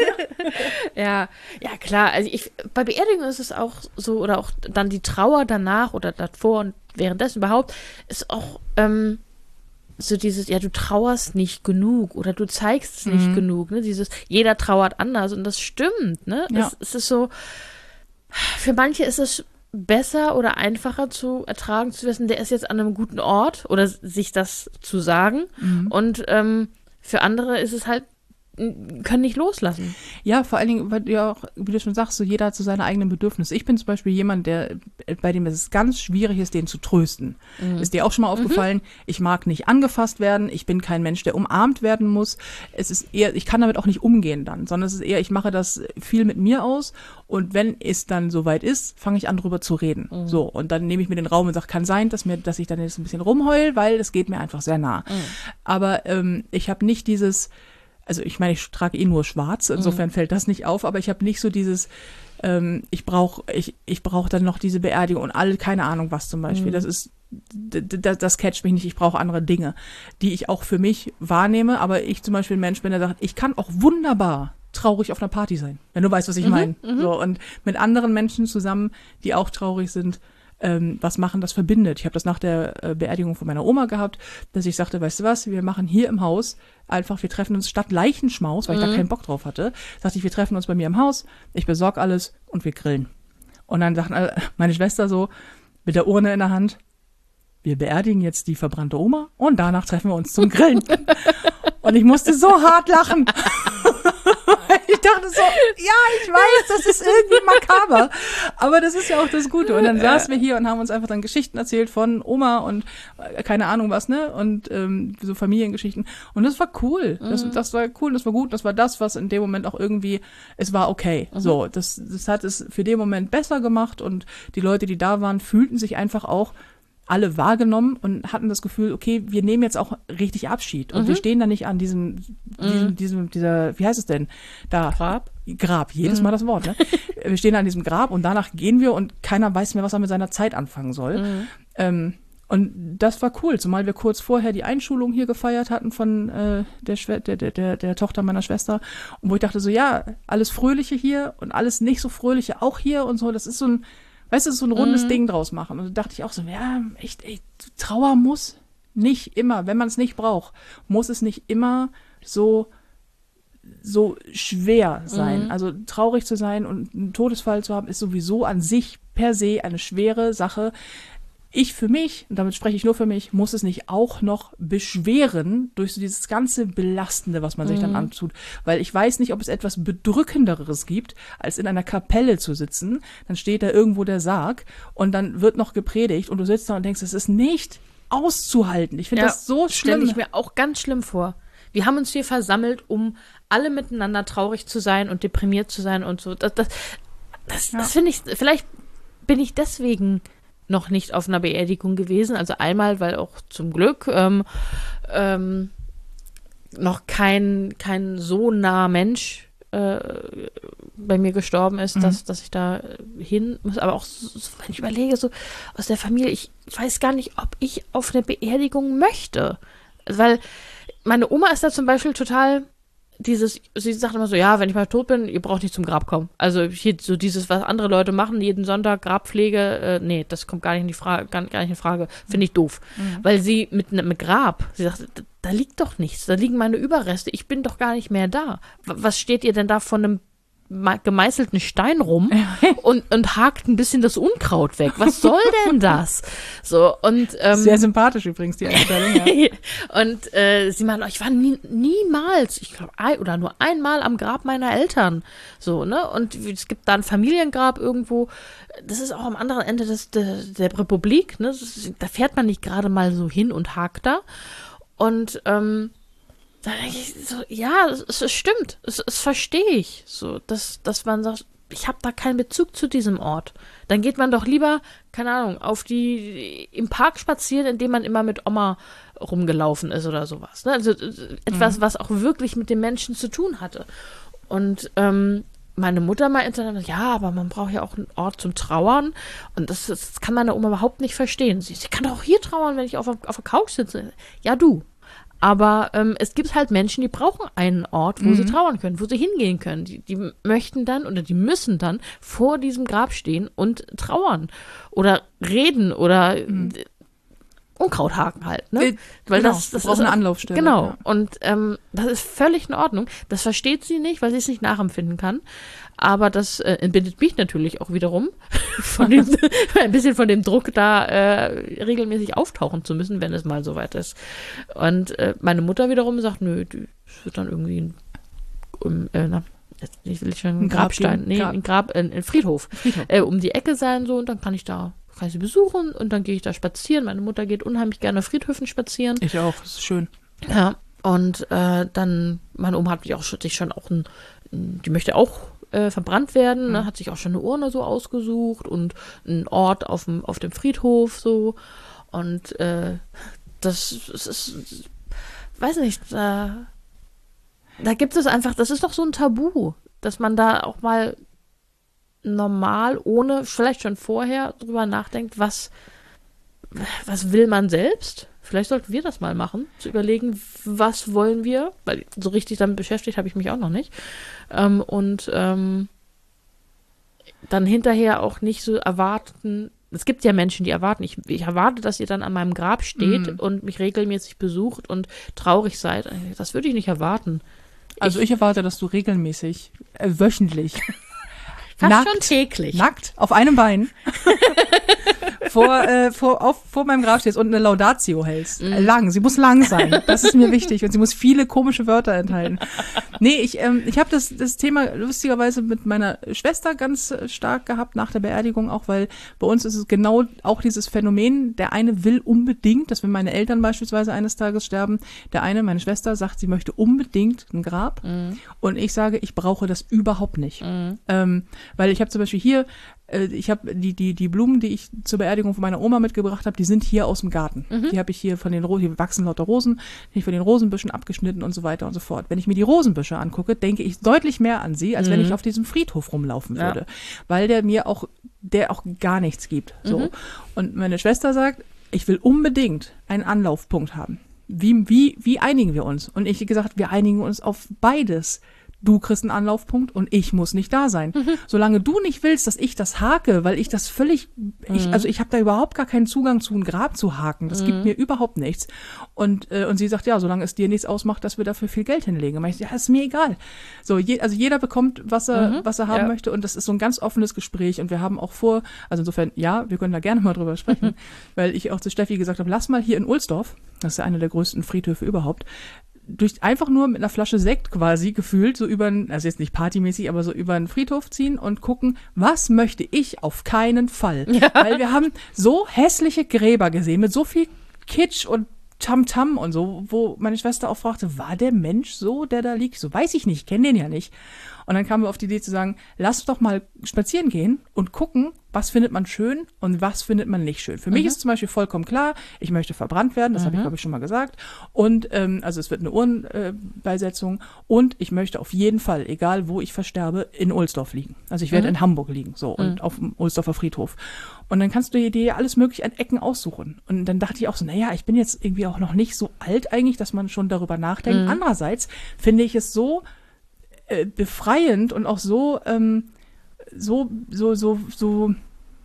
Ja, ja klar. Also ich, bei Beerdigung ist es auch so, oder auch dann die Trauer danach oder davor und währenddessen überhaupt, ist auch ähm, so dieses, ja, du trauerst nicht genug oder du zeigst es nicht mhm. genug, ne? Dieses, jeder trauert anders und das stimmt, ne? Ja. Es, es ist so, für manche ist es besser oder einfacher zu ertragen zu wissen, der ist jetzt an einem guten Ort oder sich das zu sagen mhm. und ähm, für andere ist es halt, können nicht loslassen. Ja, vor allen Dingen, weil du ja auch, wie du schon sagst, so jeder hat so seine eigenen Bedürfnisse. Ich bin zum Beispiel jemand, der, bei dem es ganz schwierig ist, den zu trösten. Mhm. Ist dir auch schon mal aufgefallen? Mhm. Ich mag nicht angefasst werden. Ich bin kein Mensch, der umarmt werden muss. Es ist eher, ich kann damit auch nicht umgehen dann, sondern es ist eher, ich mache das viel mit mir aus und wenn es dann soweit ist, fange ich an, drüber zu reden. Mhm. So, und dann nehme ich mir den Raum und sage, kann sein, dass mir, dass ich dann jetzt ein bisschen rumheul, weil es geht mir einfach sehr nah. Mhm. Aber ähm, ich habe nicht dieses Also ich meine, ich trage eh nur schwarz, insofern mhm. fällt das nicht auf, aber ich habe nicht so dieses, ähm, ich brauche ich, ich brauch dann noch diese Beerdigung und alle, keine Ahnung was zum Beispiel. Mhm. Das ist, das, das catcht mich nicht, ich brauche andere Dinge, die ich auch für mich wahrnehme, aber ich zum Beispiel ein Mensch bin, der sagt, ich kann auch wunderbar traurig auf einer Party sein, wenn du weißt, was ich mhm. meine. Mhm. So, und mit anderen Menschen zusammen, die auch traurig sind, Ähm, was machen, das verbindet. Ich habe das nach der äh, Beerdigung von meiner Oma gehabt, dass ich sagte, weißt du was, wir machen hier im Haus einfach, wir treffen uns statt Leichenschmaus, weil ich mhm. da keinen Bock drauf hatte, sagte ich, wir treffen uns bei mir im Haus, ich besorge alles und wir grillen. Und dann sagten alle, meine Schwester so, mit der Urne in der Hand, wir beerdigen jetzt die verbrannte Oma und danach treffen wir uns zum Grillen. Und ich musste so hart lachen. Ich dachte so, ja, ich weiß, das ist irgendwie makaber, aber das ist ja auch das Gute. Und dann saßen wir hier und haben uns einfach dann Geschichten erzählt von Oma und äh, keine Ahnung was, ne? Und ähm, so Familiengeschichten. Und das war cool. Das, das war cool, das war gut. Das war das, was in dem Moment auch irgendwie, es war okay. Mhm. So, das, das hat es für den Moment besser gemacht und die Leute, die da waren, fühlten sich einfach auch alle wahrgenommen und hatten das Gefühl, okay, wir nehmen jetzt auch richtig Abschied. Und mhm. wir stehen da nicht an diesem, diesem, mhm. diesem, dieser, wie heißt es denn? Da. Grab. Grab, jedes mhm. Mal das Wort, ne? Wir stehen da an diesem Grab und danach gehen wir und keiner weiß mehr, was er mit seiner Zeit anfangen soll. Mhm. Ähm, und das war cool, zumal wir kurz vorher die Einschulung hier gefeiert hatten von äh, der, Schwe- der, der, der, der Tochter meiner Schwester. Und wo ich dachte so, ja, alles Fröhliche hier und alles nicht so Fröhliche auch hier und so. Das ist so ein, weißt du, so ein rundes mhm. Ding draus machen. Und da dachte ich auch so, ja, echt, ey, Trauer muss nicht immer, wenn man es nicht braucht, muss es nicht immer so, so schwer sein. Mhm. Also traurig zu sein und einen Todesfall zu haben, ist sowieso an sich per se eine schwere Sache. Ich für mich, und damit spreche ich nur für mich, muss es nicht auch noch beschweren durch so dieses ganze Belastende, was man sich mhm. dann antut. Weil ich weiß nicht, ob es etwas Bedrückenderes gibt, als in einer Kapelle zu sitzen. Dann steht da irgendwo der Sarg und dann wird noch gepredigt und du sitzt da und denkst, es ist nicht auszuhalten. Ich finde ja, das so schlimm. Stelle ich mir auch ganz schlimm vor. Wir haben uns hier versammelt, um alle miteinander traurig zu sein und deprimiert zu sein und so. Das, das, das, ja. das finde ich, vielleicht bin ich deswegen noch nicht auf einer Beerdigung gewesen. Also einmal, weil auch zum Glück ähm, ähm, noch kein, kein so naher Mensch äh, bei mir gestorben ist, mhm. dass, dass ich da hin muss. Aber auch, so, wenn ich überlege, so aus der Familie, ich weiß gar nicht, ob ich auf eine Beerdigung möchte. Weil meine Oma ist da zum Beispiel total dieses, sie sagt immer so, ja, wenn ich mal tot bin, ihr braucht nicht zum Grab kommen. Also hier so dieses, was andere Leute machen, jeden Sonntag Grabpflege, äh, nee, das kommt gar nicht in die Frage, gar, gar nicht in Frage, finde ich doof. Mhm. Weil sie mit einem Grab, sie sagt, da, da liegt doch nichts, da liegen meine Überreste, ich bin doch gar nicht mehr da. W- was steht ihr denn da von einem gemeißelten Stein rum und, und hakt ein bisschen das Unkraut weg. Was soll denn das? So, und ähm, sehr sympathisch übrigens, die Einstellung. Ja. Und äh, sie meinte, ich war nie, niemals, ich glaube, ein, oder nur einmal am Grab meiner Eltern. So, ne? Und es gibt da ein Familiengrab irgendwo. Das ist auch am anderen Ende des, der, der Republik. Ne? Ist, da fährt man nicht gerade mal so hin und hakt da. Und ähm, da denke ich so, ja, es, es stimmt, es, es verstehe ich, so, dass, dass man sagt, ich habe da keinen Bezug zu diesem Ort. Dann geht man doch lieber, keine Ahnung, auf die, im Park spazieren, indem man immer mit Oma rumgelaufen ist oder sowas. Ne? Also etwas, mhm. was auch wirklich mit den Menschen zu tun hatte. Und ähm, meine Mutter meinte dann, ja, aber man braucht ja auch einen Ort zum Trauern. Und das, das kann meine Oma überhaupt nicht verstehen. Sie, sie kann doch auch hier trauern, wenn ich auf, auf der Couch sitze. Ja, du. Aber ähm, es gibt halt Menschen, die brauchen einen Ort, wo mhm. sie trauern können, wo sie hingehen können. Die, die möchten dann oder die müssen dann vor diesem Grab stehen und trauern oder reden oder mhm. Unkraut haken halt, ne? Weil Weil genau, das, das braucht ist eine Anlaufstelle. Genau. Ja. Und ähm, das ist völlig in Ordnung. Das versteht sie nicht, weil sie es nicht nachempfinden kann. Aber das äh, entbindet mich natürlich auch wiederum von dem, ein bisschen von dem Druck, da äh, regelmäßig auftauchen zu müssen, wenn es mal soweit ist. Und äh, meine Mutter wiederum sagt, nö, das wird dann irgendwie ein, um, äh, na, ich will schon ein Grabstein, Grab, nee, Grab. ein Grab, ein, ein Friedhof, Friedhof. Äh, um die Ecke sein so und dann kann ich da kann ich sie besuchen und dann gehe ich da spazieren. Meine Mutter geht unheimlich gerne auf Friedhöfen spazieren. Ich auch, das ist schön. Ja, und äh, dann, meine Oma hat sich auch schon, sich schon auch ein, die möchte auch äh, verbrannt werden, mhm. ne, hat sich auch schon eine Urne so ausgesucht und einen Ort auf dem, auf dem Friedhof so. Und äh, das, das ist, weiß nicht, da, da gibt es einfach, das ist doch so ein Tabu, dass man da auch mal normal, ohne, vielleicht schon vorher drüber nachdenkt, was, was will man selbst? Vielleicht sollten wir das mal machen, zu überlegen, was wollen wir, weil so richtig damit beschäftigt habe ich mich auch noch nicht. Ähm, und ähm, dann hinterher auch nicht so erwarten, es gibt ja Menschen, die erwarten, ich, ich erwarte, dass ihr dann an meinem Grab steht mhm. und mich regelmäßig besucht und traurig seid. Das würde ich nicht erwarten. Also ich, ich erwarte, dass du regelmäßig, äh, wöchentlich Fast nackt, schon täglich. Nackt, auf einem Bein, vor, äh, vor, auf, vor meinem Grab stehst und eine Laudatio hältst. Mm. Äh, lang, sie muss lang sein. Das ist mir wichtig. Und sie muss viele komische Wörter enthalten. Nee, ich, ähm, ich habe das, das Thema lustigerweise mit meiner Schwester ganz äh, stark gehabt nach der Beerdigung auch, weil bei uns ist es genau auch dieses Phänomen, der eine will unbedingt, dass wenn meine Eltern beispielsweise eines Tages sterben, der eine, meine Schwester, sagt, sie möchte unbedingt ein Grab. Mm. Und ich sage, ich brauche das überhaupt nicht. Mm. Ähm, Weil ich habe zum Beispiel hier, äh, ich habe die, die, die Blumen, die ich zur Beerdigung von meiner Oma mitgebracht habe, die sind hier aus dem Garten. Mhm. Die habe ich hier von den Rosen, hier wachsen lauter Rosen, die ich von den Rosenbüschen abgeschnitten und so weiter und so fort. Wenn ich mir die Rosenbüsche angucke, denke ich deutlich mehr an sie, als mhm. wenn ich auf diesem Friedhof rumlaufen würde. Ja. Weil der mir auch, der auch gar nichts gibt. So. Mhm. Und meine Schwester sagt, ich will unbedingt einen Anlaufpunkt haben. Wie, wie, wie einigen wir uns? Und ich gesagt, wir einigen uns auf beides. Du kriegst einen Anlaufpunkt und ich muss nicht da sein. Mhm. Solange du nicht willst, dass ich das hake, weil ich das völlig, mhm. ich, also ich habe da überhaupt gar keinen Zugang zu einem Grab zu haken. Das mhm. gibt mir überhaupt nichts. Und äh, und sie sagt, ja, solange es dir nichts ausmacht, dass wir dafür viel Geld hinlegen. Und ich, ja, ist mir egal. So, je, also jeder bekommt, was er, mhm. was er haben ja. möchte. Und das ist so ein ganz offenes Gespräch. Und wir haben auch vor, also insofern, ja, wir können da gerne mal drüber sprechen, mhm. weil ich auch zu Steffi gesagt habe, lass mal hier in Ohlsdorf, das ist ja einer der größten Friedhöfe überhaupt, durch einfach nur mit einer Flasche Sekt quasi gefühlt, so über ein, also jetzt nicht partymäßig, aber so über einen Friedhof ziehen und gucken, was möchte ich auf keinen Fall. Ja. Weil wir haben so hässliche Gräber gesehen, mit so viel Kitsch und Tamtam und so, wo meine Schwester auch fragte, war der Mensch so, der da liegt? So, weiß ich nicht, kenne den ja nicht. Und dann kamen wir auf die Idee zu sagen, lass doch mal spazieren gehen und gucken, was findet man schön und was findet man nicht schön. Für mhm. mich ist zum Beispiel vollkommen klar, ich möchte verbrannt werden, das mhm. habe ich, glaube ich, schon mal gesagt. Und ähm, also es wird eine Urnenbeisetzung äh, und ich möchte auf jeden Fall, egal wo ich versterbe, in Ohlsdorf liegen. Also ich werde mhm. in Hamburg liegen, so, und mhm. auf dem Ohlsdorfer Friedhof. Und dann kannst du dir alles mögliche an Ecken aussuchen. Und dann dachte ich auch so, naja, ich bin jetzt irgendwie auch noch nicht so alt eigentlich, dass man schon darüber nachdenkt. Mhm. Andererseits finde ich es so äh, befreiend und auch so, ähm, so, so, so, so,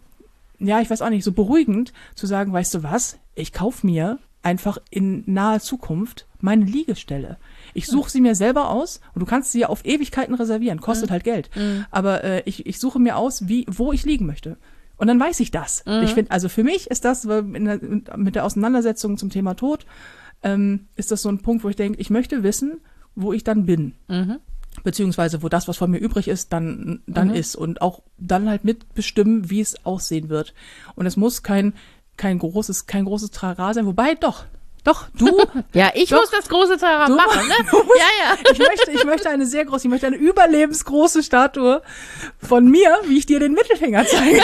ja, ich weiß auch nicht, so beruhigend zu sagen, weißt du was, ich kaufe mir einfach in naher Zukunft meine Liegestelle. Ich suche sie mir selber aus und du kannst sie ja auf Ewigkeiten reservieren, kostet mhm. halt Geld. Mhm. Aber äh, ich, ich suche mir aus, wie, wo ich liegen möchte. Und dann weiß ich das. Mhm. Ich finde, also für mich ist das in der, mit der Auseinandersetzung zum Thema Tod, ähm, ist das so ein Punkt, wo ich denke, ich möchte wissen, wo ich dann bin. Mhm. Beziehungsweise wo das, was von mir übrig ist, dann, dann mhm. ist. Und auch dann halt mitbestimmen, wie es aussehen wird. Und es muss kein, kein großes, kein großes Trara sein. Wobei doch, Doch, du. Ja, ich Doch. muss das große Terrain Du- machen, ne? du musst- Ja, ja. Ich möchte, ich möchte eine sehr große, ich möchte eine überlebensgroße Statue von mir, wie ich dir den Mittelfinger zeige.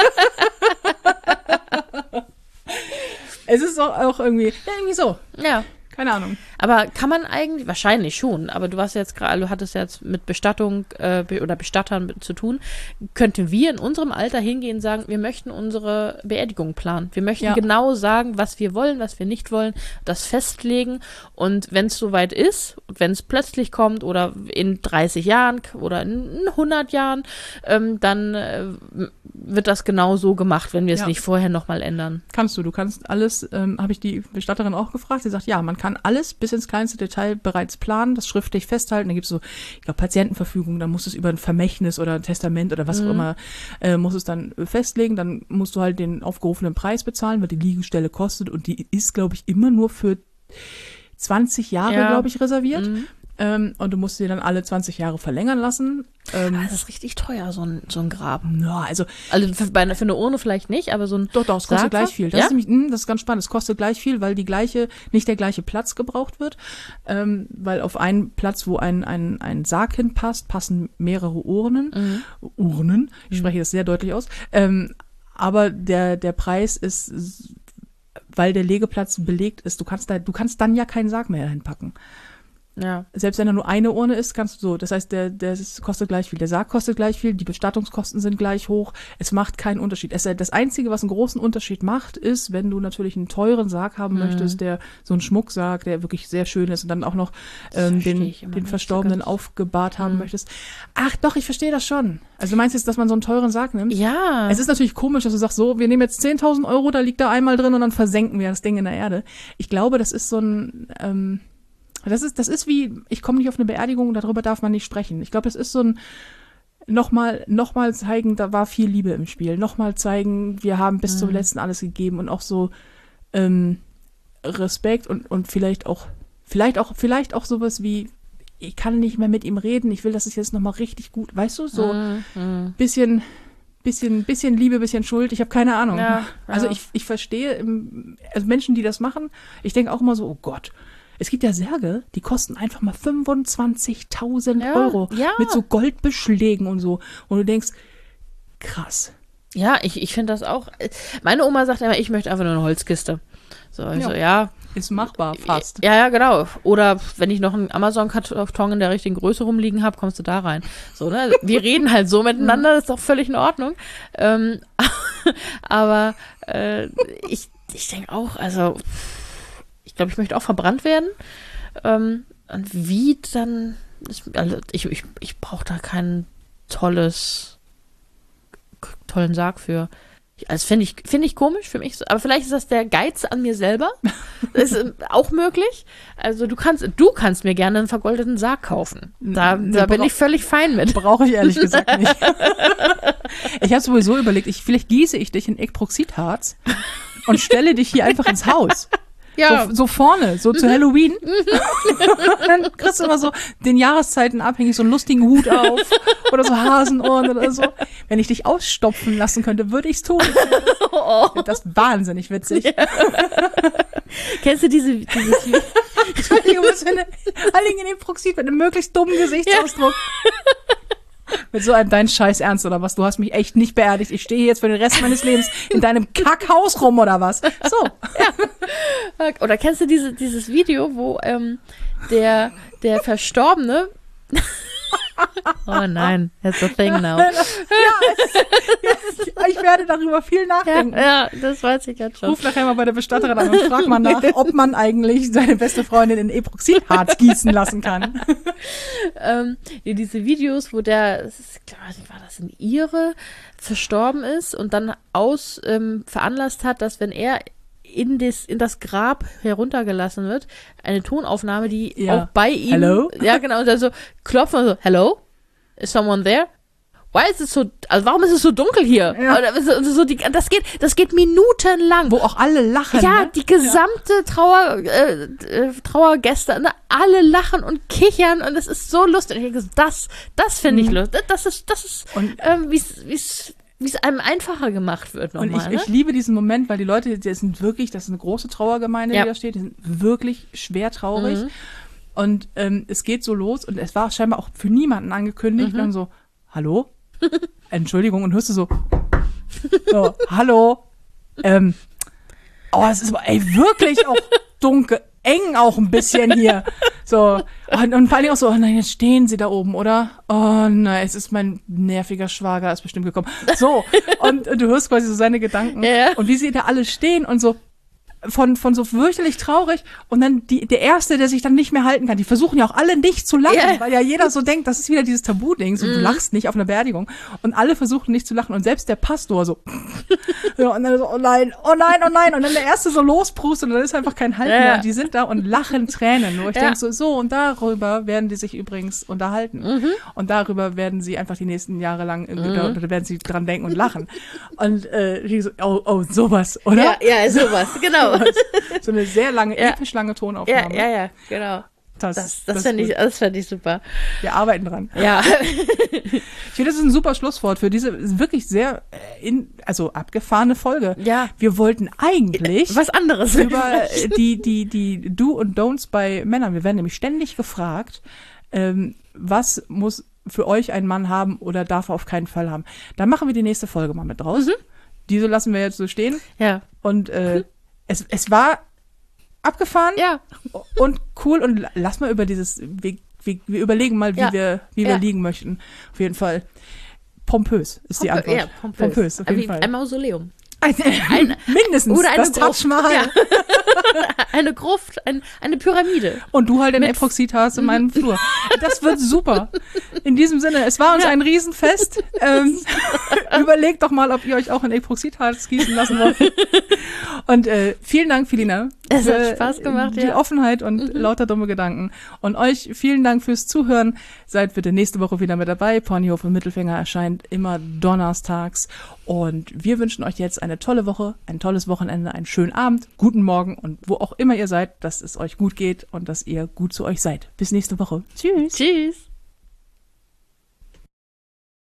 Es ist auch, auch irgendwie, ja, irgendwie so. Ja. Keine Ahnung. Aber kann man eigentlich, wahrscheinlich schon, aber du warst jetzt gerade, du hattest jetzt mit Bestattung äh, be- oder Bestattern zu tun, könnten wir in unserem Alter hingehen und sagen, wir möchten unsere Beerdigung planen. Wir möchten Ja. genau sagen, was wir wollen, was wir nicht wollen, das festlegen und wenn es soweit ist, wenn es plötzlich kommt oder in dreißig Jahren oder in hundert Jahren, ähm, dann äh, wird das genau so gemacht, wenn wir es Ja. nicht vorher nochmal ändern. Kannst du, du kannst alles, ähm, habe ich die Bestatterin auch gefragt, sie sagt, ja, man kann alles bis ins kleinste Detail bereits planen, das schriftlich festhalten, da gibt es so, ich glaube, Patientenverfügung, dann musst du es über ein Vermächtnis oder ein Testament oder was Mhm. auch immer, äh, musst es dann festlegen, dann musst du halt den aufgerufenen Preis bezahlen, was die Liegestelle kostet und die ist, glaube ich, immer nur für zwanzig Jahre, Ja. glaube ich, reserviert. Mhm. Ähm, und du musst sie dann alle zwanzig Jahre verlängern lassen. Ähm, Das ist richtig teuer, so ein, so ein Grab. ja, also Also für, bei einer- für eine Urne vielleicht nicht, aber so ein Doch, doch, es kostet Sarg? gleich viel. Das, Ja? ist nämlich, mh, das ist ganz spannend. Es kostet gleich viel, weil die gleiche, nicht der gleiche Platz gebraucht wird. Ähm, weil auf einen Platz, wo ein, ein, ein Sarg hinpasst, passen mehrere Urnen. Mhm. Urnen, ich spreche das sehr deutlich aus. Ähm, aber der, der Preis ist, s- weil der Legeplatz belegt ist, du kannst da, du kannst dann ja keinen Sarg mehr hinpacken. Ja. Selbst wenn da nur eine Urne ist, kannst du so. Das heißt, der, der ist- kostet gleich viel. Der Sarg kostet gleich viel, die Bestattungskosten sind gleich hoch. Es macht keinen Unterschied. Es, das Einzige, was einen großen Unterschied macht, ist, wenn du natürlich einen teuren Sarg haben Mhm. möchtest, der so ein Schmucksarg, der wirklich sehr schön ist und dann auch noch ähm, verstehe den, ich immer den nicht so Verstorbenen ganz. aufgebahrt haben Mhm. möchtest. Ach doch, ich verstehe das schon. Also du meinst jetzt, dass man so einen teuren Sarg nimmt? Ja. Es ist natürlich komisch, dass du sagst, so, wir nehmen jetzt zehntausend Euro, da liegt da einmal drin und dann versenken wir das Ding in der Erde. Ich glaube, das ist so ein, ähm, das ist, das ist wie, ich komme nicht auf eine Beerdigung, darüber darf man nicht sprechen. Ich glaube, das ist so ein, nochmal, nochmal zeigen, da war viel Liebe im Spiel. Nochmal zeigen, wir haben bis zum letzten alles gegeben und auch so, ähm, Respekt und, und vielleicht auch, vielleicht auch, vielleicht auch sowas wie, ich kann nicht mehr mit ihm reden, ich will, dass es jetzt nochmal richtig gut, weißt du, so, Mhm, mhm. bisschen, bisschen, bisschen Liebe, bisschen Schuld, ich habe keine Ahnung. Ja, Also ja. ich, ich verstehe, im, also Menschen, die das machen, ich denke auch immer so, oh Gott, es gibt ja Särge, die kosten einfach mal fünfundzwanzigtausend Ja, Euro ja. mit so Goldbeschlägen und so. Und du denkst, krass. Ja, ich, ich finde das auch. Meine Oma sagt immer, ich möchte einfach nur eine Holzkiste. So, ich Ja. so, ja. Ist machbar, fast. Ja, ja, genau. Oder wenn ich noch einen Amazon-Karton in der richtigen Größe rumliegen habe, kommst du da rein. So, ne? Wir reden halt so miteinander, das ist doch völlig in Ordnung. Ähm, aber äh, ich, ich denke auch, also ich glaube, ich möchte auch verbrannt werden. Ähm, und wie dann, also ich, ich, ich brauche da kein tolles, tollen Sarg für. Also finde ich, finde ich komisch für mich, aber vielleicht ist das der Geiz an mir selber. Das ist auch möglich. Also du kannst, du kannst mir gerne einen vergoldeten Sarg kaufen. Da, Nee, da bin bra- ich völlig fein mit. Brauche ich ehrlich gesagt nicht. Ich habe sowieso überlegt, ich, vielleicht gieße ich dich in Epoxidharz und stelle dich hier einfach ins Haus. So, so vorne, so zu Halloween. Dann kriegst du immer so den Jahreszeiten abhängig so einen lustigen Hut auf oder so Hasenohren oder so. Wenn ich dich ausstopfen lassen könnte, würde ich's tun. Ich find das wahnsinnig witzig. Kennst du diese, dieses Video? Entschuldigung, was für eine, Alling in Epoxid mit einem möglichst dummen Gesichtsausdruck. Mit so einem dein Scheiß Ernst oder was? Du hast mich echt nicht beerdigt. Ich stehe hier jetzt für den Rest meines Lebens in deinem Kackhaus rum oder was? So. Oder kennst du diese, dieses Video, wo ähm, der, der Verstorbene oh nein, that's a thing now. Ja, es, es, ich werde darüber viel Ja, nachdenken. ja, das weiß ich jetzt schon. Ruf nachher mal bei der Bestatterin an und frag mal nach, ob man eigentlich seine beste Freundin in Epoxidharz gießen lassen kann. ähm, ja, diese Videos, wo der, das ist, ich weiß nicht, war das in Ihre, verstorben ist und dann aus ähm, veranlasst hat, dass wenn er in das, in das Grab heruntergelassen wird, eine Tonaufnahme, die Ja. auch bei ihm, Hello? ja genau, und dann so klopfen und so, hello? Is someone there? Why is it so, also warum ist es so dunkel hier? Ja. Oder so, so die, das geht, das geht minutenlang. Wo auch alle lachen. Ja, ne? die gesamte Trauer, äh, äh, Trauergäste, ne, alle lachen und kichern und es ist so lustig. Ich denke, so, das, das finde ich Mhm. lustig. Das ist, das ist, Und- ähm, wie's, wie's, wie es einem einfacher gemacht wird Und nochmal. ich, Ne? ich liebe diesen Moment, weil die Leute, die sind wirklich, das ist eine große Trauergemeinde, Ja. die da steht, die sind wirklich schwer traurig. Mhm. Und ähm, es geht so los und es war scheinbar auch für niemanden angekündigt. Mhm. Und dann so, hallo? Entschuldigung, und hörst du so, so hallo? Ähm, oh, es ist aber, ey, wirklich auch dunkel, eng auch ein bisschen hier. So, und, und vor allem auch so, oh nein, jetzt stehen sie da oben, oder? Oh nein, es ist mein nerviger Schwager, ist bestimmt gekommen. So, und, und du hörst quasi so seine Gedanken. Ja. Und wie sie da alle stehen und so von, von so fürchterlich traurig und dann die, der Erste, der sich dann nicht mehr halten kann. Die versuchen ja auch alle nicht zu lachen, Ja. weil ja jeder so denkt, das ist wieder dieses Tabu-Ding, so, du lachst nicht auf einer Beerdigung. Und alle versuchen nicht zu lachen und selbst der Pastor so, ja, und dann so, oh nein, oh nein, oh nein. Und dann der Erste so losprustet und dann ist einfach kein Halt Ja. mehr. Und die sind da und lachen Tränen. Wo ich Ja. denke so, so, und darüber werden die sich übrigens unterhalten. Mhm. Und darüber werden sie einfach die nächsten Jahre lang, irgendwie, da, da werden sie dran denken und lachen. Und äh, ich so, oh, oh, sowas, oder? Ja, ja, sowas, genau. So eine sehr lange, Ja. episch lange Ja, Tonaufnahme. ja, ja, genau. Das, Das, das, fände ich, gut. das fänd ich super. Wir arbeiten dran. Ja. Ich finde, das ist ein super Schlusswort für diese wirklich sehr, äh, in, also abgefahrene Folge. Ja. Wir wollten eigentlich Was anderes. über äh, die, die, die Do und Don'ts bei Männern. Wir werden nämlich ständig gefragt, ähm, was muss für euch ein Mann haben oder darf er auf keinen Fall haben. Da machen wir die nächste Folge mal mit draus. Mhm. Diese lassen wir jetzt so stehen. Ja. Und äh, es, es war abgefahren Ja. und cool. Und la- lass mal über dieses, wir, wir, wir überlegen mal, wie Ja. wir, wie wir Ja. liegen möchten. Auf jeden Fall. Pompös ist die Pompö- Antwort. Ja, pompös. Pompös, auf jeden Wie Fall. Ein Mausoleum. Ein, mindestens Oder eine das Taj Gruft. Mahal. Ja. Eine Gruft, ein, eine Pyramide. Und du halt den Mit- Epoxid hast in meinem Flur. Das wird super. In diesem Sinne, es war uns Ja. ein Riesenfest. Ähm, überlegt doch mal, ob ihr euch auch in Epoxidharz gießen lassen wollt. Und äh, vielen Dank, Felina. Es hat für Spaß gemacht, Die ja. Offenheit und lauter dumme Gedanken. Und euch vielen Dank fürs Zuhören. Seid bitte nächste Woche wieder mit dabei. Ponyhof und Mittelfinger erscheint immer donnerstags. Und wir wünschen euch jetzt eine tolle Woche, ein tolles Wochenende, einen schönen Abend, guten Morgen und wo auch immer ihr seid, dass es euch gut geht und dass ihr gut zu euch seid. Bis nächste Woche. Tschüss. Tschüss.